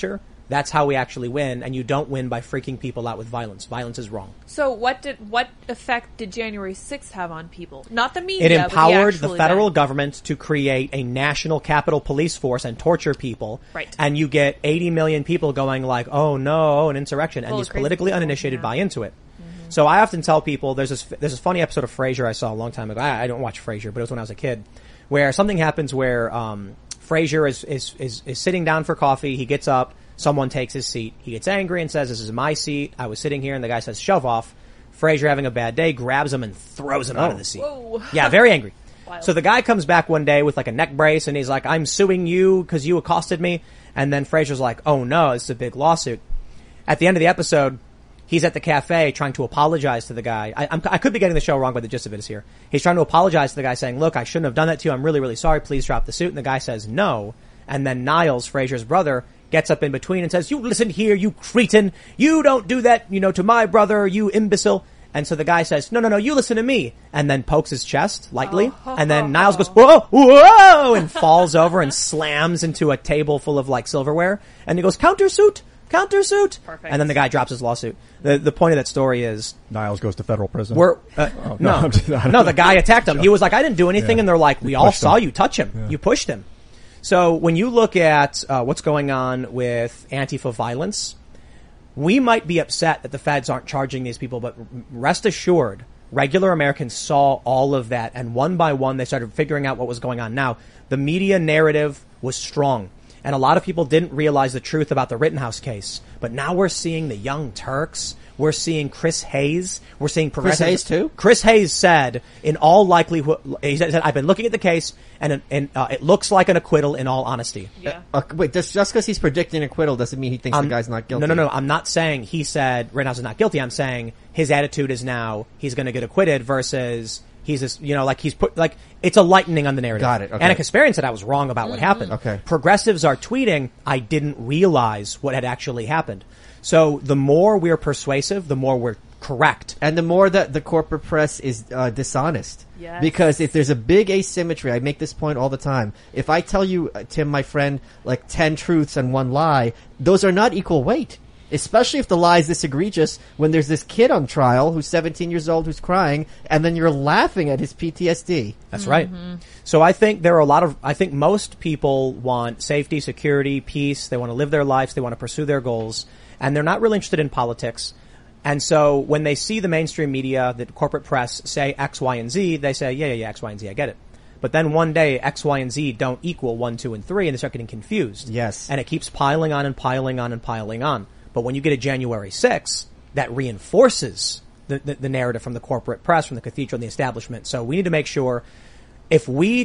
S1: That's how we actually win, and you don't win by freaking people out with violence. Violence is wrong.
S2: So what effect did January 6th have on people? Not the media.
S1: It empowered
S2: but
S1: the federal government to create a national Capitol Police Force and torture people.
S2: Right.
S1: And you get 80 million people going like, oh no, an insurrection. And these politically uninitiated buy into it. Mm-hmm. So I often tell people, there's this funny episode of Frasier I saw a long time ago. I don't watch Frasier, but it was when I was a kid, where something happens where Frasier is sitting down for coffee. He gets up. Someone takes his seat. He gets angry and says, this is my seat. I was sitting here. And the guy says, shove off. Frasier, having a bad day, grabs him and throws him out of the seat.
S2: Whoa.
S1: Yeah, very angry. So the guy comes back one day with like a neck brace and he's like, I'm suing you because you accosted me. And then Frasier's like, oh no, this is a big lawsuit. At the end of the episode, he's at the cafe trying to apologize to the guy. I could be getting the show wrong, but the gist of it is here. He's trying to apologize to the guy saying, look, I shouldn't have done that to you. I'm really, really sorry. Please drop the suit. And the guy says no. And then Niles, Frasier's brother, gets up in between and says, you listen here, you cretin. You don't do that, to my brother, you imbecile. And so the guy says, no, you listen to me. And then pokes his chest lightly. And then Niles goes, whoa, whoa, and falls over and slams into a table full of like silverware. And he goes, countersuit.
S2: Perfect.
S1: And then the guy drops his lawsuit. The point of that story is
S6: Niles goes to federal prison.
S1: No, the guy attacked him. He was like, I didn't do anything. And they're like, we all saw you touch him. Yeah. You pushed him. So when you look at what's going on with Antifa violence, we might be upset that the feds aren't charging these people, but rest assured, regular Americans saw all of that, and one by one they started figuring out what was going on. Now, the media narrative was strong, and a lot of people didn't realize the truth about the Rittenhouse case. But now we're seeing the Young Turks. We're seeing Chris Hayes. We're seeing progressive.
S3: Chris Hayes too?
S1: Chris Hayes said, in all likelihood, he said, I've been looking at the case, and it looks like an acquittal in all honesty.
S2: Yeah.
S3: Wait, just because he's predicting acquittal doesn't mean he thinks the guy's not guilty.
S1: No. I'm not saying he said Rittenhouse is not guilty. I'm saying his attitude is now he's going to get acquitted versus he's just, it's a lightening on the narrative.
S3: Got it. Okay.
S1: Anna Kasparian said I was wrong about what happened.
S3: Okay.
S1: Progressives are tweeting, I didn't realize what had actually happened. So the more we're persuasive, the more we're correct.
S3: And the more that the corporate press is dishonest.
S2: Yes.
S3: Because if there's a big asymmetry, I make this point all the time. If I tell you, Tim, my friend, like 10 truths and 1 lie, those are not equal weight. Especially if the lie is this egregious when there's this kid on trial who's 17 years old who's crying, and then you're laughing at his PTSD.
S1: That's right. So I think I think most people want safety, security, peace. They want to live their lives. They want to pursue their goals. And they're not really interested in politics. And so when they see the mainstream media, the corporate press say X, Y, and Z, they say, yeah, X, Y, and Z, I get it. But then one day, X, Y, and Z don't equal 1, 2, and 3, and they start getting confused.
S3: Yes.
S1: And it keeps piling on and piling on and piling on. But when you get a January 6th, that reinforces the narrative from the corporate press, from the cathedral, and the establishment. So we need to make sure if we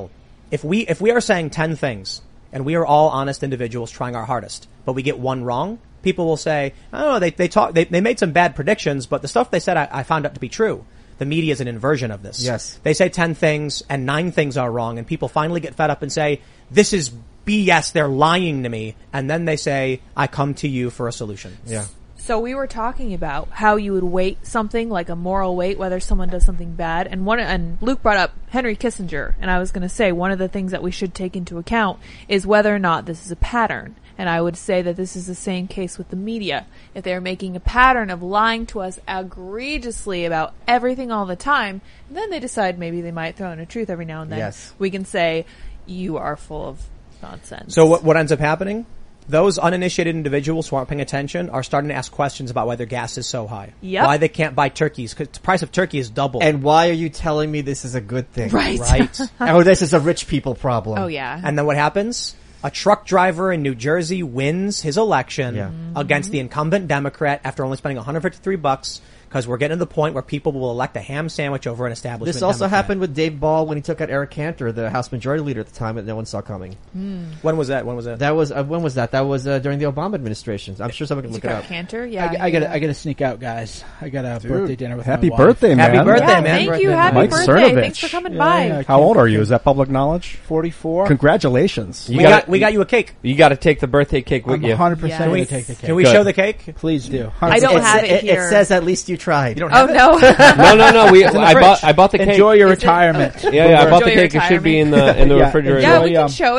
S1: are saying 10 things, and we are all honest individuals trying our hardest, but we get one wrong, people will say, oh, they made some bad predictions, but the stuff they said I found out to be true. The media is an inversion of this.
S3: Yes.
S1: They say 10 things and 9 things are wrong, and people finally get fed up and say, this is BS, they're lying to me. And then they say, I come to you for a solution.
S3: Yeah.
S2: So we were talking about how you would weight something like a moral weight, whether someone does something bad. And Luke brought up Henry Kissinger. And I was going to say one of the things that we should take into account is whether or not this is a pattern. And I would say that this is the same case with the media. If they're making a pattern of lying to us egregiously about everything all the time, and then they decide maybe they might throw in a truth every now and then,
S3: yes,
S2: we can say, you are full of nonsense.
S1: So what ends up happening? Those uninitiated individuals who aren't paying attention are starting to ask questions about why their gas is so high.
S2: Yep.
S1: Why they can't buy turkeys, because the price of turkey is double.
S3: And why are you telling me this is a good thing?
S2: Right.
S3: Oh, this is a rich people problem.
S2: Oh, yeah.
S1: And then what happens? A truck driver in New Jersey wins his election against the incumbent Democrat after only spending $153 because we're getting to the point where people will elect a ham sandwich over an establishment
S3: This also
S1: Democrat.
S3: happened with Dave Ball when he took out Eric Cantor, the House Majority Leader at the time that no one saw coming.
S1: When was that?
S3: That was when was that? That was during the Obama administration. I'm sure someone can look it up.
S2: Cantor? Yeah.
S4: I gotta sneak out, guys. I got a birthday dinner with
S6: Happy
S4: my wife.
S6: birthday, man.
S1: Happy birthday,
S2: Yeah,
S1: man.
S2: thank you. Happy
S6: Mike
S2: birthday.
S6: Cernovich.
S2: Thanks for coming by.
S4: Yeah,
S6: How old are you? Is that public knowledge?
S4: 44.
S6: Congratulations.
S1: We got you a cake.
S5: You got to take the birthday cake with
S4: I'm
S5: you.
S4: 100%
S2: Yes.
S4: going to take the cake.
S1: Can we
S5: Good.
S1: show the cake?
S4: Please do.
S2: I don't have it here.
S3: It says at least you tried.
S1: You don't
S2: Oh,
S1: have it?
S2: no.
S5: No. I bought the cake.
S4: Enjoy your
S2: Is it-
S4: retirement.
S5: Yeah, I bought the
S2: Enjoy your
S5: cake. It should be in the
S4: Yeah,
S5: refrigerator.
S2: Yeah, we
S4: Enjoy,
S2: can show it.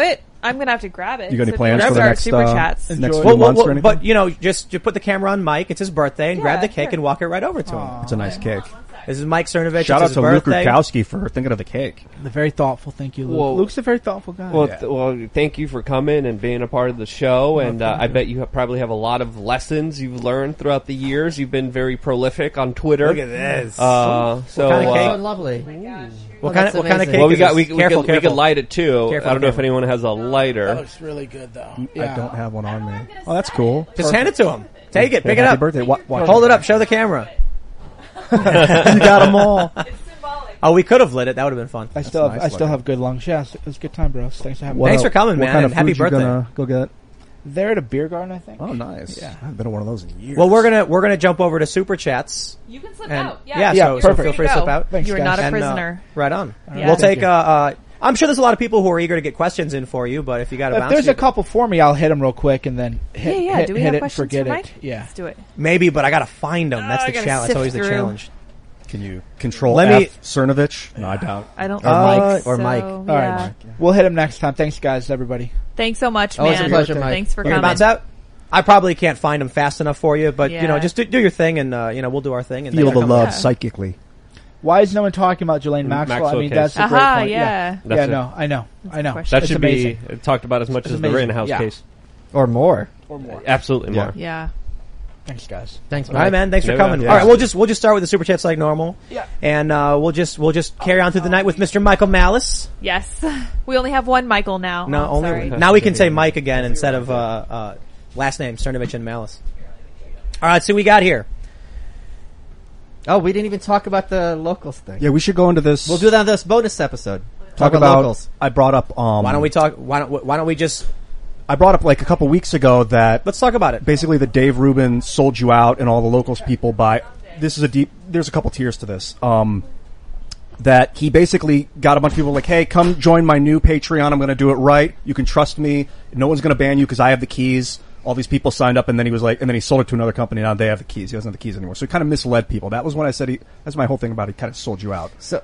S2: I'm gonna have to grab it.
S6: You got any
S2: So if
S6: plans
S2: you
S6: for the
S2: start
S6: next
S2: super chats?
S6: next few months or anything?
S1: But just put the camera on Mike. It's his birthday, and grab the cake and walk it right over to him.
S6: It's a nice cake.
S1: This is Mike Cernovich.
S6: Shout out
S1: it's
S6: to
S1: his
S6: Luke
S1: birthday.
S6: Rukowski for thinking of the cake.
S4: The very thoughtful. Thank you, Luke.
S5: Well,
S4: Luke's a very thoughtful guy.
S5: Well, thank you for coming and being a part of the show. And I bet you probably have a lot of lessons you've learned throughout the years. You've been very prolific on Twitter.
S1: Look at this.
S3: What kind of cake? Lovely.
S1: What kind of cake?
S5: Well,
S1: is this?
S5: we could light it too.
S1: Careful,
S5: I don't know if anyone has a lighter.
S4: That looks really good, though.
S6: I don't have one on me. Oh, that's cool.
S1: Just hand it to him. Take it. Pick it
S6: Happy
S1: up.
S6: birthday.
S1: Hold it up. Show the camera.
S6: You got them all.
S1: Oh, we could have lit it. That would have been fun.
S4: I still have good lungs. Yeah, it was a good time, bros. Thanks for having me.
S1: Thanks for coming, man.
S6: What kind of
S1: and happy
S6: food you
S1: birthday.
S6: gonna go get?
S4: They're at a beer garden, I think.
S6: Oh, nice. Yeah, I haven't been to one of those in years.
S1: Well, we're gonna jump over to super chats.
S2: You can slip
S1: And-
S2: out.
S1: so
S4: perfect.
S1: feel free to slip out.
S4: Thanks,
S2: You are
S4: guys.
S2: not a
S1: And,
S2: prisoner.
S1: right on.
S2: Yeah.
S1: We'll
S4: Thank
S1: take.
S4: you.
S1: I'm sure there's a lot of people who are eager to get questions in for you, but if you got to
S4: If
S1: bounce,
S4: there's a couple for me, I'll hit them real quick and then hit,
S2: Yeah.
S4: hit,
S2: Do we
S4: hit
S2: have
S4: it and
S2: questions
S4: forget
S2: for
S4: it.
S2: Mike?
S4: Yeah.
S2: Let's do it.
S1: maybe, but I got to find them. That's
S2: I
S1: the
S2: gotta
S1: challenge. That's
S2: sift
S1: always the
S2: through.
S1: challenge.
S6: Can you control
S1: Let me-
S6: Cernovich? No, I doubt.
S2: I don't.
S3: Or Mike.
S2: think
S3: Or
S2: so,
S3: Mike.
S4: All right,
S2: yeah.
S4: Mike. We'll hit him next time. Thanks, guys, everybody.
S2: Thanks so much, man.
S3: Always a pleasure, Mike.
S2: Thanks for
S1: You're gonna
S2: coming.
S1: bounce out. I probably can't find them fast enough for you, but
S2: Yeah.
S1: just do your thing, and we'll do our thing. And
S6: Feel
S1: then
S6: the
S1: come
S6: love
S1: back.
S6: psychically.
S4: Why is no one talking about Ghislaine Maxwell? I mean,
S5: case.
S4: that's a great
S2: Aha,
S4: point.
S2: yeah.
S5: That's it.
S4: No, I know.
S2: question.
S5: That
S4: It's
S5: should
S4: amazing.
S5: be talked about as much
S4: It's
S5: as the
S4: amazing.
S5: Rittenhouse
S4: Yeah.
S5: case.
S3: Or more.
S4: Or more.
S5: Absolutely more.
S2: Yeah.
S4: Thanks, guys.
S3: Thanks,
S1: All
S3: Mike.
S1: right, man. Thanks for
S5: No,
S1: coming.
S5: yeah.
S1: All right, we'll just start with the super chats like normal.
S4: Yeah.
S1: And we'll just carry on through the night with Mr. Michael Malice.
S2: Yes. We only have one Michael now.
S1: No,
S2: Oh,
S1: only
S2: sorry.
S1: now we can say Mike again instead of last name Cernovich and Malice. All right, so we got here.
S3: Oh, we didn't even talk about the locals thing.
S6: Yeah, we should go into this.
S3: We'll do that on this bonus episode.
S6: Talk about
S3: locals.
S6: I brought up.
S1: Why don't we talk? Why don't we just?
S6: I brought up like a couple weeks ago that
S1: Let's talk about it.
S6: basically that Dave Rubin sold you out and all the locals people by. This is there's a couple tiers to this. That he basically got a bunch of people like, hey, come join my new Patreon. I'm going to do it right. You can trust me. No one's going to ban you because I have the keys. All these people signed up, and then he was like, and then he sold it to another company. Now they have the keys. He doesn't have the keys anymore. So he kind of misled people. That was when I said that's my whole thing about it. He kind of sold you out.
S3: So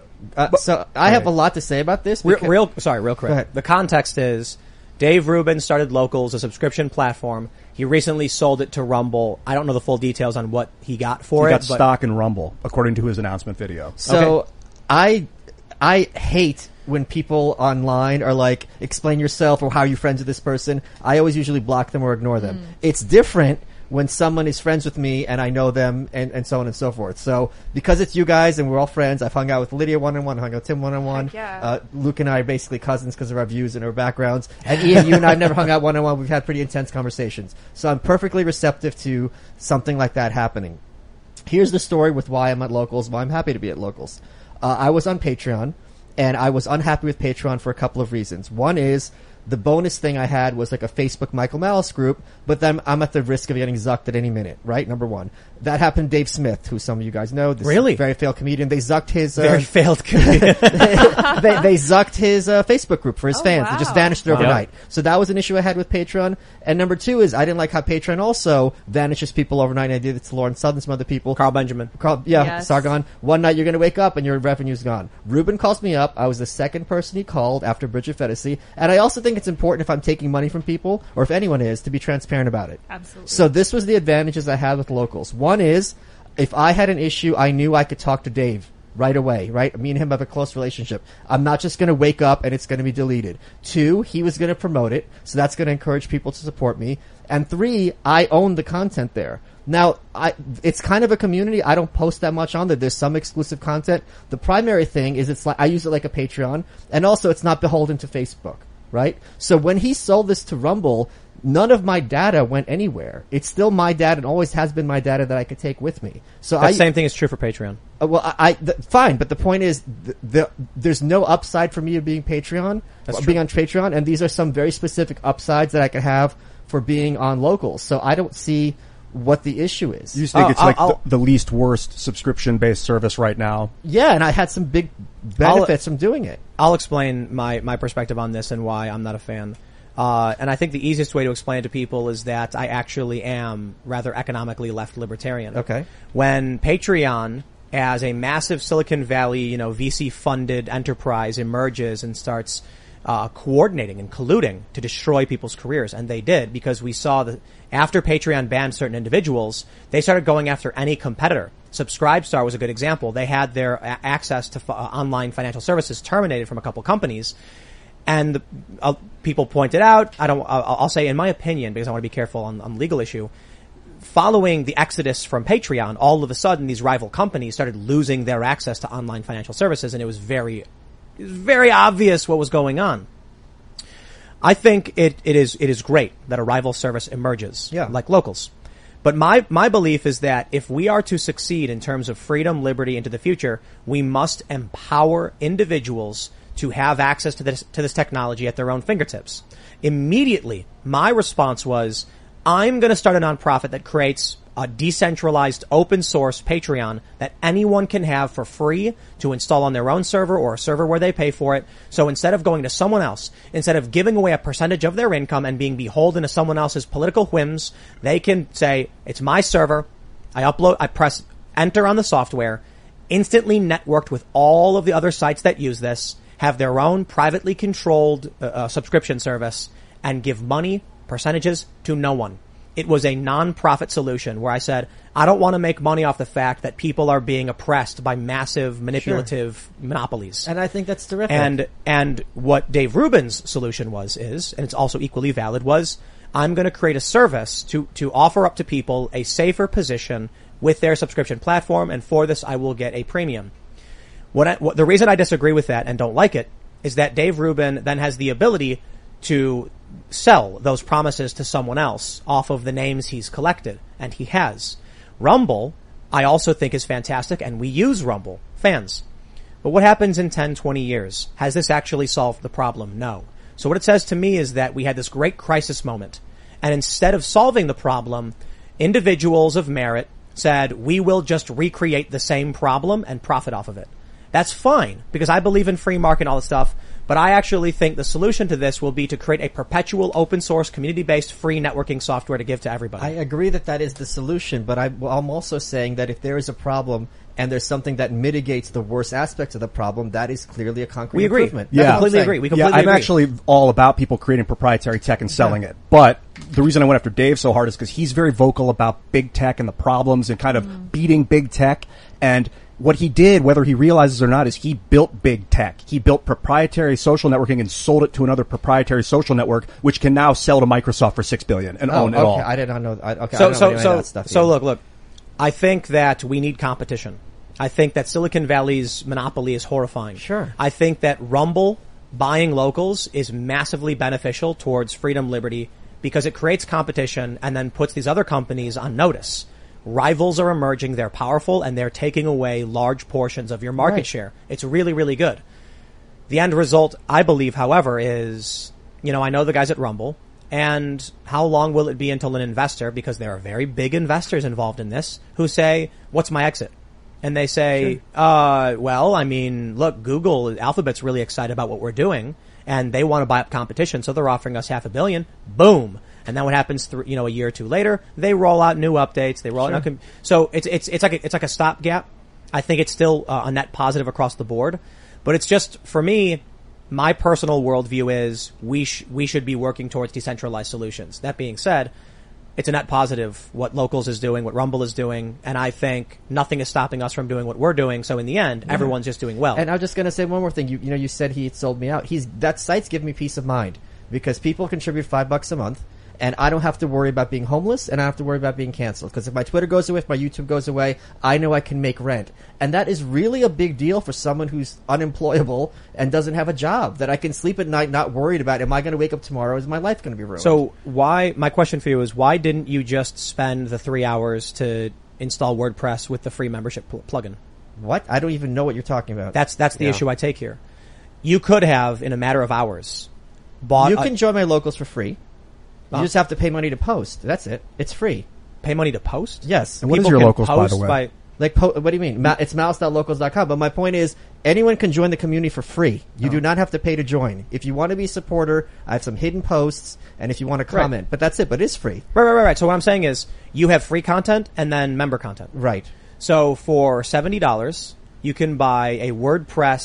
S3: I have a lot to say about this.
S1: Real
S3: because-
S1: quick.
S3: Go ahead.
S1: The context is Dave Rubin started Locals, a subscription platform. He recently sold it to Rumble. I don't know the full details on what he got for
S6: He
S1: it.
S6: got stock in Rumble, according to his announcement video.
S3: So I hate when people online are like, explain yourself or how you're friends with this person. I always usually block them or ignore them. It's different when someone is friends with me and I know them and so on and so forth. So because it's you guys and we're all friends, I've hung out with Lydia one-on-one, hung out with Tim one-on-one.
S2: Heck yeah.
S3: Luke and I are basically cousins because of our views and our backgrounds. And Ian, you and I have never hung out one-on-one. We've had pretty intense conversations. So I'm perfectly receptive to something like that happening. Here's the story with why I'm at Locals, why I'm happy to be at Locals. I was on Patreon, and I was unhappy with Patreon for a couple of reasons. One is the bonus thing I had was like a Facebook Michael Malice group, but then I'm at the risk of getting zucked at any minute, right? Number one. That happened to Dave Smith, who some of you guys know. This
S1: Really?
S3: very failed comedian. They zucked his...
S1: Very failed comedian.
S3: they zucked his Facebook group for his fans.
S2: wow.
S3: It just vanished overnight. So that was an issue I had with Patreon. And number two is I didn't like how Patreon also vanishes people overnight. I did it to Lauren Southern and some other people.
S1: Carl Benjamin.
S2: Yes.
S3: Sargon. One night you're going to wake up and your revenue's gone. Ruben calls me up. I was the second person he called after Bridget Fedesi. And I also think it's important if I'm taking money from people, or if anyone is, to be transparent about it.
S2: Absolutely.
S3: So this was the advantages I had with Locals. One is, if I had an issue, I knew I could talk to Dave right away, right? Me and him have a close relationship. I'm not just going to wake up and it's going to be deleted. Two, he was going to promote it, so that's going to encourage people to support me. And three, I own the content there. Now, it's kind of a community. I don't post that much on there. There's some exclusive content. The primary thing is it's like, I use it like a Patreon, and also it's not beholden to Facebook, right? So when he sold this to Rumble, none of my data went anywhere. It's still my data and always has been my data that I could take with me. So
S1: That same thing is true for Patreon.
S3: Fine, but the point is, there's no upside for me of being Patreon, being on Patreon, and these are some very specific upsides that I could have for being on Locals. So I don't see what the issue is.
S6: You just think it's like the least worst subscription-based service right now?
S3: Yeah, and I had some big benefits from doing it.
S1: I'll explain my perspective on this and why I'm not a fan. And I think the easiest way to explain it to people is that I actually am rather economically left libertarian.
S3: Okay.
S1: When Patreon, as a massive Silicon Valley, VC funded enterprise emerges and starts coordinating and colluding to destroy people's careers. And they did, because we saw that after Patreon banned certain individuals, they started going after any competitor. Subscribestar was a good example. They had their access to online financial services terminated from a couple companies. And people pointed out, I'll say in my opinion, because I want to be careful on the legal issue, following the exodus from Patreon, all of a sudden these rival companies started losing their access to online financial services, and it was very obvious what was going on. I think it is great that a rival service emerges, like Locals. But my belief is that if we are to succeed in terms of freedom, liberty into the future, we must empower individuals to have access to this technology at their own fingertips. Immediately, my response was, I'm going to start a nonprofit that creates a decentralized open source Patreon that anyone can have for free to install on their own server or a server where they pay for it. So instead of going to someone else, instead of giving away a percentage of their income and being beholden to someone else's political whims, they can say, it's my server. I press enter on the software, instantly networked with all of the other sites that use this, have their own privately controlled subscription service, and give money, percentages to no one. It was a non-profit solution where I said, I don't want to make money off the fact that people are being oppressed by massive manipulative monopolies.
S3: And I think that's terrific.
S1: And what Dave Rubin's solution is, and it's also equally valid, was I'm going to create a service to offer up to people a safer position with their subscription platform, and for this I will get a premium. The reason I disagree with that and don't like it is that Dave Rubin then has the ability to sell those promises to someone else off of the names he's collected, and he has. Rumble, I also think is fantastic, and we use Rumble, fans. But what happens in 10, 20 years? Has this actually solved the problem? No. So what it says to me is that we had this great crisis moment, and instead of solving the problem, individuals of merit said, we will just recreate the same problem and profit off of it. That's fine, because I believe in free market and all this stuff, but I actually think the solution to this will be to create a perpetual open source, community-based, free networking software to give to everybody.
S3: I agree that is the solution, but I'm also saying that if there is a problem and there's something that mitigates the worst aspects of the problem, that is clearly a concrete improvement.
S1: Yeah, I completely agree.
S6: I'm actually all about people creating proprietary tech and selling it. But the reason I went after Dave so hard is because he's very vocal about big tech and the problems and kind of beating big tech. And what he did, whether he realizes or not, is he built big tech. He built proprietary social networking and sold it to another proprietary social network, which can now sell to Microsoft for $6 billion and own it all.
S3: I did not know.
S1: Look. I think that we need competition. I think that Silicon Valley's monopoly is horrifying.
S3: Sure.
S1: I think that Rumble buying Locals is massively beneficial towards freedom, liberty, because it creates competition and then puts these other companies on notice. Rivals are emerging, they're powerful, and they're taking away large portions of your market share. It's really, really good. The end result, I believe, however, is, I know the guys at Rumble, and how long will it be until an investor, because there are very big investors involved in this, who say, what's my exit? And they say, look, Google, Alphabet's really excited about what we're doing, and they want to buy up competition, so they're offering us $500 million. Boom. And then what happens a year or two later, they roll out new updates, they roll out, so it's like a stopgap. I think it's still a net positive across the board, but it's just, for me, my personal worldview is we should be working towards decentralized solutions. That being said, it's a net positive what Locals is doing, what Rumble is doing, and I think nothing is stopping us from doing what we're doing. So in the end, everyone's just doing well.
S3: And I'm just going to say one more thing. You said he sold me out. That site's giving me peace of mind because people contribute $5 a month. And I don't have to worry about being homeless, and I don't have to worry about being canceled. Because if my Twitter goes away, if my YouTube goes away, I know I can make rent. And that is really a big deal for someone who's unemployable and doesn't have a job. That I can sleep at night not worried about, am I going to wake up tomorrow? Is my life going to be ruined?
S1: So my question for you is, why didn't you just spend the 3 hours to install WordPress with the free membership plugin?
S3: What? I don't even know what you're talking about.
S1: That's the issue I take here. You could have, in a matter of hours, bought...
S3: You can join my Locals for free. You just have to pay money to post. That's it. It's free.
S1: Pay money to post?
S3: Yes.
S6: And what is your Locals, by the way?
S3: What do you mean? It's mouse.locals.com. But my point is, anyone can join the community for free. You do not have to pay to join. If you want to be a supporter, I have some hidden posts, and if you want to comment. But that's it. But it's free.
S1: Right. So what I'm saying is, you have free content and then member content.
S3: Right.
S1: So for $70, you can buy a WordPress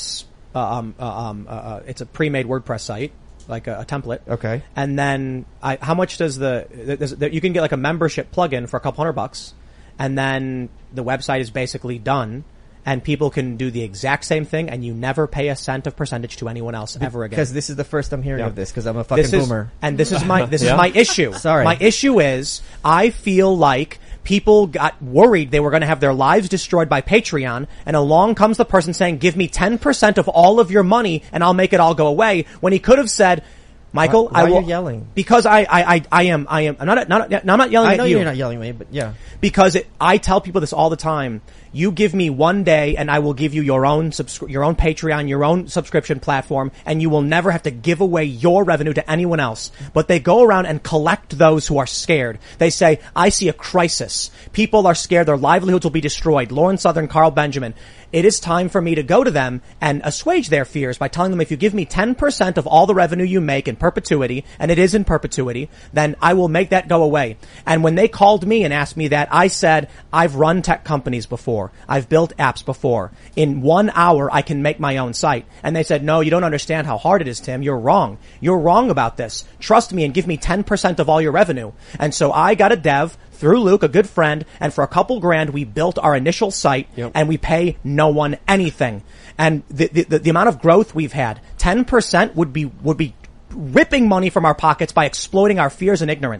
S1: it's a pre-made WordPress site, like a template.
S3: Okay.
S1: And then how much does you can get like a membership plugin for a couple $100, and then the website is basically done. And people can do the exact same thing, and you never pay a cent of percentage to anyone else ever again.
S3: Because this is the first I'm hearing of this, because I'm a fucking boomer.
S1: And this is my issue.
S3: Sorry.
S1: My issue is, I feel like people got worried they were going to have their lives destroyed by Patreon, and along comes the person saying, give me 10% of all of your money, and I'll make it all go away, when he could have said, Michael,
S3: why
S1: I will.
S3: Are you yelling?
S1: Because I'm not yelling
S3: I
S1: at
S3: know
S1: you.
S3: You're not yelling at me, but yeah.
S1: Because I tell people this all the time. You give me one day and I will give you your own Patreon, your own subscription platform, and you will never have to give away your revenue to anyone else. But they go around and collect those who are scared. They say, I see a crisis. People are scared. Their livelihoods will be destroyed. Lauren Southern, Carl Benjamin. It is time for me to go to them and assuage their fears by telling them, if you give me 10% of all the revenue you make in perpetuity, and it is in perpetuity, then I will make that go away. And when they called me and asked me that, I said, I've run tech companies before. I've built apps before. In 1 hour, I can make my own site. And they said, no, you don't understand how hard it is, Tim. You're wrong. You're wrong about this. Trust me and give me 10% of all your revenue. And so I got a dev through Luke, a good friend, and for a couple grand, we built our initial site, and we pay no one anything. And the amount of growth we've had, 10% would be ripping money from our pockets by exploiting our fears and ignorance.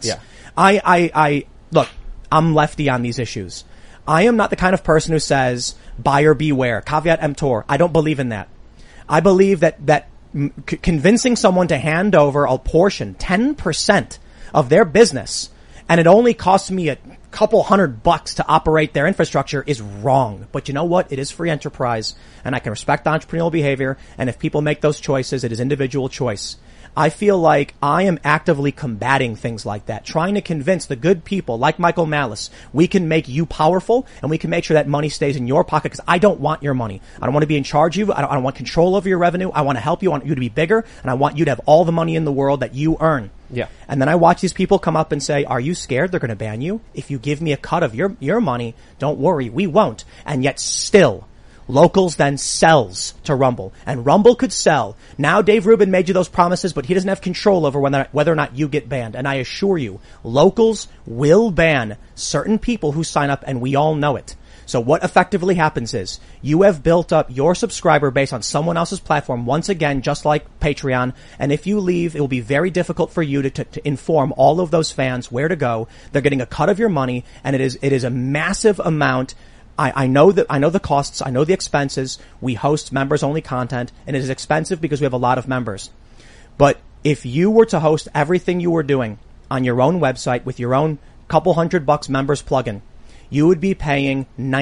S3: Yeah.
S1: Look, I'm lefty on these issues. I am not the kind of person who says, buyer beware, caveat emptor. I don't believe in that. I believe that convincing someone to hand over a portion, 10% of their business, and it only costs me a couple $100 to operate their infrastructure, is wrong. But you know what? It is free enterprise, and I can respect entrepreneurial behavior, and if people make those choices, it is individual choice. I feel like I am actively combating things like that, trying to convince the good people like Michael Malice, we can make you powerful and we can make sure that money stays in your pocket, because I don't want your money. I don't want to be in charge of you. I don't want control over your revenue. I want to help you. I want you to be bigger, and I want you to have all the money in the world that you earn.
S5: Yeah.
S1: And then I watch these people come up and say, are you scared they're going to ban you? If you give me a cut of your money, don't worry, we won't. And yet still, Locals then sells to Rumble, and Rumble could sell. Now Dave Rubin made you those promises, but he doesn't have control over whether or not you get banned. And I assure you, Locals will ban certain people who sign up, and we all know it. So what effectively happens is you have built up your subscriber base on someone else's platform, once again, just like Patreon. And if you leave, it will be very difficult for you to inform all of those fans where to go. They're getting a cut of your money, and it is a massive amount. I know the costs, I know the expenses. We host members only content, and it is expensive because we have a lot of members. But if you were to host everything you were doing on your own website with your own couple $100 members plugin, you would be paying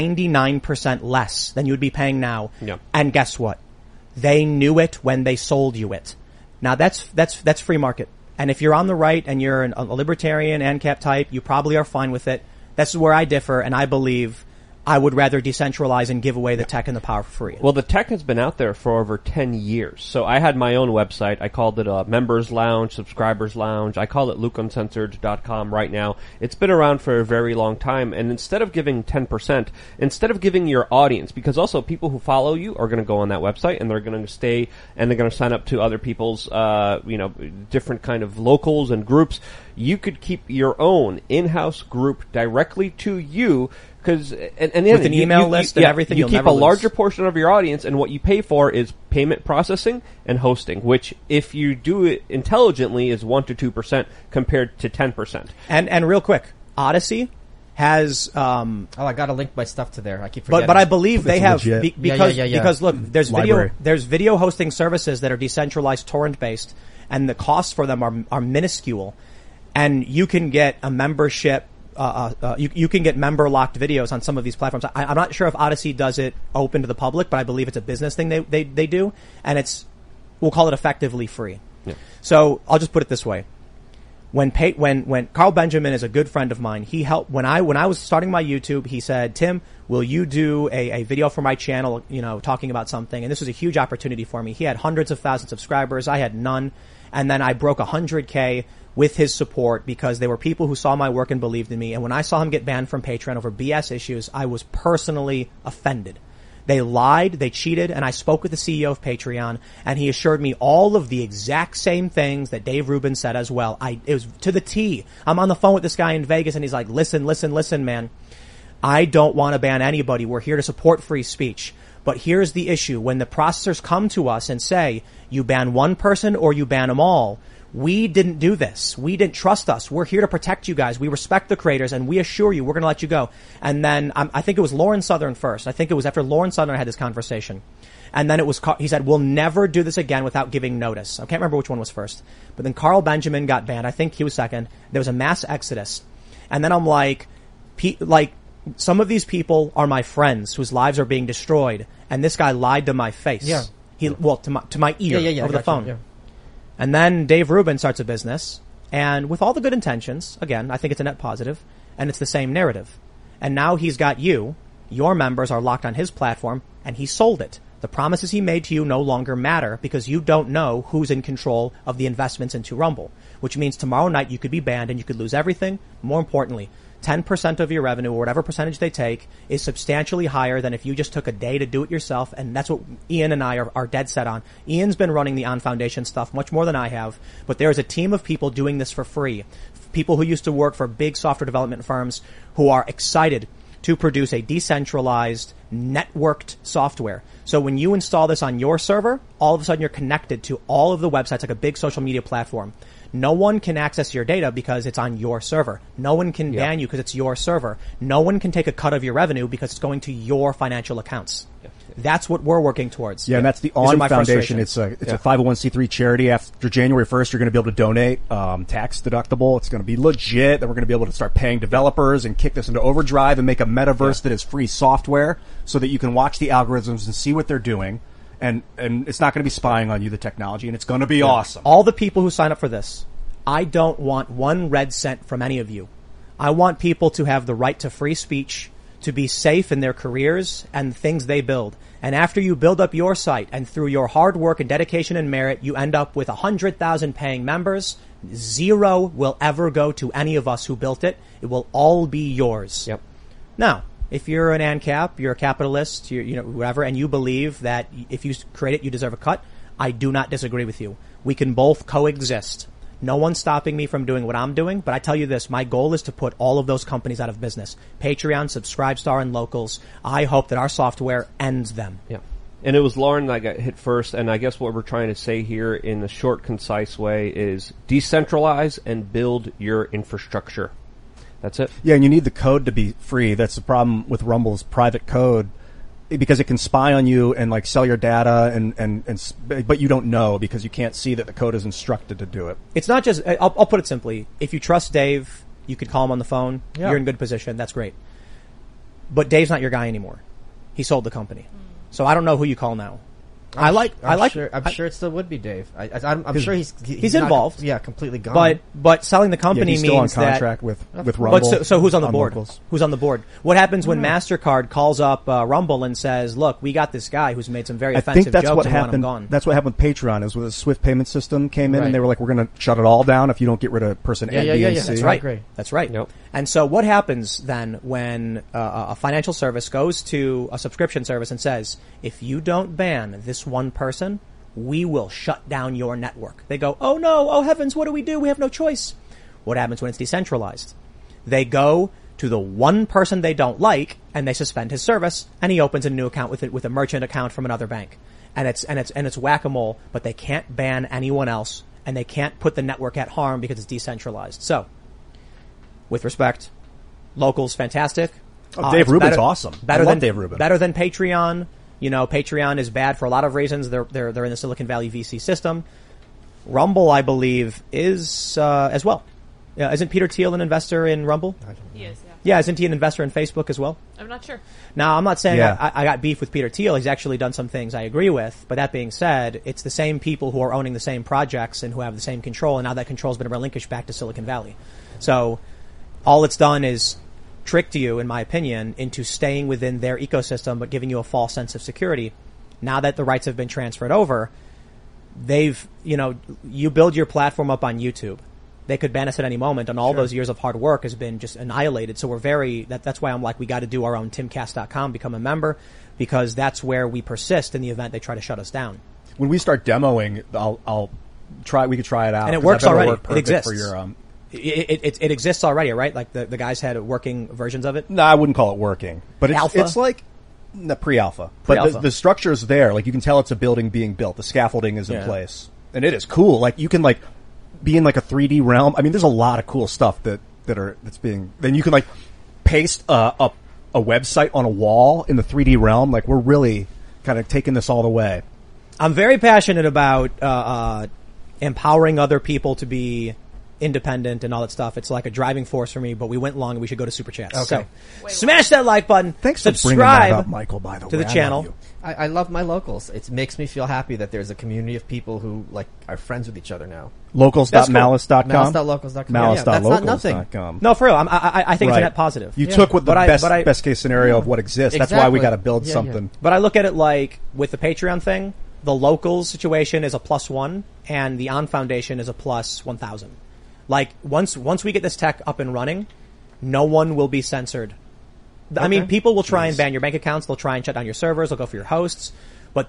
S1: 99% less than you would be paying now.
S5: Yep.
S1: And guess what? They knew it when they sold you it. Now that's free market. And if you're on the right and you're a libertarian ANCAP type, you probably are fine with it. That's where I differ, and I believe I would rather decentralize and give away the tech and the power for free.
S5: Well, the tech has been out there for over 10 years. So I had my own website. I called it a Members Lounge, Subscribers Lounge. I call it LukeUncensored.com right now. It's been around for a very long time. And instead of giving 10%, instead of giving your audience, because also people who follow you are going to go on that website and they're going to stay and they're going to sign up to other people's, different kind of locals and groups. You could keep your own in-house group directly to you. Because with
S1: an email list and everything,
S5: you keep a larger portion of your audience, and what you pay for is payment processing and hosting, which, if you do it intelligently, is 1% to 2% compared to 10%.
S1: And real quick, Odyssey has.
S3: I gotta link my stuff to there. I keep forgetting.
S1: But I believe they have
S3: because
S1: because look, there's
S6: Library.
S1: there's video hosting services that are decentralized torrent based, and the costs for them are minuscule, and you can get a membership. You can get member locked videos on some of these platforms. I'm not sure if Odyssey does it open to the public, but I believe it's a business thing they do, and we'll call it effectively free.
S5: Yeah.
S1: So I'll just put it this way: when Carl Benjamin is a good friend of mine, he helped when I was starting my YouTube. He said, "Tim, will you do a video for my channel? Talking about something." And this was a huge opportunity for me. He had hundreds of thousands of subscribers. I had none, and then I broke 100K. With his support, because there were people who saw my work and believed in me. And when I saw him get banned from Patreon over BS issues, I was personally offended. They lied, they cheated, and I spoke with the CEO of Patreon, and he assured me all of the exact same things that Dave Rubin said as well. It was to the T. I'm on the phone with this guy in Vegas, and he's like, listen, man. I don't want to ban anybody. We're here to support free speech. But here's the issue. When the processors come to us and say, you ban one person or you ban them all, we didn't do this. We didn't trust us. We're here to protect you guys. We respect the creators, and we assure you we're going to let you go. And then I think it was Lauren Southern first. I think it was after Lauren Southern had this conversation. And then he said, we'll never do this again without giving notice. I can't remember which one was first. But then Carl Benjamin got banned. I think he was second. There was a mass exodus. And then I'm like, some of these people are my friends whose lives are being destroyed. And this guy lied to my face.
S3: Yeah.
S1: To my ear over the phone. Yeah. And then Dave Rubin starts a business, and with all the good intentions, again, I think it's a net positive, and it's the same narrative. And now he's got you, your members are locked on his platform, and he sold it. The promises he made to you no longer matter because you don't know who's in control of the investments into Rumble, which means tomorrow night you could be banned and you could lose everything. More importantly, 10% of your revenue or whatever percentage they take is substantially higher than if you just took a day to do it yourself. And that's what Ian and I are dead set on. Ian's been running the On Foundation stuff much more than I have, but there's a team of people doing this for free. People who used to work for big software development firms who are excited to produce a decentralized, networked software. So when you install this on your server, all of a sudden you're connected to all of the websites like a big social media platform. No one can access your data because it's on your server. No one can ban you because it's your server. No one can take a cut of your revenue because it's going to your financial accounts. That's what we're working towards.
S6: Yeah, and that's the On Foundation. It's a 501c3 charity. After January 1st, you're going to be able to donate, tax deductible. It's going to be legit. Then we're going to be able to start paying developers and kick this into overdrive and make a metaverse that is free software so that you can watch the algorithms and see what they're doing. And it's not going to be spying on you, the technology, and it's going to be awesome.
S1: All the people who sign up for this, I don't want 1 red cent from any of you. I want people to have the right to free speech, to be safe in their careers and things they build. And after you build up your site and through your hard work and dedication and merit, you end up with 100,000 paying members. 0 will ever go to any of us who built it. It will all be yours.
S5: Yep.
S1: Now, if you're an ANCAP, you're a capitalist, you're whatever, and you believe that if you create it, you deserve a cut, I do not disagree with you. We can both coexist. No one's stopping me from doing what I'm doing, but I tell you this, my goal is to put all of those companies out of business. Patreon, Subscribestar, and Locals. I hope that our software ends them.
S5: Yeah. And it was Lauren that got hit first, and I guess what we're trying to say here in a short, concise way is decentralize and build your infrastructure. That's it.
S6: Yeah, and you need the code to be free. That's the problem with Rumble's private code, because it can spy on you and like sell your data but you don't know because you can't see that the code is instructed to do it.
S1: It's not just, I'll put it simply. If you trust Dave, you could call him on the phone. Yeah. You're in good position. That's great. But Dave's not your guy anymore. He sold the company. So I don't know who you call now.
S3: I'm sure it still would be Dave. I'm sure he's
S1: involved.
S3: Not, completely gone.
S1: But selling the company
S6: he's
S1: means
S6: still on contract with Rumble.
S1: But so who's on the board?
S6: Locals.
S1: Who's on the board? What happens when MasterCard calls up Rumble and says, "Look, we got this guy who's made some very offensive jokes and want him gone."
S6: That's what happened with Patreon. Is with a Swift payment system came in and they were like, "We're going to shut it all down if you don't get rid of person A, B, and C."
S1: That's right. That's right. Yep. And so what happens then when a financial service goes to a subscription service and says, "If you don't ban this one person, we will shut down your network." They go, "Oh no, oh heavens, what do? We have no choice." What happens when it's decentralized? They go to the one person they don't like and they suspend his service, and he opens a new account with a merchant account from another bank. And it's whack-a-mole, but they can't ban anyone else and they can't put the network at harm because it's decentralized. So, with respect, Locals fantastic.
S6: Dave Rubin's awesome. I love Dave Rubin.
S1: Better than Patreon. You know, Patreon is bad for a lot of reasons. They're in the Silicon Valley VC system. Rumble, I believe, is as well. Isn't Peter Thiel an investor in Rumble?
S2: He is, yeah.
S1: Yeah, isn't he an investor in Facebook as well?
S2: I'm not sure.
S1: Now, I'm not saying I got beef with Peter Thiel. He's actually done some things I agree with. But that being said, it's the same people who are owning the same projects and who have the same control, and now that control's been relinquished back to Silicon Valley. So all it's done is tricked you, in my opinion, into staying within their ecosystem but giving you a false sense of security. Now that the rights have been transferred over, you build your platform up on YouTube. they could ban us at any moment, and all those years of hard work has been just annihilated. So that's why I'm like, we got to do our own timcast.com, become a member, because that's where we persist in the event they try to shut us down.
S6: When we start demoing, I'll try. We could try it out,
S1: and it works already. It exists.
S6: For your,
S1: it exists already, right? Like the guys had working versions of it.
S6: No, I wouldn't call it working, but it's like pre-alpha. But the structure is there. Like you can tell it's a building being built. The scaffolding is in place, and it is cool. Like you can be in like a 3D realm. I mean, there's a lot of cool stuff that's being. Then you can like paste a website on a wall in the 3D realm. Like we're really kind of taking this all the way.
S1: I'm very passionate about empowering other people to be independent and all that stuff. It's like a driving force for me, but we went long and we should go to Super Chats. Okay. So, smash that like button.
S6: Thanks
S1: subscribe
S6: for bringing that up, Michael, by the way.
S1: To the channel.
S3: I love my locals. It makes me feel happy that there's a community of people who are friends with each other now.
S6: Locals.malice.com?
S3: Malice.locals.com.
S6: Malice.locals.com.
S1: No, for real. I think it's a net positive.
S6: You took what the best case scenario of what exists. Exactly. That's why we got to build something.
S1: But I look at it like with the Patreon thing, the locals situation is a +1 and the On Foundation is a +1,000. Like once we get this tech up and running, no one will be censored. Okay. I mean, people will try and ban your bank accounts. They'll try and shut down your servers. They'll go for your hosts. But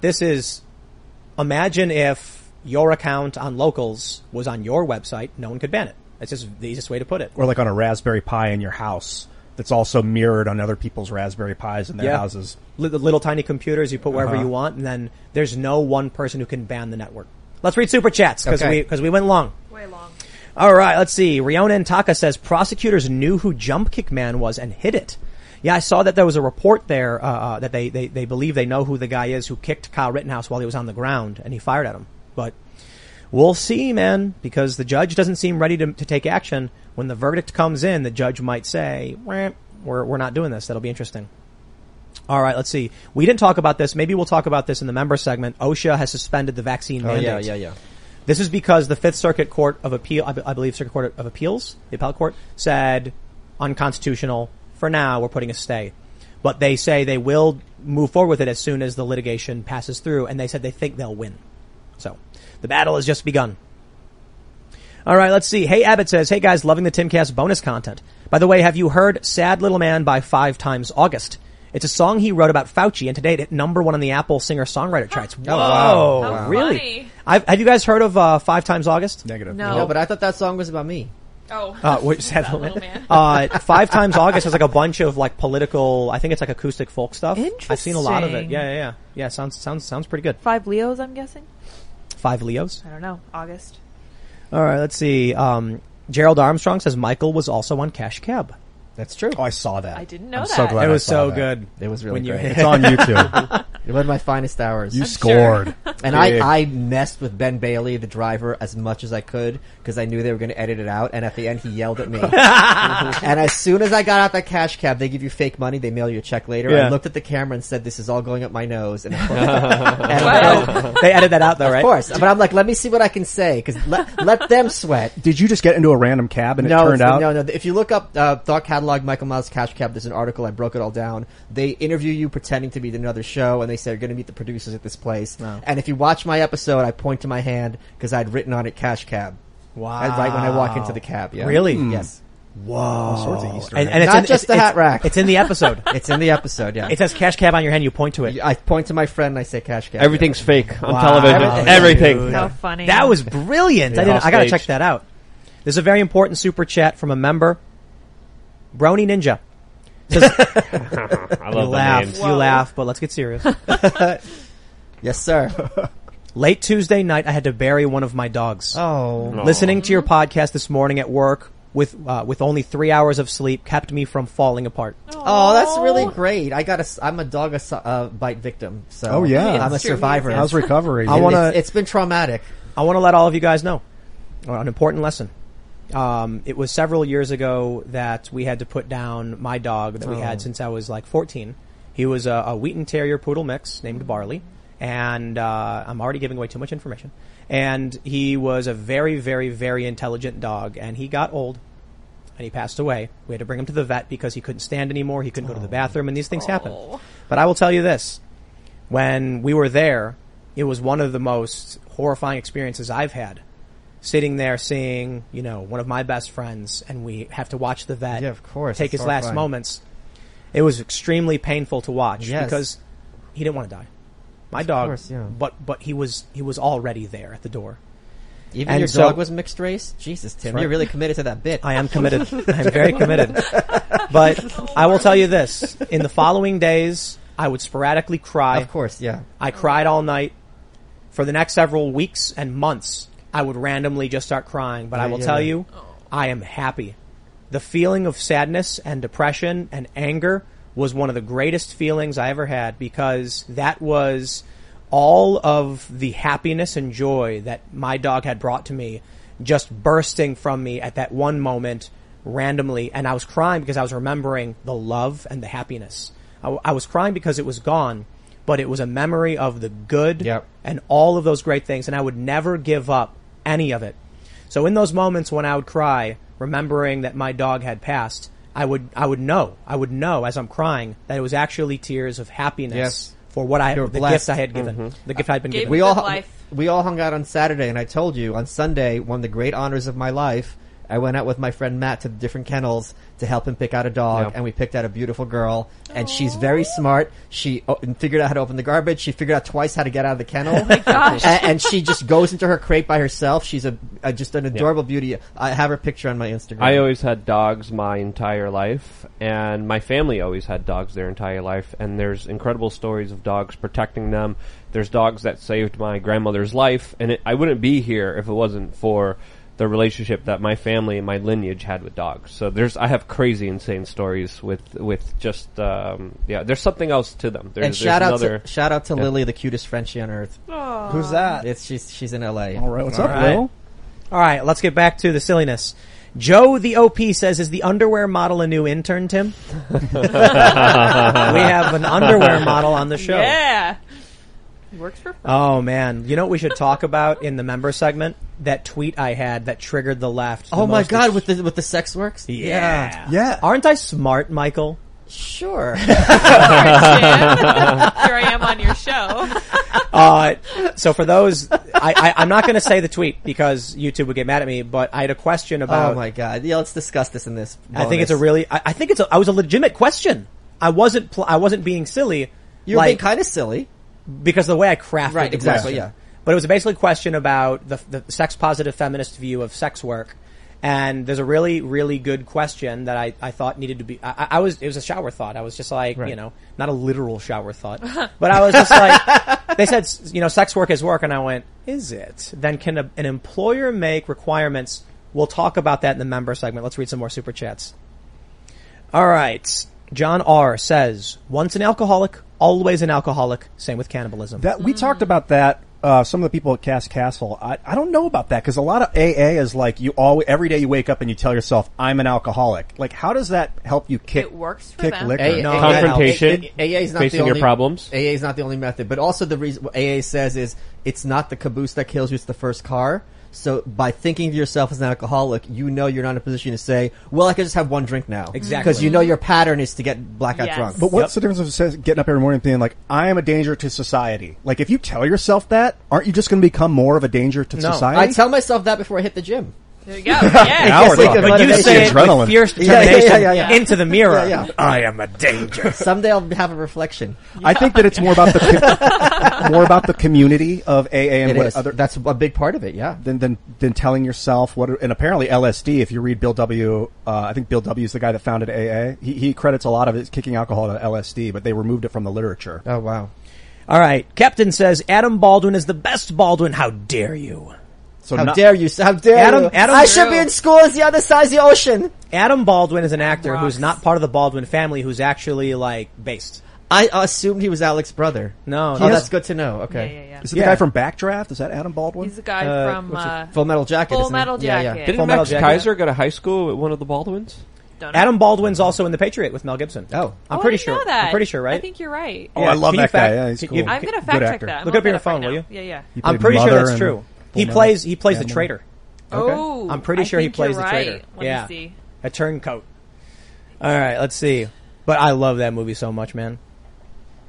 S1: imagine if your account on Locals was on your website, no one could ban it. That's just the easiest way to put it.
S6: Or like on a Raspberry Pi in your house that's also mirrored on other people's Raspberry Pis in their houses.
S1: Little tiny computers you put wherever you want, and then there's no one person who can ban the network. Let's read Super Chats, because we went long.
S2: Way long.
S1: All right, let's see. Riona Intaka says prosecutors knew who Jump Kick Man was and hid it. Yeah, I saw that there was a report there that they believe they know who the guy is who kicked Kyle Rittenhouse while he was on the ground, and he fired at him. But we'll see, man, because the judge doesn't seem ready to take action. When the verdict comes in, the judge might say, we're not doing this. That'll be interesting. All right, let's see. We didn't talk about this. Maybe we'll talk about this in the member segment. OSHA has suspended the vaccine mandate.
S3: Yeah.
S1: This is because the Fifth Circuit Court of Appeal, I believe Circuit Court of Appeals, the appellate court, said unconstitutional. For now, we're putting a stay. But they say they will move forward with it as soon as the litigation passes through, and they said they think they'll win. So, the battle has just begun. All right, let's see. Hey Abbott says, hey guys, loving the Timcast bonus content. By the way, have you heard Sad Little Man by 5 Times August? It's a song he wrote about Fauci, and today it hit #1 on the Apple singer-songwriter charts. Whoa.
S2: Oh, wow.
S1: Really? Have you guys heard of 5 Times August?
S6: Negative.
S3: No, but I thought that song was about me.
S2: What's
S1: Sad Little Man? 5 Times August is like a bunch of like political, I think it's like acoustic folk stuff.
S2: Interesting.
S1: I've seen a lot of it. Yeah, sounds pretty good.
S2: 5 Leos, I'm guessing?
S1: 5 Leos?
S2: I don't know. August.
S1: All right, let's see. Gerald Armstrong says Michael was also on Cash Cab.
S3: That's true.
S6: Oh, I saw that.
S2: I didn't know
S6: I'm
S2: that.
S6: So glad
S1: it was so
S6: that.
S1: good.
S3: It was really great.
S6: It's on YouTube.
S3: It was my finest hours.
S6: You scored.
S3: And I messed with Ben Bailey, the driver, as much as I could because I knew they were going to edit it out. And at the end, he yelled at me. And as soon as I got out that Cash Cab, they give you fake money. They mail you a check later. I looked at the camera and said, "This is all going up my nose." And
S1: they edit that out, though, right?
S3: Of course. But I'm like, let me see what I can say because let them sweat.
S6: Did you just get into a random cab and it turned out?
S3: No. If you look up Thought Catalog, Michael Miles Cash Cab, there's an article. I broke it all down. They interview you pretending to be another show, and they say you're going to meet the producers at this place. Wow. And if you watch my episode, I point to my hand because I'd written on it Cash Cab.
S1: Wow!
S3: Right when I walk into the cab. Yeah.
S1: Really?
S3: Yes.
S1: Whoa!
S6: All sorts of Easter eggs.
S1: And it's
S3: not just the hat rack.
S1: It's in the episode.
S3: It's in the episode. Yeah.
S1: It says Cash Cab on your hand. You point to it.
S3: I point to my friend and I say Cash Cab.
S5: Everything's fake on television. Everything.
S2: So funny.
S1: That was brilliant. I gotta check that out. There's a very important super chat from a member, Brony Ninja. Says,
S5: I love that name.
S1: You laugh, but let's get serious.
S3: Yes, sir.
S1: Late Tuesday night, I had to bury one of my dogs.
S3: Oh.
S1: Listening to your podcast this morning at work with only 3 hours of sleep kept me from falling apart.
S3: Oh, that's really great. I'm a dog bite victim. So
S6: oh yeah,
S3: I'm a survivor.
S6: How's recovery?
S3: It's been traumatic.
S1: I want to let all of you guys know an important lesson. It was several years ago that we had to put down my dog that we had since I was like 14. He was a Wheaton Terrier Poodle mix named Barley. And I'm already giving away too much information. And he was a very, very, very intelligent dog. And he got old. And he passed away. We had to bring him to the vet because he couldn't stand anymore. He couldn't go to the bathroom. And these things happen. But I will tell you this. When we were there, it was one of the most horrifying experiences I've had. sitting there seeing, one of my best friends, and we have to watch the vet
S3: of course,
S1: take his last moments. It was extremely painful to watch because he didn't want to die. My dog,
S3: course,
S1: but he was already there at the door.
S3: Even your dog was mixed race? Jesus, Tim,
S1: right.
S3: You're really committed to that bit.
S1: I am committed. I'm very committed. But I will tell you this. In the following days, I would sporadically cry.
S3: Of course, yeah.
S1: I cried all night. For the next several weeks and months, I would randomly just start crying. But I will tell you, I am happy. The feeling of sadness and depression and anger was one of the greatest feelings I ever had, because that was all of the happiness and joy that my dog had brought to me just bursting from me at that one moment randomly. And I was crying because I was remembering the love and the happiness. I was crying because it was gone, but it was a memory of the good and all of those great things. And I would never give up any of it. So in those moments when I would cry, remembering that my dog had passed, I would know as I'm crying that it was actually tears of happiness for what the gift I had given, the gift I'd been given.
S3: We all hung out on Saturday, and I told you on Sunday, one of the great honors of my life, I went out with my friend Matt to the different kennels to help him pick out a dog, and we picked out a beautiful girl, and she's very smart. She figured out how to open the garbage. She figured out twice how to get out of the kennel. Oh my gosh. And she just goes into her crate by herself. She's just an adorable beauty. I have her picture on my Instagram.
S5: I always had dogs my entire life, and my family always had dogs their entire life, and there's incredible stories of dogs protecting them. There's dogs that saved my grandmother's life, and I wouldn't be here if it wasn't for the relationship that my family and my lineage had with dogs. So I have crazy, insane stories with just, there's something else to them.
S3: Shout out to Lily, the cutest Frenchie on earth.
S2: Aww.
S4: Who's that?
S3: She's in LA.
S6: All right, what's up, Lil?
S1: All right, let's get back to the silliness. Joe the OP says, is the underwear model a new intern, Tim? We have an underwear model on the show.
S2: Yeah. Works for fun.
S1: Oh man, you know what we should talk about in the member segment? That tweet I had that triggered the left.
S3: Oh my god, with the sex works?
S1: Yeah. Aren't I smart, Michael?
S3: Sure.
S2: Here I am on your show.
S1: So for those, I'm not going to say the tweet because YouTube would get mad at me, but I had a question about.
S3: Oh my god. Yeah, let's discuss this in this bonus.
S1: I think it's a really, I think I was a legitimate question. I wasn't being silly.
S3: You were being kind of silly.
S1: Because of the way I crafted the
S3: question.
S1: Yeah. But it was basically a question about the sex-positive feminist view of sex work. And there's a really, really good question that I thought needed to be... it was a shower thought. I was just like, not a literal shower thought. But I was just like... They said, sex work is work. And I went, is it? Then can an employer make requirements? We'll talk about that in the member segment. Let's read some more super chats. All right. John R. says, once an alcoholic, always an alcoholic. Same with cannibalism.
S6: We talked about that. Some of the people at Cass Castle, I don't know about that, because a lot of AA is like every day you wake up and you tell yourself, I'm an alcoholic. Like, how does that help you kick
S2: It works for
S6: kick
S2: them.
S6: liquor?
S5: Confrontation,
S3: AA is not
S5: facing
S3: the only,
S5: your problems.
S3: AA is not the only method, but also the reason what AA says is it's not the caboose that kills you, it's the first car. So by thinking of yourself as an alcoholic, you're not in a position to say, well, I could just have one drink now.
S1: Exactly.
S3: Because your pattern is to get blackout drunk.
S6: But what's the difference of getting up every morning and being like, I am a danger to society? Like, if you tell yourself that, aren't you just going to become more of a danger to society?
S3: I tell myself that before I hit the gym.
S2: There you go. Yeah.
S6: Now we're talking.
S1: But you say it with fierce determination into the mirror.
S3: Yeah.
S1: I am a danger.
S3: Someday I'll have a reflection.
S6: I think that it's more about the community of AA and what other.
S3: That's a big part of it. Yeah.
S6: Than telling yourself what. And apparently LSD. If you read Bill W. I think Bill W. is the guy that founded AA. He credits a lot of it kicking alcohol to LSD, but they removed it from the literature.
S3: Oh wow.
S1: All right. Captain says Adam Baldwin is the best Baldwin. How dare you?
S6: So
S3: how dare you? How dare you? I should be in school as the other side of the ocean.
S1: Adam Baldwin is an actor who's not part of the Baldwin family, who's actually based.
S3: I assumed he was Alex's brother.
S1: No.
S3: That's good to know. Okay.
S2: Yeah.
S6: Is it the guy from Backdraft? Is that Adam Baldwin?
S2: He's the guy from
S3: Full Metal Jacket.
S2: Full Metal Jacket.
S5: Didn't Max Kaiser go to high school with one of the Baldwins?
S1: Adam Baldwin's also in The Patriot with Mel Gibson.
S3: I'm
S1: pretty sure.
S2: Know that.
S1: I'm pretty sure, right?
S2: I think you're right.
S6: Oh, I love that guy. Yeah, he's cool.
S2: I'm going to fact check that.
S1: Look it up on your phone, will you?
S2: Yeah.
S1: I'm pretty sure that's true. He plays the traitor.
S2: Okay. Oh,
S1: I'm pretty sure he plays the
S2: right.
S1: traitor.
S2: Let me see.
S1: A turncoat. All right, let's see. But I love that movie so much, man.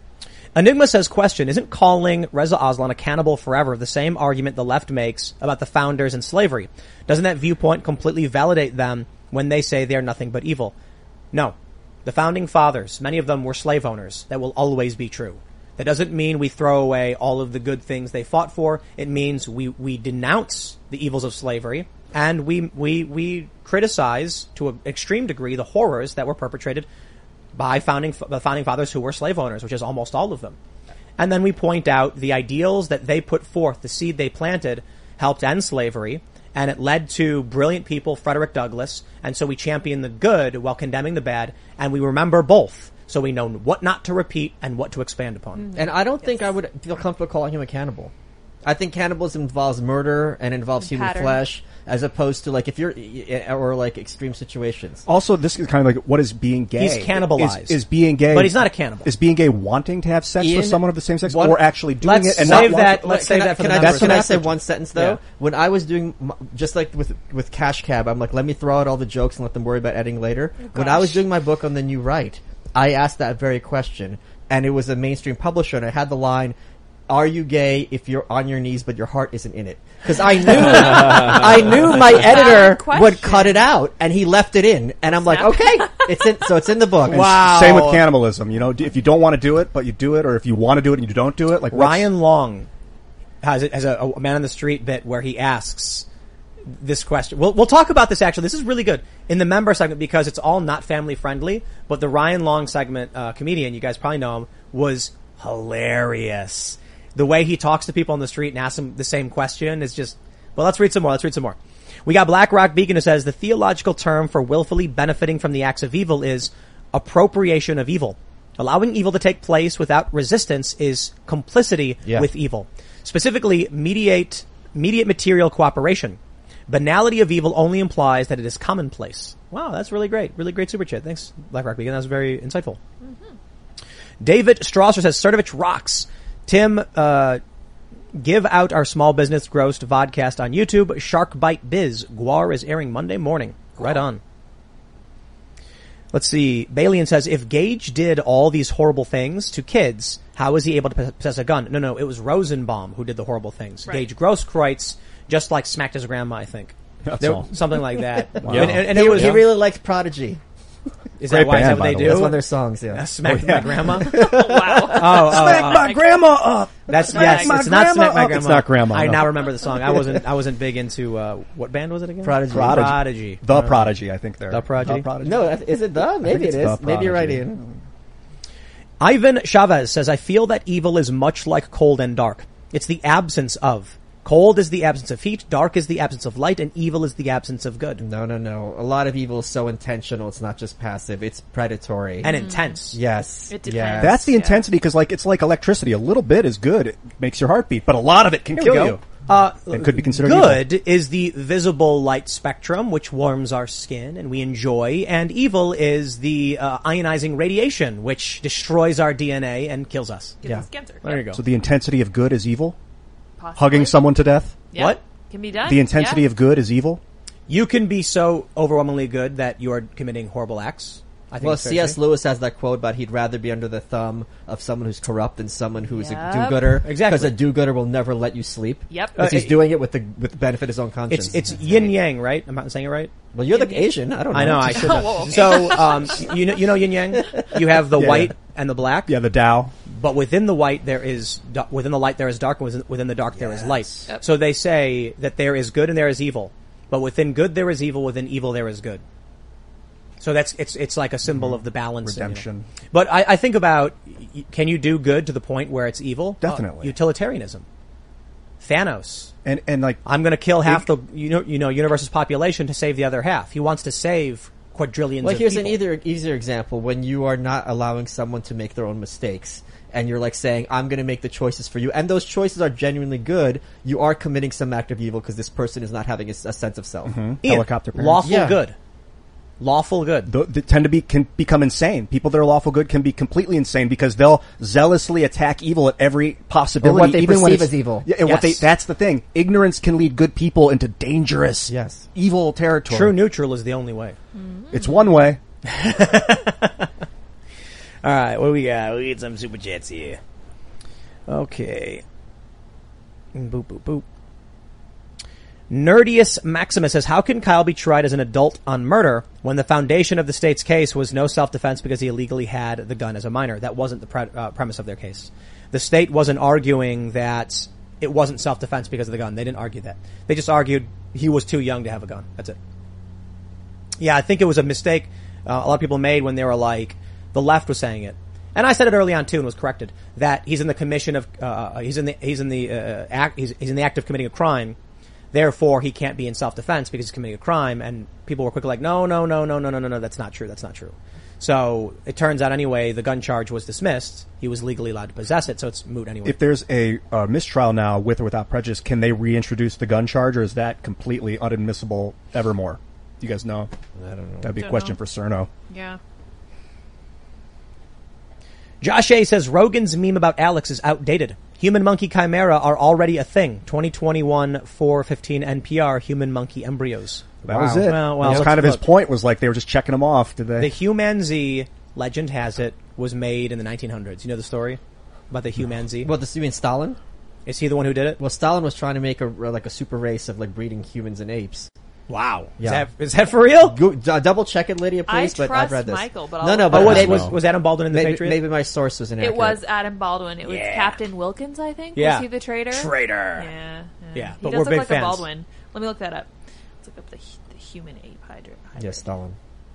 S1: Enigma says, question, isn't calling Reza Aslan a cannibal forever the same argument the left makes about the founders and slavery? Doesn't that viewpoint completely validate them when they say they're nothing but evil? No. The founding fathers, many of them were slave owners. That will always be true. That doesn't mean we throw away all of the good things they fought for. It means we denounce the evils of slavery, and we criticize to an extreme degree the horrors that were perpetrated by the founding fathers who were slave owners, which is almost all of them. And then we point out the ideals that they put forth, the seed they planted, helped end slavery, and it led to brilliant people, Frederick Douglass, and so we champion the good while condemning the bad, and we remember both, so we know what not to repeat and what to expand upon.
S3: And I don't think I would feel comfortable calling him a cannibal. I think cannibalism involves murder and involves human flesh, as opposed to like if you're or like extreme situations.
S6: Also, this is kind of like what is being gay.
S1: He's cannibalized.
S6: Is being gay,
S1: but he's not a cannibal.
S6: Is being gay wanting to have sex with someone of the same sex, or actually doing
S1: let's
S6: it? And
S1: save
S6: not
S1: that. Let's save that for the numbers.
S3: Can I say one sentence though? Yeah. When I was doing just like with Cash Cab, I'm like, let me throw out all the jokes and let them worry about editing later. When I was doing my book on the New Right, I asked that very question, and it was a mainstream publisher, and I had the line, are you gay if you're on your knees but your heart isn't in it? Because I knew my editor would cut it out, and he left it in, and I'm like, okay, it's in the book.
S6: Wow. Same with cannibalism. You know, if you don't want to do it, but you do it, or if you want to do it and you don't do it, like
S1: Ryan Long has a man on the street bit where he asks this question. We'll talk about this actually. This is really good in the member segment because it's all not family friendly. But the Ryan Long segment, comedian, you guys probably know him, was hilarious. The way he talks to people on the street and asks them the same question is just, well, let's read some more. We got Black Rock Beacon who says the theological term for willfully benefiting from the acts of evil is appropriation of evil. Allowing evil to take place without resistance is complicity with evil. Specifically, immediate material cooperation. Banality of evil only implies that it is commonplace. Wow, that's really great. Really great super chat. Thanks, Black Rock Beacon. That was very insightful. Mm-hmm. David Strasser says, Cernovich rocks. Tim, give out our small business grossed vodcast on YouTube. Shark Bite Biz. Guar is airing Monday morning. Right on. Let's see. Balian says, if Gage did all these horrible things to kids, how was he able to possess a gun? No, it was Rosenbaum who did the horrible things. Right. Gage Grosskreutz just like smacked his grandma, I think. Something like that.
S3: Wow. And he really liked Prodigy.
S1: Is that why? Is that what they do?
S3: That's one of their songs, yeah.
S1: Smack my grandma?
S2: Wow.
S6: Smack my grandma up!
S1: It's not Smack My Grandma.
S6: It's not Grandma.
S1: I now remember the song. I wasn't big into, what band was it again?
S6: Prodigy. The Prodigy, I think they're.
S1: The Prodigy?
S3: No, is it the? Maybe it is. Maybe you're right, Ian.
S1: Ivan Chavez says, I feel that evil is much like cold and dark. It's the absence of. Cold is the absence of heat, dark is the absence of light, and evil is the absence of good.
S3: No. A lot of evil is so intentional, it's not just passive, it's predatory.
S1: And intense.
S3: Yes.
S2: It depends.
S3: Yes.
S6: That's the intensity, because it's like electricity. A little bit is good. It makes your heart beat, but a lot of it can kill you. It could be considered
S1: good
S6: evil.
S1: Is the visible light spectrum, which warms our skin and we enjoy, and evil is the ionizing radiation, which destroys our DNA and kills us.
S2: Cancer.
S1: There you go.
S6: So the intensity of good is evil?
S2: Possibly.
S6: Hugging someone to death?
S2: Yep.
S1: What?
S2: Can be done.
S6: The intensity of good is evil?
S1: You can be so overwhelmingly good that you're committing horrible acts. I think.
S3: Well, C.S. Lewis has that quote about he'd rather be under the thumb of someone who's corrupt than someone who's a do-gooder.
S1: Exactly.
S3: Because a do-gooder will never let you sleep.
S2: Yep.
S3: Because he's doing it with the benefit of his own conscience.
S1: It's yin-yang, right? I'm not saying it right?
S3: Well, you're the Asian. I don't know.
S1: I know, I should have. So, you know yin-yang? You have the white and the black.
S6: Yeah, the Tao.
S1: But within the white within the light there is dark, and within the dark there is light. Yep. So they say that there is good and there is evil. But within good there is evil, within evil there is good. So it's like a symbol of the balance.
S6: Redemption.
S1: But I think about, can you do good to the point where it's evil?
S6: Definitely.
S1: Utilitarianism. Thanos.
S6: And like,
S1: I'm going to kill half the universe's population to save the other half. He wants to save quadrillions of people.
S3: Here's an easier example. When you are not allowing someone to make their own mistakes, and you're like saying, I'm going to make the choices for you, and those choices are genuinely good, you are committing some act of evil because this person is not having a sense of self.
S1: Ian,
S6: helicopter parents.
S1: Lawful good. Lawful good.
S6: They tend to can become insane. People that are lawful good can be completely insane because they'll zealously attack evil at every possibility.
S3: Or what they
S6: even
S3: perceive as evil.
S6: Yeah, and that's the thing. Ignorance can lead good people into dangerous, evil territory.
S1: True neutral is the only way.
S6: It's one way.
S1: All right, what do we got? We get some super chats here. Okay. Boop, boop, boop. Nerdius Maximus says, how can Kyle be tried as an adult on murder when the foundation of the state's case was no self-defense because he illegally had the gun as a minor? That wasn't the premise of their case. The state wasn't arguing that it wasn't self-defense because of the gun. They didn't argue that. They just argued he was too young to have a gun. That's it. Yeah, I think it was a mistake a lot of people made when they were like, the left was saying it. And I said it early on too and was corrected, that he's in the commission of, he's in the act of committing a crime. Therefore, he can't be in self-defense because he's committing a crime. And people were quickly like, no, that's not true. That's not true. So it turns out anyway, the gun charge was dismissed. He was legally allowed to possess it, so it's moot anyway.
S6: If there's a mistrial now with or without prejudice, can they reintroduce the gun charge, or is that completely unadmissible evermore? Do you guys know?
S3: I don't know.
S6: That'd be a question for Cerno.
S2: Yeah.
S1: Josh A. says, Rogan's meme about Alex is outdated. Human monkey chimera are already a thing. 2021 415 NPR, human monkey embryos.
S6: That was it.
S1: Well,
S6: that's kind of his point, was like they were just checking them off. Did they?
S1: The Humanzee, legend has it, was made in the 1900s. You know the story about the Humanzee?
S3: Well, you mean Stalin?
S1: Is he the one who did it?
S3: Well, Stalin was trying to make a super race of like breeding humans and apes.
S1: Wow.
S3: Yeah.
S1: Is that for real?
S3: Double check it, Lydia, please. But I've read this.
S2: Michael, but
S1: was Adam Baldwin in the Patriot?
S3: Maybe my source was inaccurate.
S2: It was Adam Baldwin. It was Captain Wilkins, I think.
S1: Yeah.
S2: Was he the traitor?
S1: Yeah,
S2: he
S1: but
S2: does
S1: we're
S2: look
S1: big
S2: like
S1: fans.
S2: a Baldwin. Let me look that up. Let's look up the human ape hybrid.
S3: Yes, Stalin.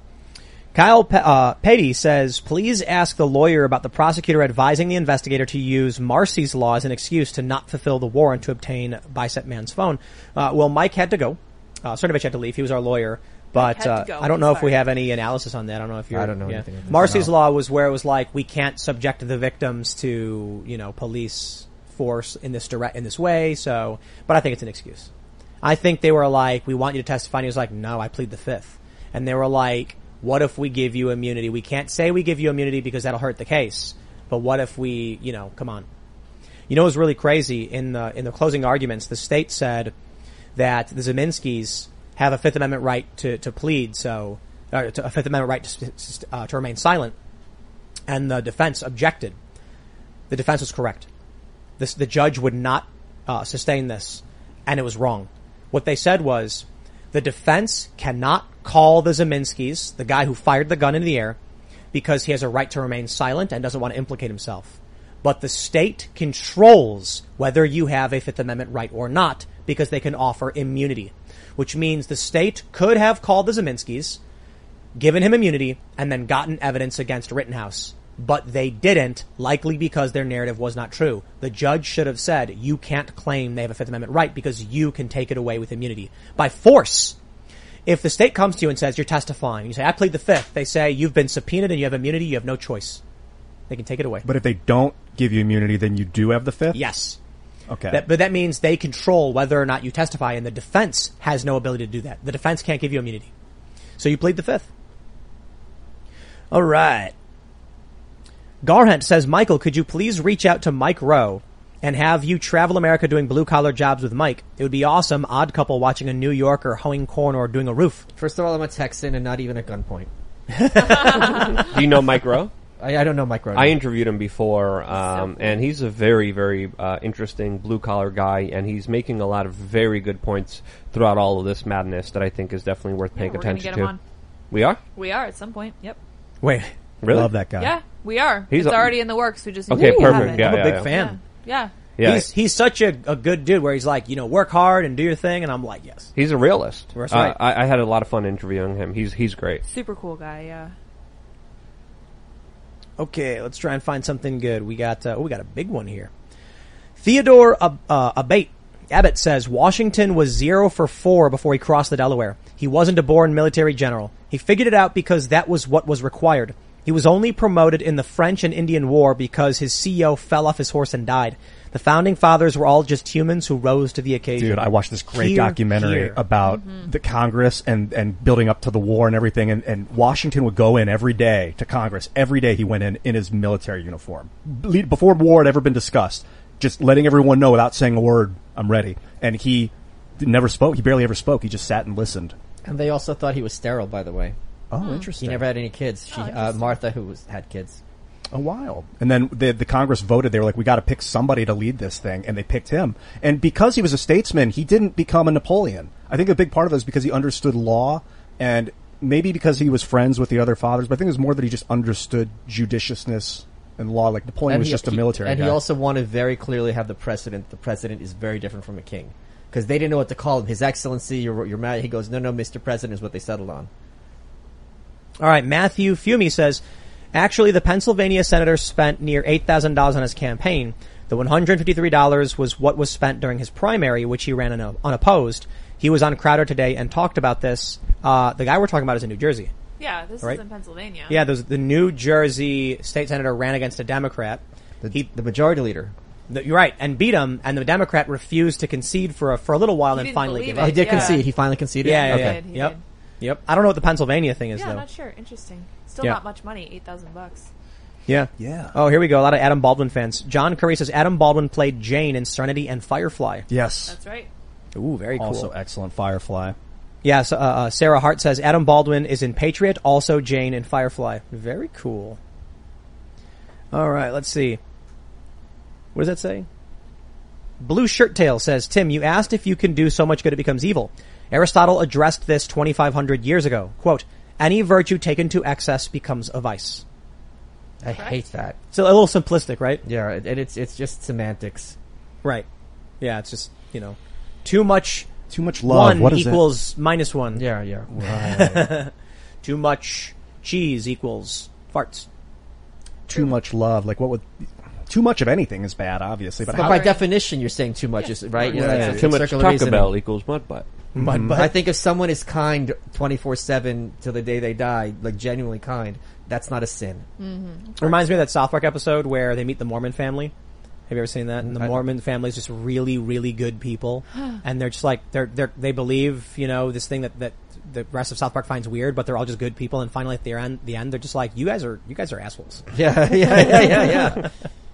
S1: Kyle Patey says, please ask the lawyer about the prosecutor advising the investigator to use Marcy's law as an excuse to not fulfill the warrant to obtain Bicep Man's phone. Well, Mike had to go. Cernovich had to leave. He was our lawyer. But I don't know if we have any analysis on that. I don't know if you're...
S3: I don't know anything.
S1: Marcy's law was where it was like, we can't subject the victims to, police force in this way. So, but I think it's an excuse. I think they were like, we want you to testify. And he was like, no, I plead the fifth. And they were like, what if we give you immunity? We can't say we give you immunity because that'll hurt the case. But what if we, come on. It was really crazy. In the closing arguments, the state said that the Zeminskis have a Fifth Amendment right to plead, a Fifth Amendment right to remain silent. And the defense objected. The defense was correct. The judge would not sustain this, and it was wrong. What they said was, the defense cannot call the Zeminskis, the guy who fired the gun into the air, because he has a right to remain silent and doesn't want to implicate himself. But the state controls whether you have a Fifth Amendment right or not, because they can offer immunity. Which means the state could have called the Zeminskis, given him immunity, and then gotten evidence against Rittenhouse. But they didn't, likely because their narrative was not true. The judge should have said, you can't claim they have a Fifth Amendment right because you can take it away with immunity. By force. If the state comes to you and says, you're testifying, you say, I plead the fifth, they say, you've been subpoenaed and you have immunity, you have no choice. They can take it away.
S6: But if they don't give you immunity, then you do have the fifth?
S1: Yes.
S6: Okay.
S1: But that means they control whether or not you testify, and the defense has no ability to do that. The defense can't give you immunity. So you plead the fifth. All right. Garhent says, Michael, could you please reach out to Mike Rowe and have you travel America doing blue-collar jobs with Mike? It would be awesome. Odd couple watching a New Yorker hoeing corn or doing a roof.
S3: First of all, I'm a Texan and not even at gunpoint.
S5: Do you know Mike Rowe?
S3: I don't know Mike Rowe.
S5: I interviewed him before, and he's a very, very interesting blue-collar guy, and he's making a lot of very good points throughout all of this madness that I think is definitely worth paying attention
S2: to. Him on.
S5: We are?
S2: We are at some point, yep.
S1: Wait,
S5: really?
S6: Love that guy.
S2: Yeah, we are. It's already in the works. We just need
S5: okay,
S2: to
S5: perfect.
S2: have it.
S5: Yeah,
S1: I'm a big fan.
S2: Yeah.
S1: He's such a good dude where he's like, work hard and do your thing, and I'm like, yes.
S5: He's a realist.
S1: That's right.
S5: I had a lot of fun interviewing him. He's great.
S2: Super cool guy, yeah.
S1: Okay, let's try and find something good. We got a big one here. Theodore Abbott says Washington was 0 for 4 before he crossed the Delaware. He wasn't a born military general. He figured it out because that was what was required. He was only promoted in the French and Indian War because his CEO fell off his horse and died. The founding fathers were all just humans who rose to the occasion.
S6: Dude, I watched this great documentary about the Congress and building up to the war and everything. And Washington would go in every day to Congress. Every day he went in his military uniform. Before war had ever been discussed, just letting everyone know without saying a word, I'm ready. And he never spoke. He barely ever spoke. He just sat and listened.
S3: And they also thought he was sterile, by the way.
S6: Oh, interesting.
S3: He never had any kids. Martha, who had kids.
S6: while. And then the Congress voted. They were like, we got to pick somebody to lead this thing, and they picked him. And because he was a statesman, he didn't become a Napoleon. I think a big part of it is because he understood law, and maybe because he was friends with the other fathers, but I think it was more that he just understood judiciousness and law. Like Napoleon was just a military guy.
S3: And he also wanted very clearly to have the precedent. The president is very different from a king. Because they didn't know what to call him. His Excellency, your Majesty. He goes, no, Mr. President is what they settled on.
S1: All right, Matthew Fumey says, actually, the Pennsylvania senator spent near $8,000 on his campaign. The $153 was what was spent during his primary, which he ran unopposed. He was on Crowder today and talked about this. The guy we're talking about is in New Jersey.
S2: Yeah, this is in Pennsylvania.
S1: Yeah, the New Jersey state senator ran against a Democrat.
S3: The majority leader.
S1: You're right, and beat him, and the Democrat refused to concede for a little while, and finally gave up.
S3: He did concede. He finally conceded.
S1: Yeah.
S2: He did.
S1: Yep. I don't know what the Pennsylvania thing is, though.
S2: Yeah, not sure. Interesting. Still not much money. $8,000.
S1: Yeah. Oh, here we go. A lot of Adam Baldwin fans. John Curry says Adam Baldwin played Jane in Serenity and Firefly.
S6: Yes.
S2: That's right.
S1: Ooh, very cool.
S6: Also excellent. Firefly.
S1: Yeah, so, Sarah Hart says Adam Baldwin is in Patriot, also Jane in Firefly. Very cool. All right, let's see. What does that say? Blue Shirt Tail says, Tim, you asked if you can do so much good it becomes evil. Aristotle addressed this 2,500 years ago. Quote, any virtue taken to excess becomes a vice.
S3: I hate that.
S1: It's a little simplistic, right?
S3: Yeah, and it's just semantics.
S1: Right. Yeah, it's just, too much
S6: love.
S1: One
S6: what is
S1: equals minus one.
S3: Yeah.
S1: Right. Too much cheese equals farts.
S6: Too much love. Like, what would... Too much of anything is bad, obviously. But
S3: by definition, you're saying too much, right?
S5: Yeah. Too much Taco Bell equals mud butt.
S1: Mud butt.
S3: I think if someone is kind 24/7 till the day they die, like genuinely kind, that's not a sin.
S1: Mm-hmm. Reminds me of that South Park episode where they meet the Mormon family. Have you ever seen that? And the Mormon family is just really, really good people, and they're just like they believe this thing that the rest of South Park finds weird, but they're all just good people. And finally, at the end, they're just like, you guys are assholes.
S3: Yeah.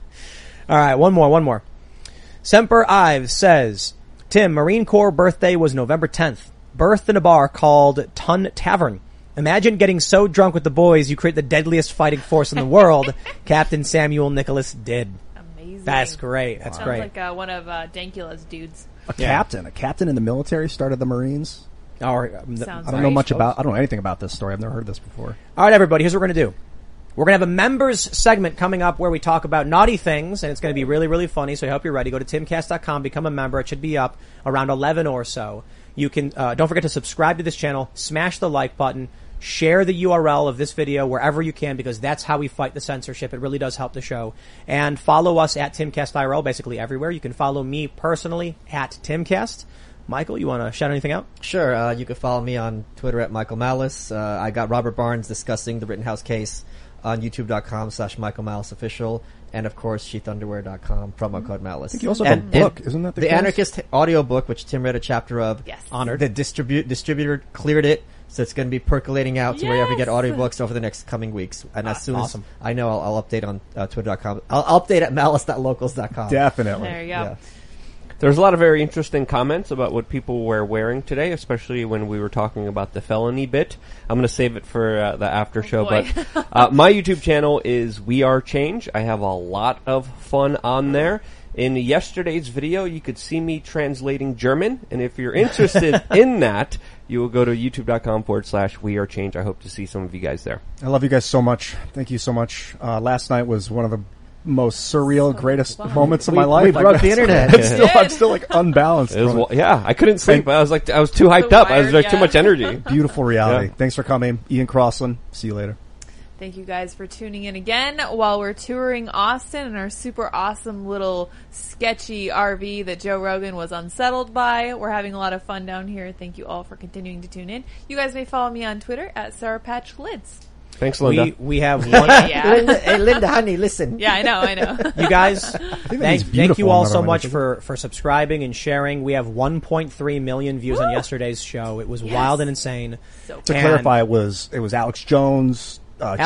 S1: All right, one more. Semper Ives says, Tim, Marine Corps birthday was November 10th. Birthed in a bar called Tun Tavern. Imagine getting so drunk with the boys you create the deadliest fighting force in the world. Captain Samuel Nicholas did.
S2: Amazing.
S1: That's great. That's great.
S2: Sounds like one of Dankula's dudes.
S6: A captain in the military started the Marines.
S1: I
S6: don't know anything about this story. I've never heard this before.
S1: All right, everybody, here's what we're going to do. We're going to have a members segment coming up where we talk about naughty things, and it's going to be really, really funny, so I hope you're ready. Go to timcast.com, become a member. It should be up around 11 or so. You can, don't forget to subscribe to this channel, smash the like button, share the URL of this video wherever you can, because that's how we fight the censorship. It really does help the show. And follow us at TimCastIRL, basically everywhere. You can follow me personally at TimCast. Michael, you want to shout anything out?
S3: Sure. You can follow me on Twitter at Michael Malice. I got Robert Barnes discussing the Rittenhouse case on youtube.com/Michael Malice Official, and of course sheathunderwear.com, promo code Malice.
S6: I think you also have a book, isn't that the case?
S3: Anarchist audio book, which Tim read a chapter of.
S2: Yes.
S1: Honored.
S3: The distributor cleared it, so it's going to be percolating out to wherever you get audiobooks over the next coming weeks. And as soon as I know, I'll update on twitter.com. I'll update at malice.locals.com.
S6: Definitely.
S2: There you go.
S3: Yeah.
S5: There's a lot of very interesting comments about what people were wearing today, especially when we were talking about the felony bit. I'm going to save it for the after show, but my YouTube channel is We Are Change. I have a lot of fun on there. In yesterday's video, you could see me translating German, and if you're interested in that, you will go to youtube.com/We Are Change. I hope to see some of you guys there.
S6: I love you guys so much. Thank you so much. Last night was one of the most surreal, greatest moments of my life.
S3: We broke the internet.
S6: I'm still like unbalanced.
S5: I couldn't sleep. I was too hyped up. I was like too much energy.
S6: Beautiful reality. Yeah. Thanks for coming, Ian Crossland. See you later.
S2: Thank you guys for tuning in again while we're touring Austin in our super awesome little sketchy RV that Joe Rogan was unsettled by. We're having a lot of fun down here. Thank you all for continuing to tune in. You guys may follow me on Twitter at SourPatchLids.
S5: Thanks, Linda.
S1: We have one.
S3: Linda, honey, listen.
S2: Yeah, I know.
S1: You guys, thank you all so much for subscribing and sharing. We have 1.3 million views on yesterday's show. It was wild and insane.
S6: To clarify, it was Alex Jones,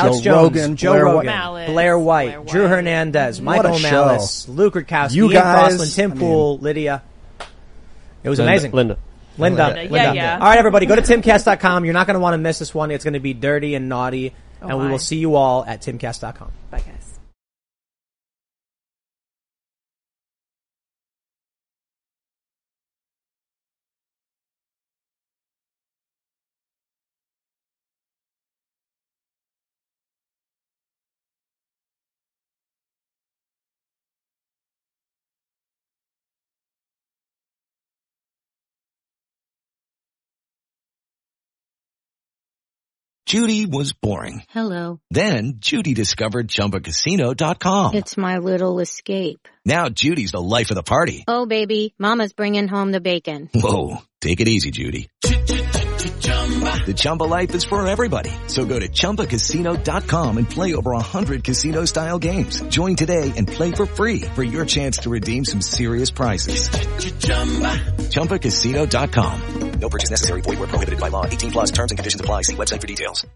S1: Joe Rogan, Blair White, Drew Hernandez, Michael Malice, Luke Rudkowski, Ian Crossland, Tim Pool, Lydia. It was amazing.
S5: Linda.
S2: Yeah.
S1: All right, everybody, go to timcast.com. You're not going to want to miss this one. It's going to be dirty and naughty. And we will see you all at timcast.com.
S2: Bye, guys.
S14: Judy was boring.
S15: Hello.
S14: Then Judy discovered ChumbaCasino.com.
S15: It's my little escape.
S14: Now Judy's the life of the party.
S15: Oh, baby, mama's bringing home the bacon.
S14: Whoa, take it easy, Judy. The Chumba life is for everybody. So go to ChumbaCasino.com and play over 100 casino-style games. Join today and play for free for your chance to redeem some serious prizes. ChumbaCasino.com. No purchase necessary. Void where prohibited by law. 18+ terms and conditions apply. See website for details.